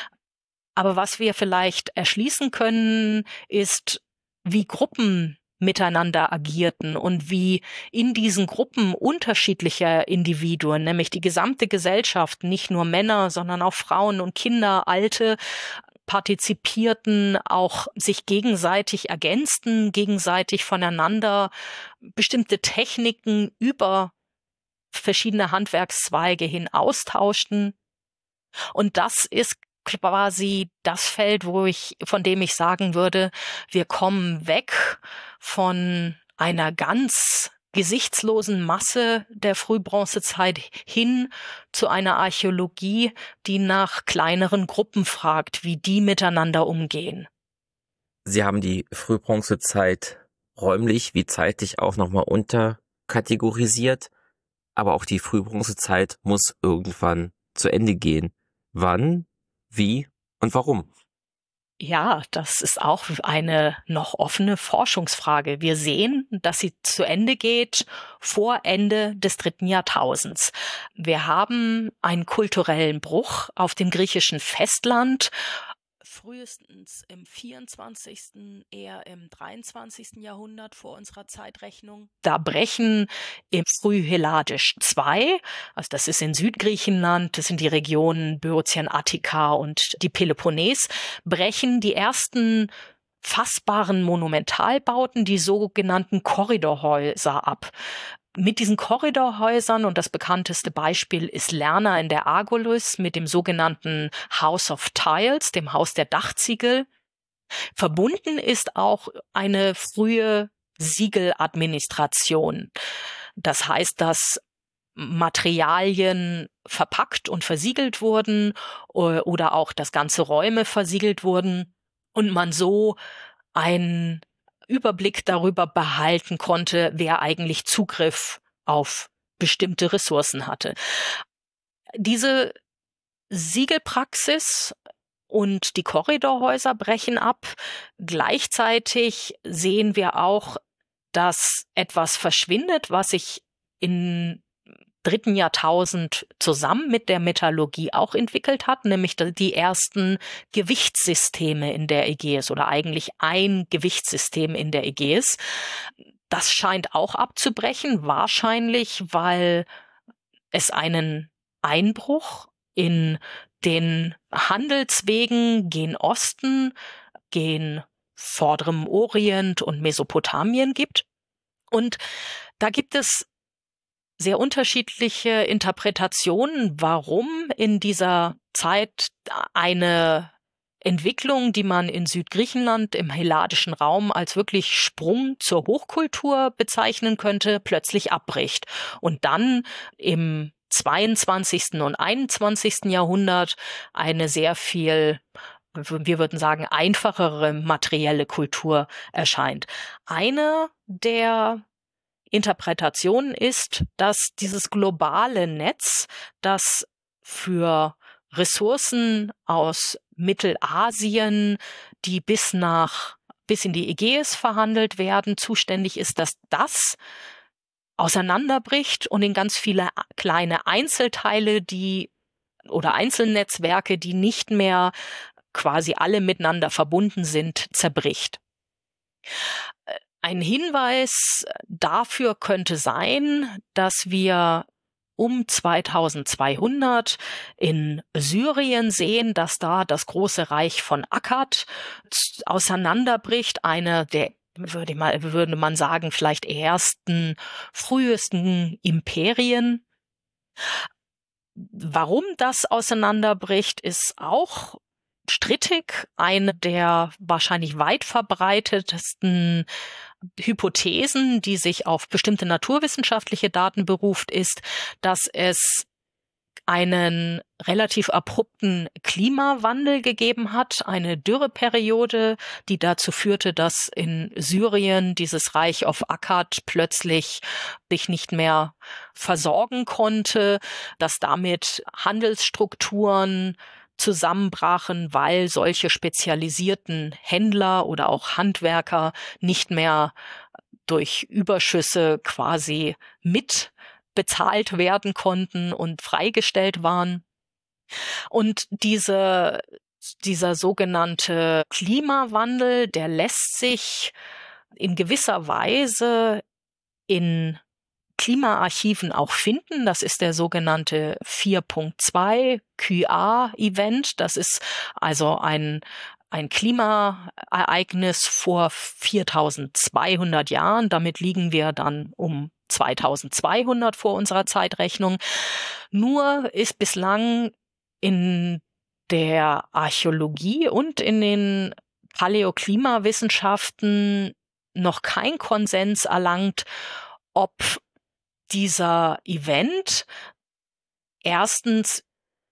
Aber was wir vielleicht erschließen können, ist, wie Gruppen miteinander agierten und wie in diesen Gruppen unterschiedlicher Individuen, nämlich die gesamte Gesellschaft, nicht nur Männer, sondern auch Frauen und Kinder, Alte, partizipierten, auch sich gegenseitig ergänzten, gegenseitig voneinander bestimmte Techniken über verschiedene Handwerkszweige hin austauschten. Und das ist quasi das Feld, wo ich, von dem ich sagen würde, wir kommen weg von einer ganz gesichtslosen Masse der Frühbronzezeit hin zu einer Archäologie, die nach kleineren Gruppen fragt, wie die miteinander umgehen. Sie haben die Frühbronzezeit räumlich wie zeitlich auch nochmal unterkategorisiert, aber auch die Frühbronzezeit muss irgendwann zu Ende gehen. Wann, wie und warum? Ja, das ist auch eine noch offene Forschungsfrage. Wir sehen, dass sie zu Ende geht vor Ende des dritten Jahrtausends. Wir haben einen kulturellen Bruch auf dem griechischen Festland, frühestens im vierundzwanzigsten, eher im dreiundzwanzigsten Jahrhundert vor unserer Zeitrechnung. Da brechen im Frühhelladisch zwei, also das ist in Südgriechenland, das sind die Regionen Böotien, Attika und die Peloponnes, brechen die ersten fassbaren Monumentalbauten, die sogenannten Korridorhäuser ab. Mit diesen Korridorhäusern, und das bekannteste Beispiel ist Lerna in der Agolus mit dem sogenannten House of Tiles, dem Haus der Dachziegel, verbunden ist auch eine frühe Siegeladministration. Das heißt, dass Materialien verpackt und versiegelt wurden oder auch, dass ganze Räume versiegelt wurden und man so ein Überblick darüber behalten konnte, wer eigentlich Zugriff auf bestimmte Ressourcen hatte. Diese Siegelpraxis und die Korridorhäuser brechen ab. Gleichzeitig sehen wir auch, dass etwas verschwindet, was sich im dritten Jahrtausend zusammen mit der Metallurgie auch entwickelt hat, nämlich die ersten Gewichtssysteme in der Ägäis oder eigentlich ein Gewichtssystem in der Ägäis. Das scheint auch abzubrechen, wahrscheinlich, weil es einen Einbruch in den Handelswegen gen Osten, gen vorderem Orient und Mesopotamien gibt. Und da gibt es sehr unterschiedliche Interpretationen, warum in dieser Zeit eine Entwicklung, die man in Südgriechenland im helladischen Raum als wirklich Sprung zur Hochkultur bezeichnen könnte, plötzlich abbricht und dann im zweiundzwanzigsten und einundzwanzigsten Jahrhundert eine sehr viel, wir würden sagen, einfachere materielle Kultur erscheint. Eine der Interpretation ist, dass dieses globale Netz, das für Ressourcen aus Mittelasien, die bis nach bis in die Ägäis verhandelt werden, zuständig ist, dass das auseinanderbricht und in ganz viele kleine Einzelteile, die oder Einzelnetzwerke, die nicht mehr quasi alle miteinander verbunden sind, zerbricht. Ein Hinweis dafür könnte sein, dass wir um zweitausendzweihundert in Syrien sehen, dass da das große Reich von Akkad auseinanderbricht, eine der, würde man, würde man sagen, vielleicht ersten, frühesten Imperien. Warum das auseinanderbricht, ist auch strittig. Eine der wahrscheinlich weit verbreitetsten Hypothesen, die sich auf bestimmte naturwissenschaftliche Daten beruft, ist, dass es einen relativ abrupten Klimawandel gegeben hat, eine Dürreperiode, die dazu führte, dass in Syrien dieses Reich auf Akkad plötzlich sich nicht mehr versorgen konnte, dass damit Handelsstrukturen zusammenbrachen, weil solche spezialisierten Händler oder auch Handwerker nicht mehr durch Überschüsse quasi mit bezahlt werden konnten und freigestellt waren. Und diese, dieser sogenannte Klimawandel, der lässt sich in gewisser Weise in Klimaarchiven auch finden. Das ist der sogenannte vier Punkt zwei Q A-Event. Das ist also ein ein Klimaereignis vor viertausendzweihundert Jahren. Damit liegen wir dann um zweitausendzweihundert vor unserer Zeitrechnung. Nur ist bislang in der Archäologie und in den Paläoklimawissenschaften noch kein Konsens erlangt, ob dieser Event erstens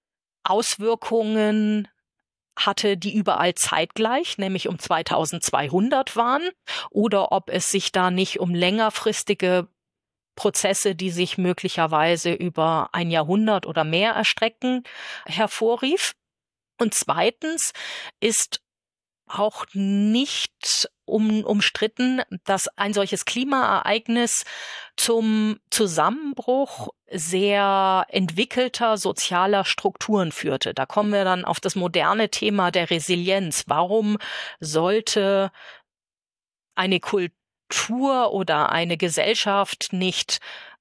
Auswirkungen hatte, die überall zeitgleich, nämlich um zweitausendzweihundert waren, oder ob es sich da nicht um längerfristige Prozesse, die sich möglicherweise über ein Jahrhundert oder mehr erstrecken, hervorrief. Und zweitens ist auch nicht um, umstritten, dass ein solches Klimaereignis zum Zusammenbruch sehr entwickelter sozialer Strukturen führte. Da kommen wir dann auf das moderne Thema der Resilienz. Warum sollte eine Kultur oder eine Gesellschaft nicht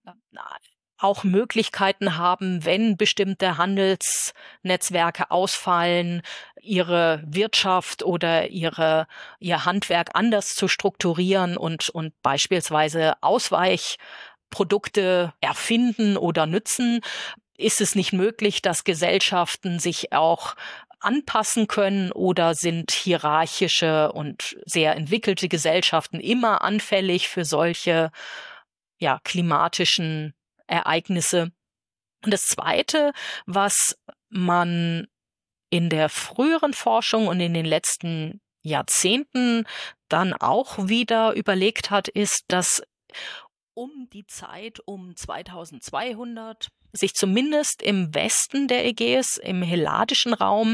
auch Möglichkeiten haben, wenn bestimmte Handelsnetzwerke ausfallen, ihre Wirtschaft oder ihre, ihr Handwerk anders zu strukturieren und, und beispielsweise Ausweichprodukte erfinden oder nützen? Ist es nicht möglich, dass Gesellschaften sich auch anpassen können, oder sind hierarchische und sehr entwickelte Gesellschaften immer anfällig für solche, ja, klimatischen Ereignisse? Und das Zweite, was man in der früheren Forschung und in den letzten Jahrzehnten dann auch wieder überlegt hat, ist, dass um die Zeit um zweitausendzweihundert sich zumindest im Westen der Ägäis, im helladischen Raum,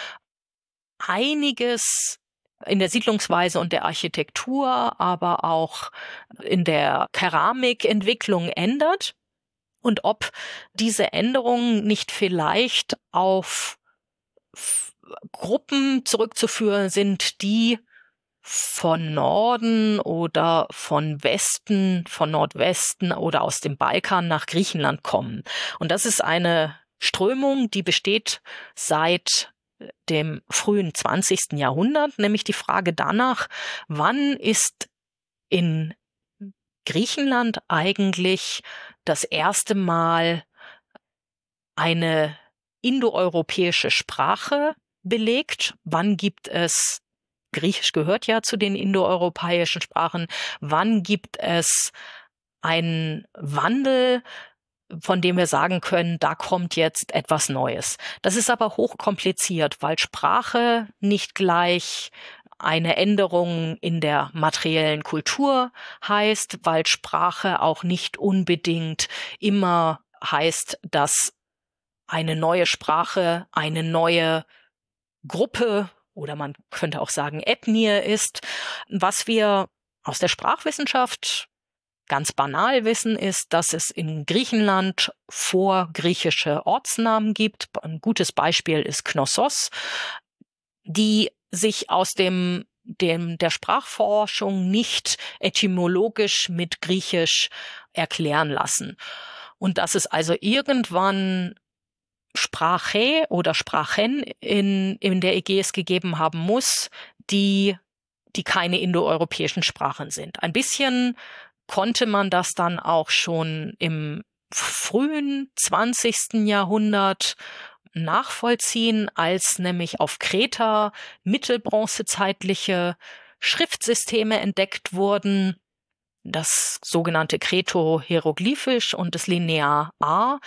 einiges in der Siedlungsweise und der Architektur, aber auch in der Keramikentwicklung ändert. Und ob diese Änderungen nicht vielleicht auf Gruppen zurückzuführen sind, die von Norden oder von Westen, von Nordwesten oder aus dem Balkan nach Griechenland kommen. Und das ist eine Strömung, die besteht seit dem frühen zwanzigsten Jahrhundert, nämlich die Frage danach, wann ist in Griechenland eigentlich das erste Mal eine indoeuropäische Sprache belegt? Wann gibt es, Griechisch gehört ja zu den indoeuropäischen Sprachen, wann gibt es einen Wandel, von dem wir sagen können, da kommt jetzt etwas Neues? Das ist aber hochkompliziert, weil Sprache nicht gleich eine Änderung in der materiellen Kultur heißt, weil Sprache auch nicht unbedingt immer heißt, dass eine neue Sprache eine neue Gruppe oder man könnte auch sagen Ethnie ist. Was wir aus der Sprachwissenschaft ganz banal wissen, ist, dass es in Griechenland vorgriechische Ortsnamen gibt. Ein gutes Beispiel ist Knossos, die sich aus dem, dem der Sprachforschung nicht etymologisch mit Griechisch erklären lassen. Und dass es also irgendwann Sprache oder Sprachen in, in der Ägäis gegeben haben muss, die, die keine indoeuropäischen Sprachen sind. Ein bisschen konnte man das dann auch schon im frühen zwanzigsten Jahrhundert nachvollziehen, als nämlich auf Kreta mittelbronzezeitliche Schriftsysteme entdeckt wurden, das sogenannte Kreto-Hieroglyphisch und das Linear A,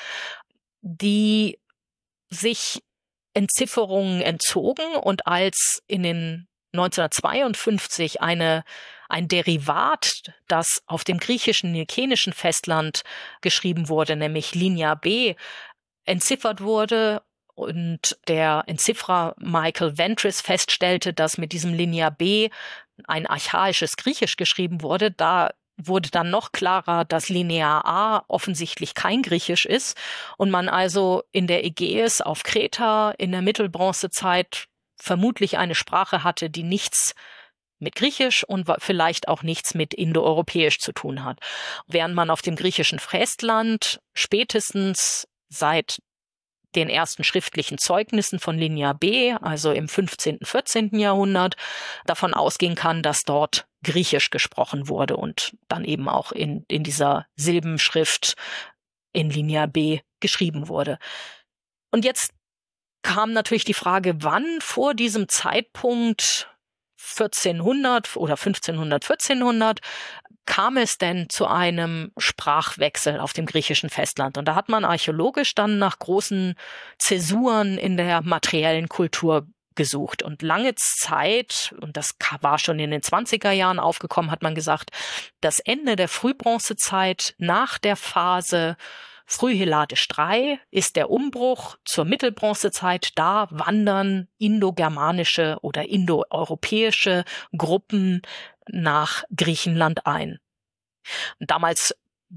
die sich Entzifferungen entzogen und als in den neunzehnhundertzweiundfünfzig eine, ein Derivat, das auf dem griechischen mykenischen Festland geschrieben wurde, nämlich Linear B, entziffert wurde und der Entzifferer Michael Ventris feststellte, dass mit diesem Linear B ein archaisches Griechisch geschrieben wurde, da wurde dann noch klarer, dass Linear A offensichtlich kein Griechisch ist und man also in der Ägäis auf Kreta in der Mittelbronzezeit vermutlich eine Sprache hatte, die nichts mit Griechisch und vielleicht auch nichts mit Indoeuropäisch zu tun hat. Während man auf dem griechischen Festland spätestens seit den ersten schriftlichen Zeugnissen von Linear B, also im fünfzehnten, vierzehnten Jahrhundert, davon ausgehen kann, dass dort Griechisch gesprochen wurde und dann eben auch in, in dieser Silbenschrift in Linear B geschrieben wurde. Und jetzt kam natürlich die Frage, wann vor diesem Zeitpunkt vierzehnhundert oder fünfzehnhundert, vierzehnhundert kam es denn zu einem Sprachwechsel auf dem griechischen Festland? Und da hat man archäologisch dann nach großen Zäsuren in der materiellen Kultur gesucht. Und lange Zeit, und das war schon in den zwanziger Jahren aufgekommen, hat man gesagt, das Ende der Frühbronzezeit nach der Phase Frühhelladisch drei ist der Umbruch zur Mittelbronzezeit. Da wandern indogermanische oder indoeuropäische Gruppen nach Griechenland ein. Damals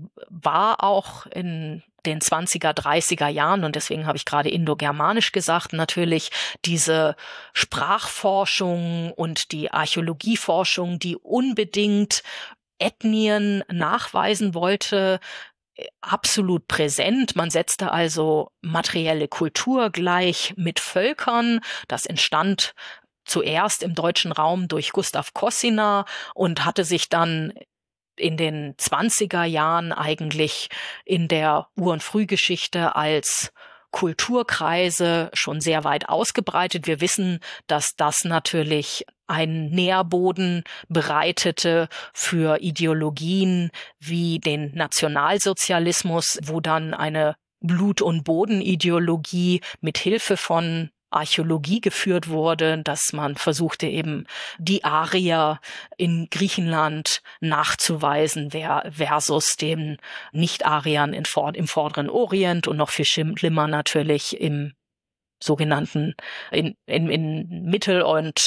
war auch in den zwanziger, dreißiger Jahren, und deswegen habe ich gerade indogermanisch gesagt, natürlich diese Sprachforschung und die Archäologieforschung, die unbedingt Ethnien nachweisen wollte, absolut präsent. Man setzte also materielle Kultur gleich mit Völkern. Das entstand zuerst im deutschen Raum durch Gustav Kossiner und hatte sich dann in den zwanziger Jahren eigentlich in der Ur- und Frühgeschichte als Kulturkreise schon sehr weit ausgebreitet. Wir wissen, dass das natürlich einen Nährboden bereitete für Ideologien wie den Nationalsozialismus, wo dann eine Blut- und Bodenideologie mit Hilfe von Archäologie geführt wurde, dass man versuchte eben die Arier in Griechenland nachzuweisen versus den Nicht-Ariern im vorderen Orient und noch viel schlimmer natürlich im sogenannten in, in, in Mittel- und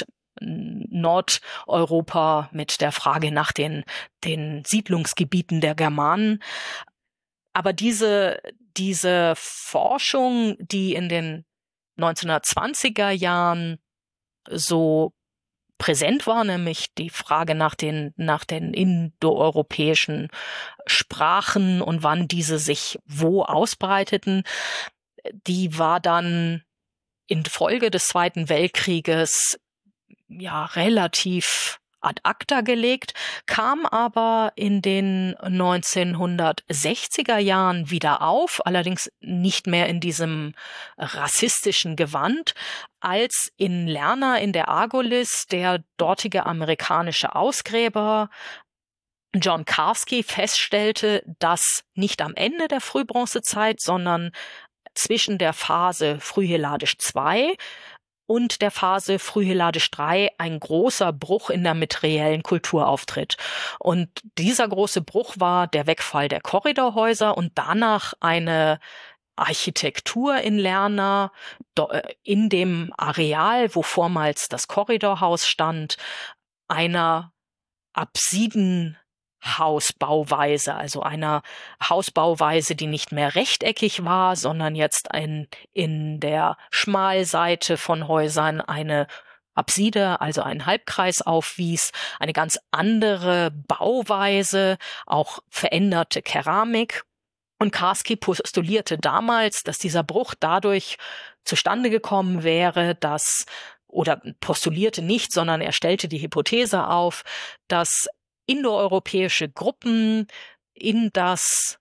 Nordeuropa mit der Frage nach den, den Siedlungsgebieten der Germanen. Aber diese, diese Forschung, die in den neunzehnhundertzwanziger Jahren so präsent war, nämlich die Frage nach den, nach den indoeuropäischen Sprachen und wann diese sich wo ausbreiteten, die war dann in Folge des Zweiten Weltkrieges ja relativ ad acta gelegt, kam aber in den neunzehnhundertsechziger Jahren wieder auf, allerdings nicht mehr in diesem rassistischen Gewand, als in Lerna in der Argolis der dortige amerikanische Ausgräber John Karski feststellte, dass nicht am Ende der Frühbronzezeit, sondern zwischen der Phase Frühhelladisch zwei und der Phase Frühhelladisch drei ein großer Bruch in der materiellen Kultur auftritt. Und dieser große Bruch war der Wegfall der Korridorhäuser und danach eine Architektur in Lerna in dem Areal, wo vormals das Korridorhaus stand, einer Apsiden Hausbauweise, also einer Hausbauweise, die nicht mehr rechteckig war, sondern jetzt ein, in der Schmalseite von Häusern eine Apside, also einen Halbkreis aufwies, eine ganz andere Bauweise, auch veränderte Keramik. Und Karski postulierte damals, dass dieser Bruch dadurch zustande gekommen wäre, dass, oder postulierte nicht, sondern er stellte die Hypothese auf, dass indoeuropäische Gruppen in das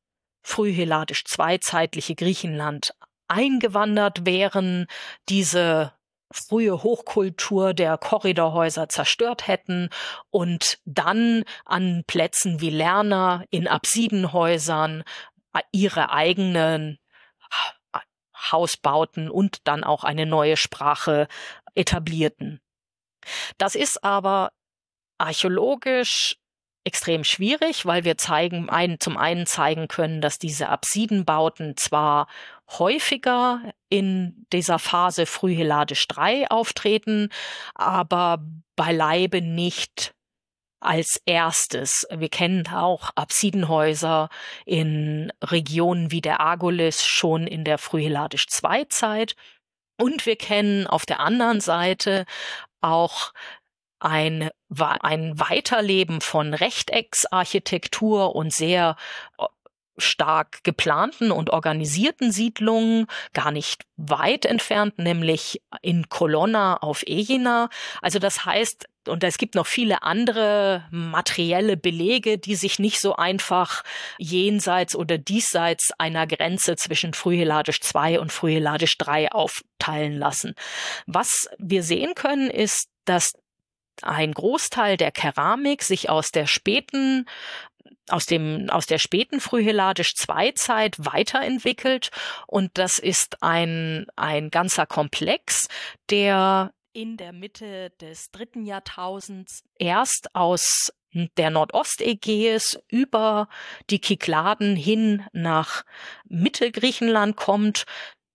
frühhelladisch-zweizeitliche Griechenland eingewandert wären, diese frühe Hochkultur der Korridorhäuser zerstört hätten und dann an Plätzen wie Lerna in Apsidenhäusern ihre eigenen Hausbauten und dann auch eine neue Sprache etablierten. Das ist aber archäologisch extrem schwierig, weil wir zeigen, ein, zum einen zeigen können, dass diese Apsidenbauten zwar häufiger in dieser Phase Frühhelladisch drei auftreten, aber beileibe nicht als erstes. Wir kennen auch Apsidenhäuser in Regionen wie der Argolis schon in der Frühhelladisch zwei Zeit. Und wir kennen auf der anderen Seite auch ein, ein Weiterleben von Rechtecksarchitektur und sehr stark geplanten und organisierten Siedlungen, gar nicht weit entfernt, nämlich in Colonna auf Egina. Also das heißt, und es gibt noch viele andere materielle Belege, die sich nicht so einfach jenseits oder diesseits einer Grenze zwischen Frühhelladisch zwei und Frühhelladisch drei aufteilen lassen. Was wir sehen können, ist, dass ein Großteil der Keramik sich aus der späten aus dem aus der späten Frühhelladisch zwei Zeit weiterentwickelt, und das ist ein ein ganzer Komplex, der in der Mitte des dritten Jahrtausends erst aus der Nordostägäis über die Kykladen hin nach Mittelgriechenland kommt.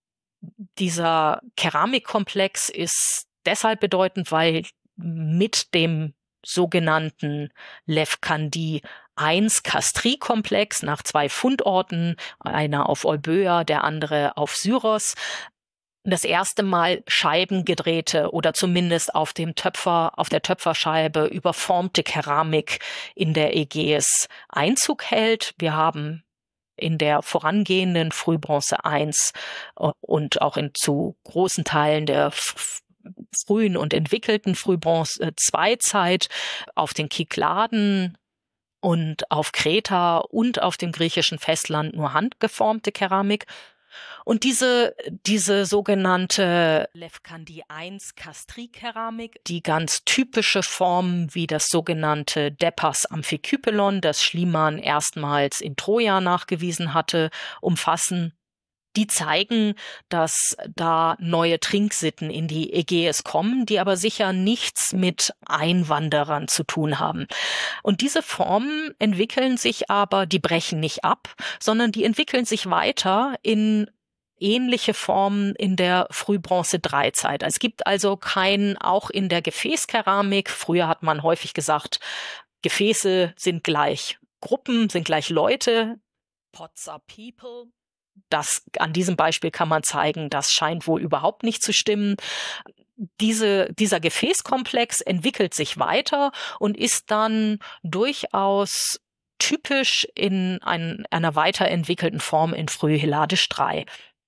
Dieser Keramikkomplex ist deshalb bedeutend, weil mit dem sogenannten Lefkandi eins Kastrie-Komplex nach zwei Fundorten, einer auf Euböa, der andere auf Syros, das erste Mal scheibengedrehte oder zumindest auf dem Töpfer, auf der Töpferscheibe überformte Keramik in der Ägäis Einzug hält. Wir haben in der vorangehenden Frühbronze eins und auch in zu großen Teilen der frühen und entwickelten Frühbronze zwei Zeit auf den Kykladen und auf Kreta und auf dem griechischen Festland nur handgeformte Keramik. Und diese, diese sogenannte Lefkandi eins Kastrie-Keramik, die ganz typische Formen wie das sogenannte Depas Amphikypelon, das Schliemann erstmals in Troja nachgewiesen hatte, umfassen, die zeigen, dass da neue Trinksitten in die Ägäis kommen, die aber sicher nichts mit Einwanderern zu tun haben. Und diese Formen entwickeln sich aber, die brechen nicht ab, sondern die entwickeln sich weiter in ähnliche Formen in der Frühbronze drei Zeit. Es gibt also kein, auch in der Gefäßkeramik, früher hat man häufig gesagt, Gefäße sind gleich Gruppen, sind gleich Leute, Pots are people. Das, an diesem Beispiel kann man zeigen, das scheint wohl überhaupt nicht zu stimmen. Diese, dieser Gefäßkomplex entwickelt sich weiter und ist dann durchaus typisch in ein, einer weiterentwickelten Form in Frühhelladisch drei.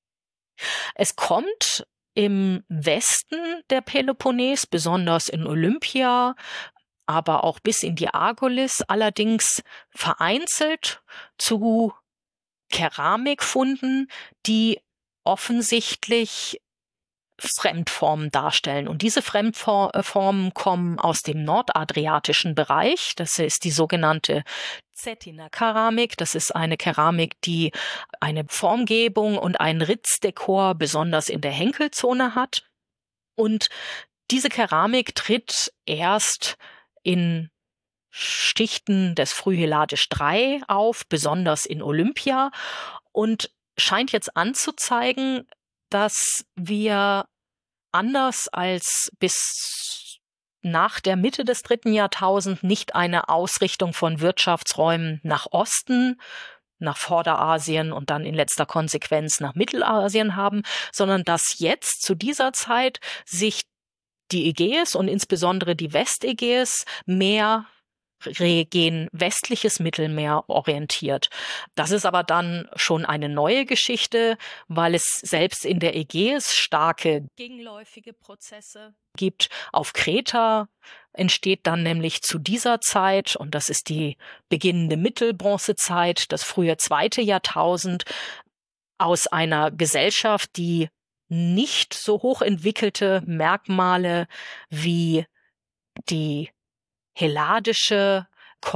Es kommt im Westen der Peloponnes, besonders in Olympia, aber auch bis in die Argolis, allerdings vereinzelt zu Keramikfunden, die offensichtlich Fremdformen darstellen. Und diese Fremdformen kommen aus dem nordadriatischen Bereich. Das ist die sogenannte Cetina-Keramik. Das ist eine Keramik, die eine Formgebung und einen Ritzdekor besonders in der Henkelzone hat. Und diese Keramik tritt erst in Schichten des Frühhelladisch drei auf, besonders in Olympia, und scheint jetzt anzuzeigen, dass wir anders als bis nach der Mitte des dritten Jahrtausends nicht eine Ausrichtung von Wirtschaftsräumen nach Osten, nach Vorderasien und dann in letzter Konsequenz nach Mittelasien haben, sondern dass jetzt zu dieser Zeit sich die Ägäis und insbesondere die Westägäis mehr gen westliches Mittelmeer orientiert. Das ist aber dann schon eine neue Geschichte, weil es selbst in der Ägäis starke gegenläufige Prozesse gibt. Auf Kreta entsteht dann nämlich zu dieser Zeit, und das ist die beginnende Mittelbronzezeit, das frühe zweite Jahrtausend, aus einer Gesellschaft, die nicht so hoch entwickelte Merkmale wie die helladische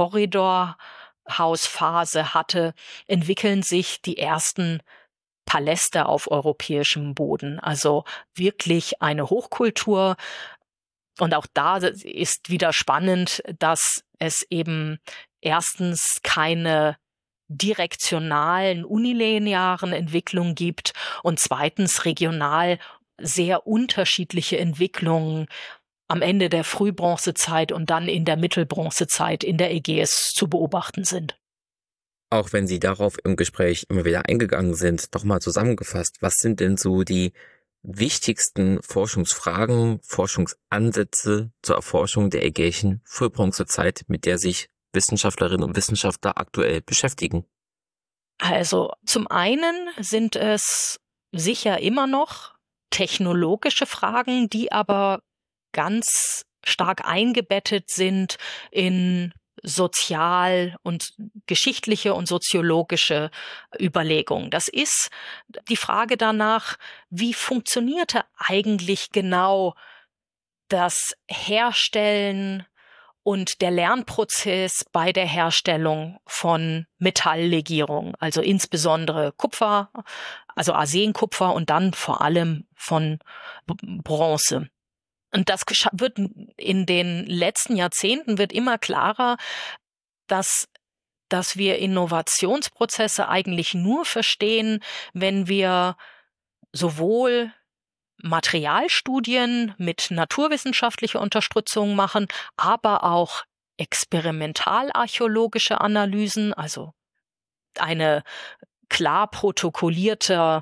Korridorhausphase hatte, entwickeln sich die ersten Paläste auf europäischem Boden. Also wirklich eine Hochkultur. Und auch da ist wieder spannend, dass es eben erstens keine direktionalen, unilinearen Entwicklungen gibt und zweitens regional sehr unterschiedliche Entwicklungen am Ende der Frühbronzezeit und dann in der Mittelbronzezeit in der Ägäis zu beobachten sind. Auch wenn Sie darauf im Gespräch immer wieder eingegangen sind, doch mal zusammengefasst, was sind denn so die wichtigsten Forschungsfragen, Forschungsansätze zur Erforschung der ägäischen Frühbronzezeit, mit der sich Wissenschaftlerinnen und Wissenschaftler aktuell beschäftigen? Also zum einen sind es sicher immer noch technologische Fragen, die aber ganz stark eingebettet sind in sozial und geschichtliche und soziologische Überlegungen. Das ist die Frage danach, wie funktionierte eigentlich genau das Herstellen und der Lernprozess bei der Herstellung von Metalllegierung, also insbesondere Kupfer, also Arsenkupfer und dann vor allem von Bronze. Und das wird in den letzten Jahrzehnten wird immer klarer, dass, dass wir Innovationsprozesse eigentlich nur verstehen, wenn wir sowohl Materialstudien mit naturwissenschaftlicher Unterstützung machen, aber auch experimentalarchäologische Analysen, also eine klar protokollierte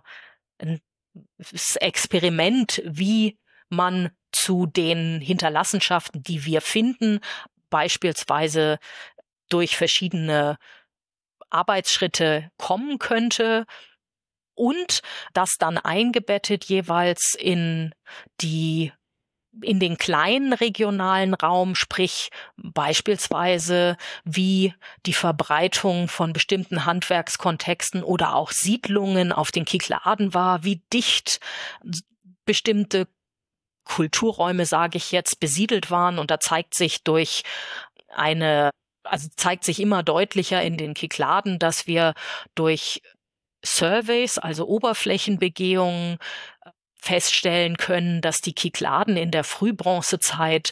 Experiment, wie man zu den Hinterlassenschaften, die wir finden, beispielsweise durch verschiedene Arbeitsschritte kommen könnte und das dann eingebettet jeweils in die in den kleinen regionalen Raum, sprich beispielsweise wie die Verbreitung von bestimmten Handwerkskontexten oder auch Siedlungen auf den Kykladen war, wie dicht bestimmte Kulturräume, sage ich jetzt, besiedelt waren. Und da zeigt sich durch eine, also zeigt sich immer deutlicher in den Kykladen, dass wir durch Surveys, also Oberflächenbegehungen, feststellen können, dass die Kykladen in der Frühbronzezeit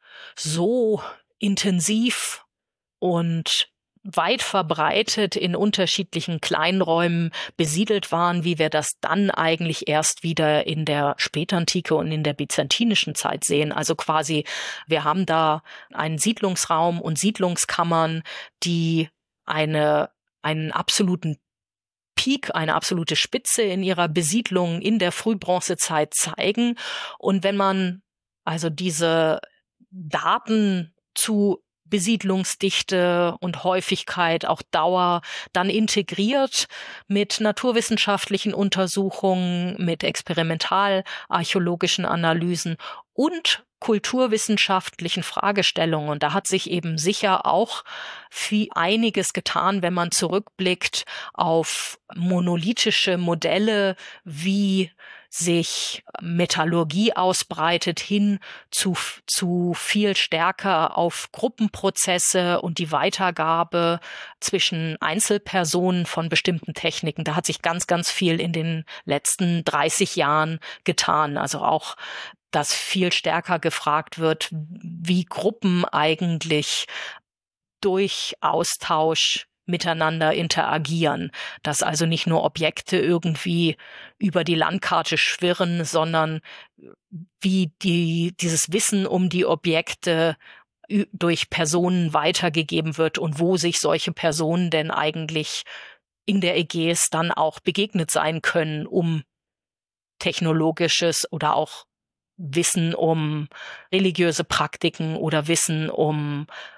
so intensiv und weit verbreitet in unterschiedlichen Kleinräumen besiedelt waren, wie wir das dann eigentlich erst wieder in der Spätantike und in der byzantinischen Zeit sehen. Also quasi, wir haben da einen Siedlungsraum und Siedlungskammern, die eine, einen absoluten Peak, eine absolute Spitze in ihrer Besiedlung in der Frühbronzezeit zeigen. Und wenn man also diese Daten zu Besiedlungsdichte und Häufigkeit, auch Dauer, dann integriert mit naturwissenschaftlichen Untersuchungen, mit experimentalarchäologischen Analysen und kulturwissenschaftlichen Fragestellungen. Und da hat sich eben sicher auch viel einiges getan, wenn man zurückblickt auf monolithische Modelle, wie sich Metallurgie ausbreitet hin zu, zu viel stärker auf Gruppenprozesse und die Weitergabe zwischen Einzelpersonen von bestimmten Techniken. Da hat sich ganz, ganz viel in den letzten dreißig Jahren getan. Also auch, dass viel stärker gefragt wird, wie Gruppen eigentlich durch Austausch miteinander interagieren, dass also nicht nur Objekte irgendwie über die Landkarte schwirren, sondern wie die, dieses Wissen um die Objekte durch Personen weitergegeben wird und wo sich solche Personen denn eigentlich in der Ägäis dann auch begegnet sein können, um technologisches oder auch Wissen um religiöse Praktiken oder Wissen um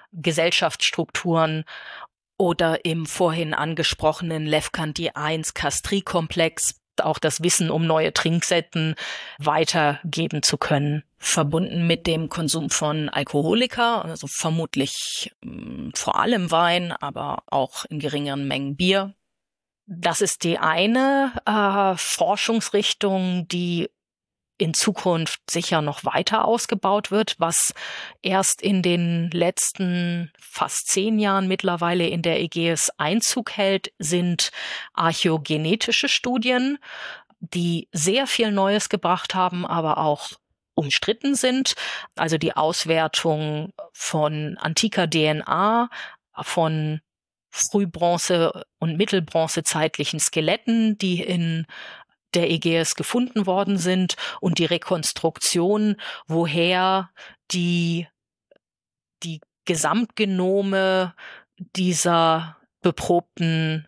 Gesellschaftsstrukturen oder im vorhin angesprochenen Levkanti eins Kastri-Komplex auch das Wissen um neue Trinksetten weitergeben zu können. Verbunden mit dem Konsum von Alkoholika, also vermutlich mh, vor allem Wein, aber auch in geringeren Mengen Bier. Das ist die eine äh, Forschungsrichtung, die in Zukunft sicher noch weiter ausgebaut wird, was erst in den letzten fast zehn Jahren mittlerweile in der Ägäis Einzug hält, sind archäogenetische Studien, die sehr viel Neues gebracht haben, aber auch umstritten sind. Also die Auswertung von antiker D N A, von Frühbronze- und Mittelbronzezeitlichen Skeletten, die in der Ägäis gefunden worden sind und die Rekonstruktion, woher die, die Gesamtgenome dieser beprobten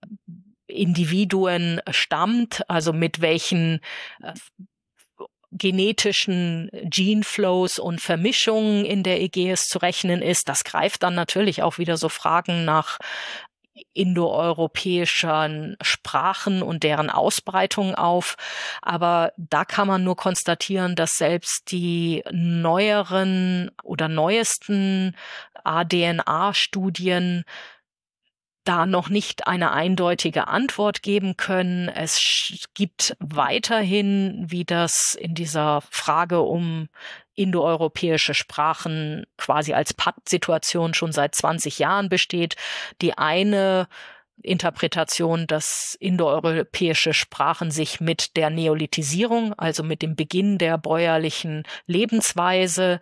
Individuen stammt, also mit welchen äh, genetischen Geneflows und Vermischungen in der Ägäis zu rechnen ist. Das greift dann natürlich auch wieder so Fragen nach indoeuropäischen Sprachen und deren Ausbreitung auf. Aber da kann man nur konstatieren, dass selbst die neueren oder neuesten A D N A-Studien da noch nicht eine eindeutige Antwort geben können. Es gibt weiterhin, wie das in dieser Frage um indoeuropäische Sprachen quasi als Pattsituation schon seit zwanzig Jahren besteht, die eine Interpretation, dass indoeuropäische Sprachen sich mit der Neolithisierung, also mit dem Beginn der bäuerlichen Lebensweise,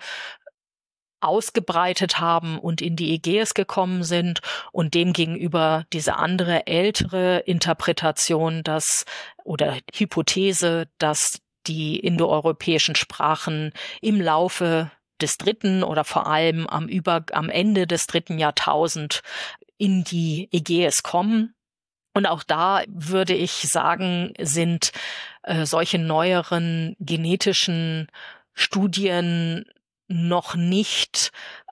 ausgebreitet haben und in die Ägäis gekommen sind und demgegenüber diese andere ältere Interpretation, dass oder Hypothese, dass die indoeuropäischen Sprachen im Laufe des dritten oder vor allem am Über am Ende des dritten Jahrtausend in die Ägäis kommen. Und auch da würde ich sagen, sind äh, solche neueren genetischen Studien noch nicht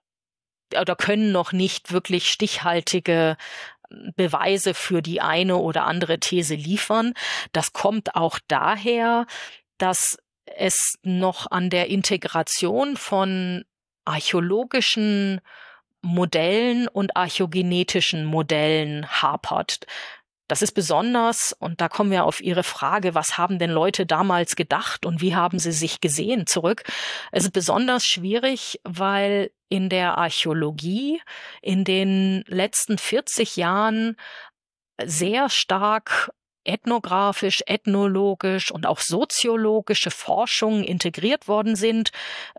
oder können noch nicht wirklich stichhaltige Beweise für die eine oder andere These liefern. Das kommt auch daher, dass es noch an der Integration von archäologischen Modellen und archäogenetischen Modellen hapert. Das ist besonders, und da kommen wir auf Ihre Frage, was haben denn Leute damals gedacht und wie haben sie sich gesehen, zurück. Es ist besonders schwierig, weil in der Archäologie in den letzten vierzig Jahren sehr stark ethnografisch, ethnologisch und auch soziologische Forschungen integriert worden sind,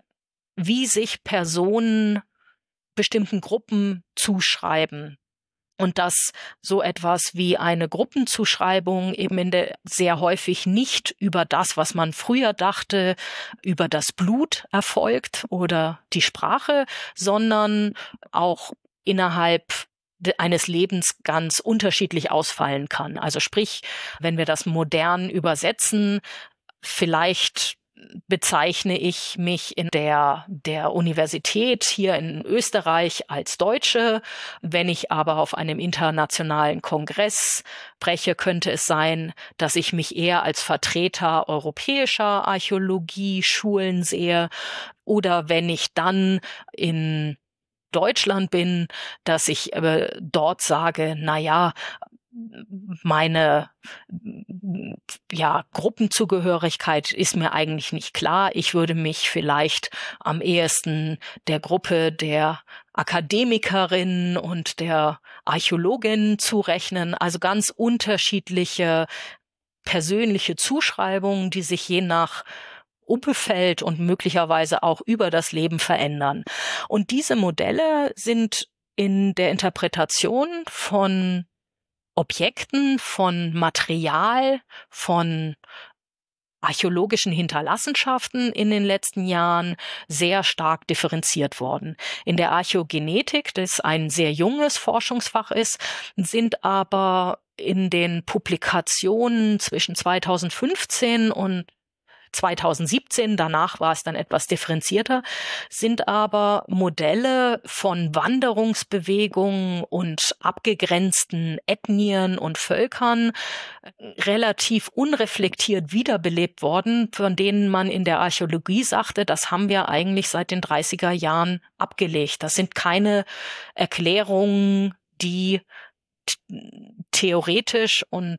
wie sich Personen bestimmten Gruppen zuschreiben. Und dass so etwas wie eine Gruppenzuschreibung eben in der sehr häufig nicht über das, was man früher dachte, über das Blut erfolgt oder die Sprache, sondern auch innerhalb eines Lebens ganz unterschiedlich ausfallen kann. Also sprich, wenn wir das modern übersetzen, vielleicht bezeichne ich mich in der, der Universität hier in Österreich als Deutsche. Wenn ich aber auf einem internationalen Kongress spreche, könnte es sein, dass ich mich eher als Vertreter europäischer Archäologie-Schulen sehe. Oder wenn ich dann in Deutschland bin, dass ich äh, dort sage, na ja, meine ja, Gruppenzugehörigkeit ist mir eigentlich nicht klar. Ich würde mich vielleicht am ehesten der Gruppe der Akademikerinnen und der Archäologinnen zurechnen. Also ganz unterschiedliche persönliche Zuschreibungen, die sich je nach Umfeld und möglicherweise auch über das Leben verändern. Und diese Modelle sind in der Interpretation von Objekten, von Material, von archäologischen Hinterlassenschaften in den letzten Jahren sehr stark differenziert worden. In der Archäogenetik, das ein sehr junges Forschungsfach ist, sind aber in den Publikationen zwischen zweitausendfünfzehn und zweitausendsiebzehn, danach war es dann etwas differenzierter, sind aber Modelle von Wanderungsbewegungen und abgegrenzten Ethnien und Völkern relativ unreflektiert wiederbelebt worden, von denen man in der Archäologie sagte, das haben wir eigentlich seit den dreißiger Jahren abgelegt. Das sind keine Erklärungen, die theoretisch und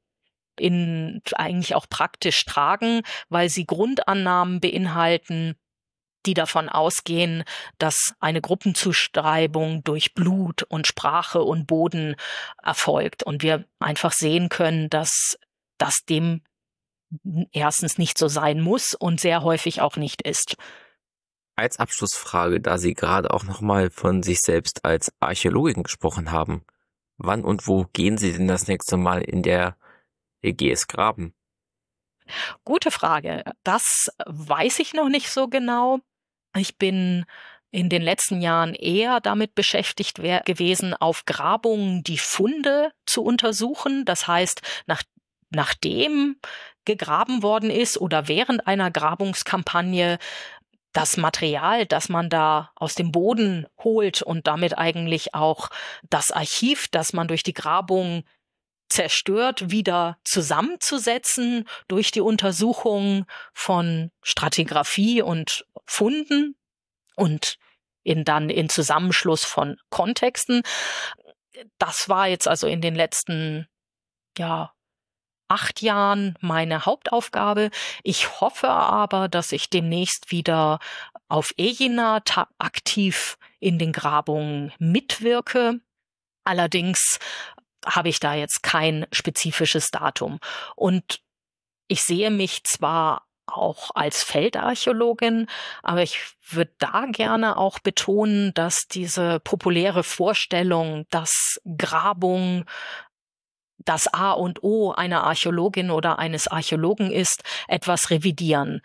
in eigentlich auch praktisch tragen, weil sie Grundannahmen beinhalten, die davon ausgehen, dass eine Gruppenzuschreibung durch Blut und Sprache und Boden erfolgt. Und wir einfach sehen können, dass das dem erstens nicht so sein muss und sehr häufig auch nicht ist. Als Abschlussfrage, da Sie gerade auch nochmal von sich selbst als Archäologin gesprochen haben, wann und wo gehen Sie denn das nächste Mal in der Ägäis graben? Gute Frage. Das weiß ich noch nicht so genau. Ich bin in den letzten Jahren eher damit beschäftigt wär, gewesen, auf Grabungen die Funde zu untersuchen. Das heißt, nach, nachdem gegraben worden ist oder während einer Grabungskampagne das Material, das man da aus dem Boden holt und damit eigentlich auch das Archiv, das man durch die Grabung zerstört, wieder zusammenzusetzen durch die Untersuchung von Stratigraphie und Funden und in, dann in Zusammenschluss von Kontexten. Das war jetzt also in den letzten, ja, acht Jahren meine Hauptaufgabe. Ich hoffe aber, dass ich demnächst wieder auf Egina ta- aktiv in den Grabungen mitwirke. Allerdings habe ich da jetzt kein spezifisches Datum. Und ich sehe mich zwar auch als Feldarchäologin, aber ich würde da gerne auch betonen, dass diese populäre Vorstellung, dass Grabung das A und O einer Archäologin oder eines Archäologen ist, etwas revidieren.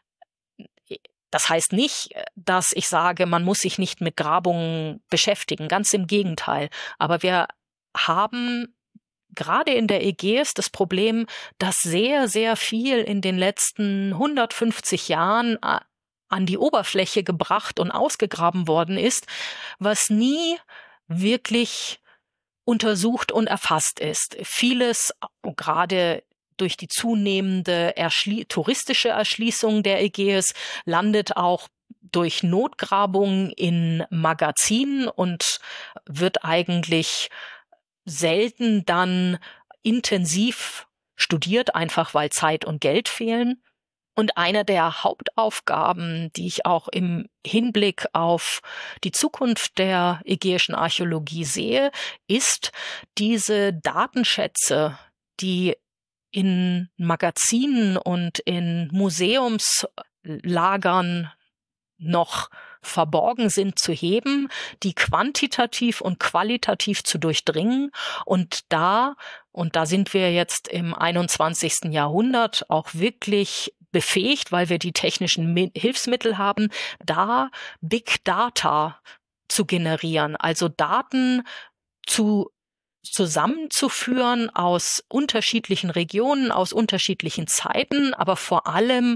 Das heißt nicht, dass ich sage, man muss sich nicht mit Grabungen beschäftigen, ganz im Gegenteil. Aber wir haben gerade in der Ägäis das Problem, dass sehr, sehr viel in den letzten hundertfünfzig Jahren an die Oberfläche gebracht und ausgegraben worden ist, was nie wirklich untersucht und erfasst ist. Vieles, gerade durch die zunehmende Erschli- touristische Erschließung der Ägäis, landet auch durch Notgrabungen in Magazinen und wird eigentlich selten dann intensiv studiert, einfach weil Zeit und Geld fehlen. Und eine der Hauptaufgaben, die ich auch im Hinblick auf die Zukunft der ägäischen Archäologie sehe, ist, diese Datenschätze, die in Magazinen und in Museumslagern noch verborgen sind, zu heben, die quantitativ und qualitativ zu durchdringen und da, und da sind wir jetzt im einundzwanzigsten Jahrhundert auch wirklich befähigt, weil wir die technischen Hilfsmittel haben, da Big Data zu generieren, also Daten zu zusammenzuführen aus unterschiedlichen Regionen, aus unterschiedlichen Zeiten, aber vor allem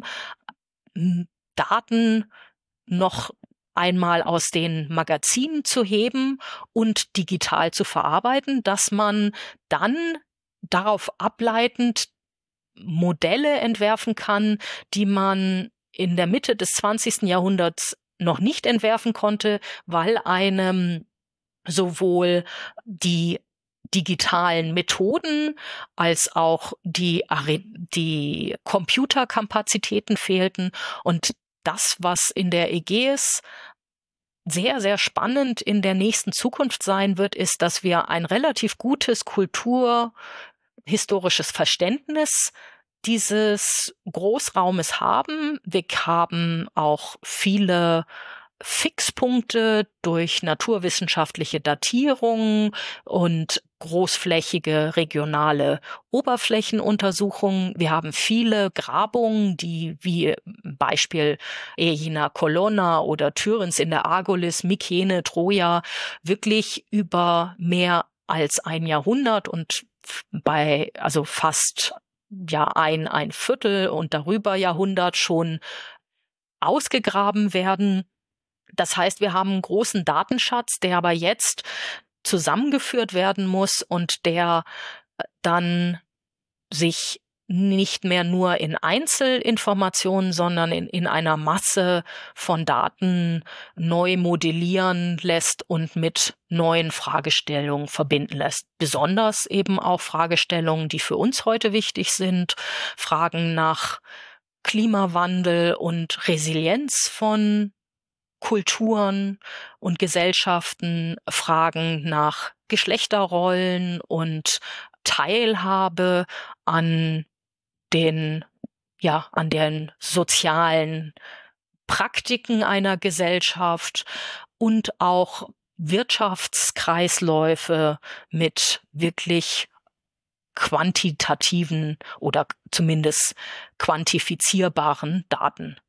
Daten noch einmal aus den Magazinen zu heben und digital zu verarbeiten, dass man dann darauf ableitend Modelle entwerfen kann, die man in der Mitte des zwanzigsten Jahrhunderts noch nicht entwerfen konnte, weil einem sowohl die digitalen Methoden als auch die, die Computerkapazitäten fehlten. Und das, was in der Ägäis sehr, sehr spannend in der nächsten Zukunft sein wird, ist, dass wir ein relativ gutes kulturhistorisches Verständnis dieses Großraumes haben. Wir haben auch viele Fixpunkte durch naturwissenschaftliche Datierungen und großflächige regionale Oberflächenuntersuchungen. Wir haben viele Grabungen, die wie Beispiel Aegina Colonna oder Tyrinth in der Argolis, Mykene, Troja, wirklich über mehr als ein Jahrhundert und bei also fast ja ein, ein Viertel und darüber Jahrhundert schon ausgegraben werden. Das heißt, wir haben einen großen Datenschatz, der aber jetzt zusammengeführt werden muss und der dann sich nicht mehr nur in Einzelinformationen, sondern in, in einer Masse von Daten neu modellieren lässt und mit neuen Fragestellungen verbinden lässt. Besonders eben auch Fragestellungen, die für uns heute wichtig sind, Fragen nach Klimawandel und Resilienz von Kulturen und Gesellschaften, Fragen nach Geschlechterrollen und Teilhabe an den, ja, an den sozialen Praktiken einer Gesellschaft und auch Wirtschaftskreisläufe mit wirklich quantitativen oder zumindest quantifizierbaren Daten.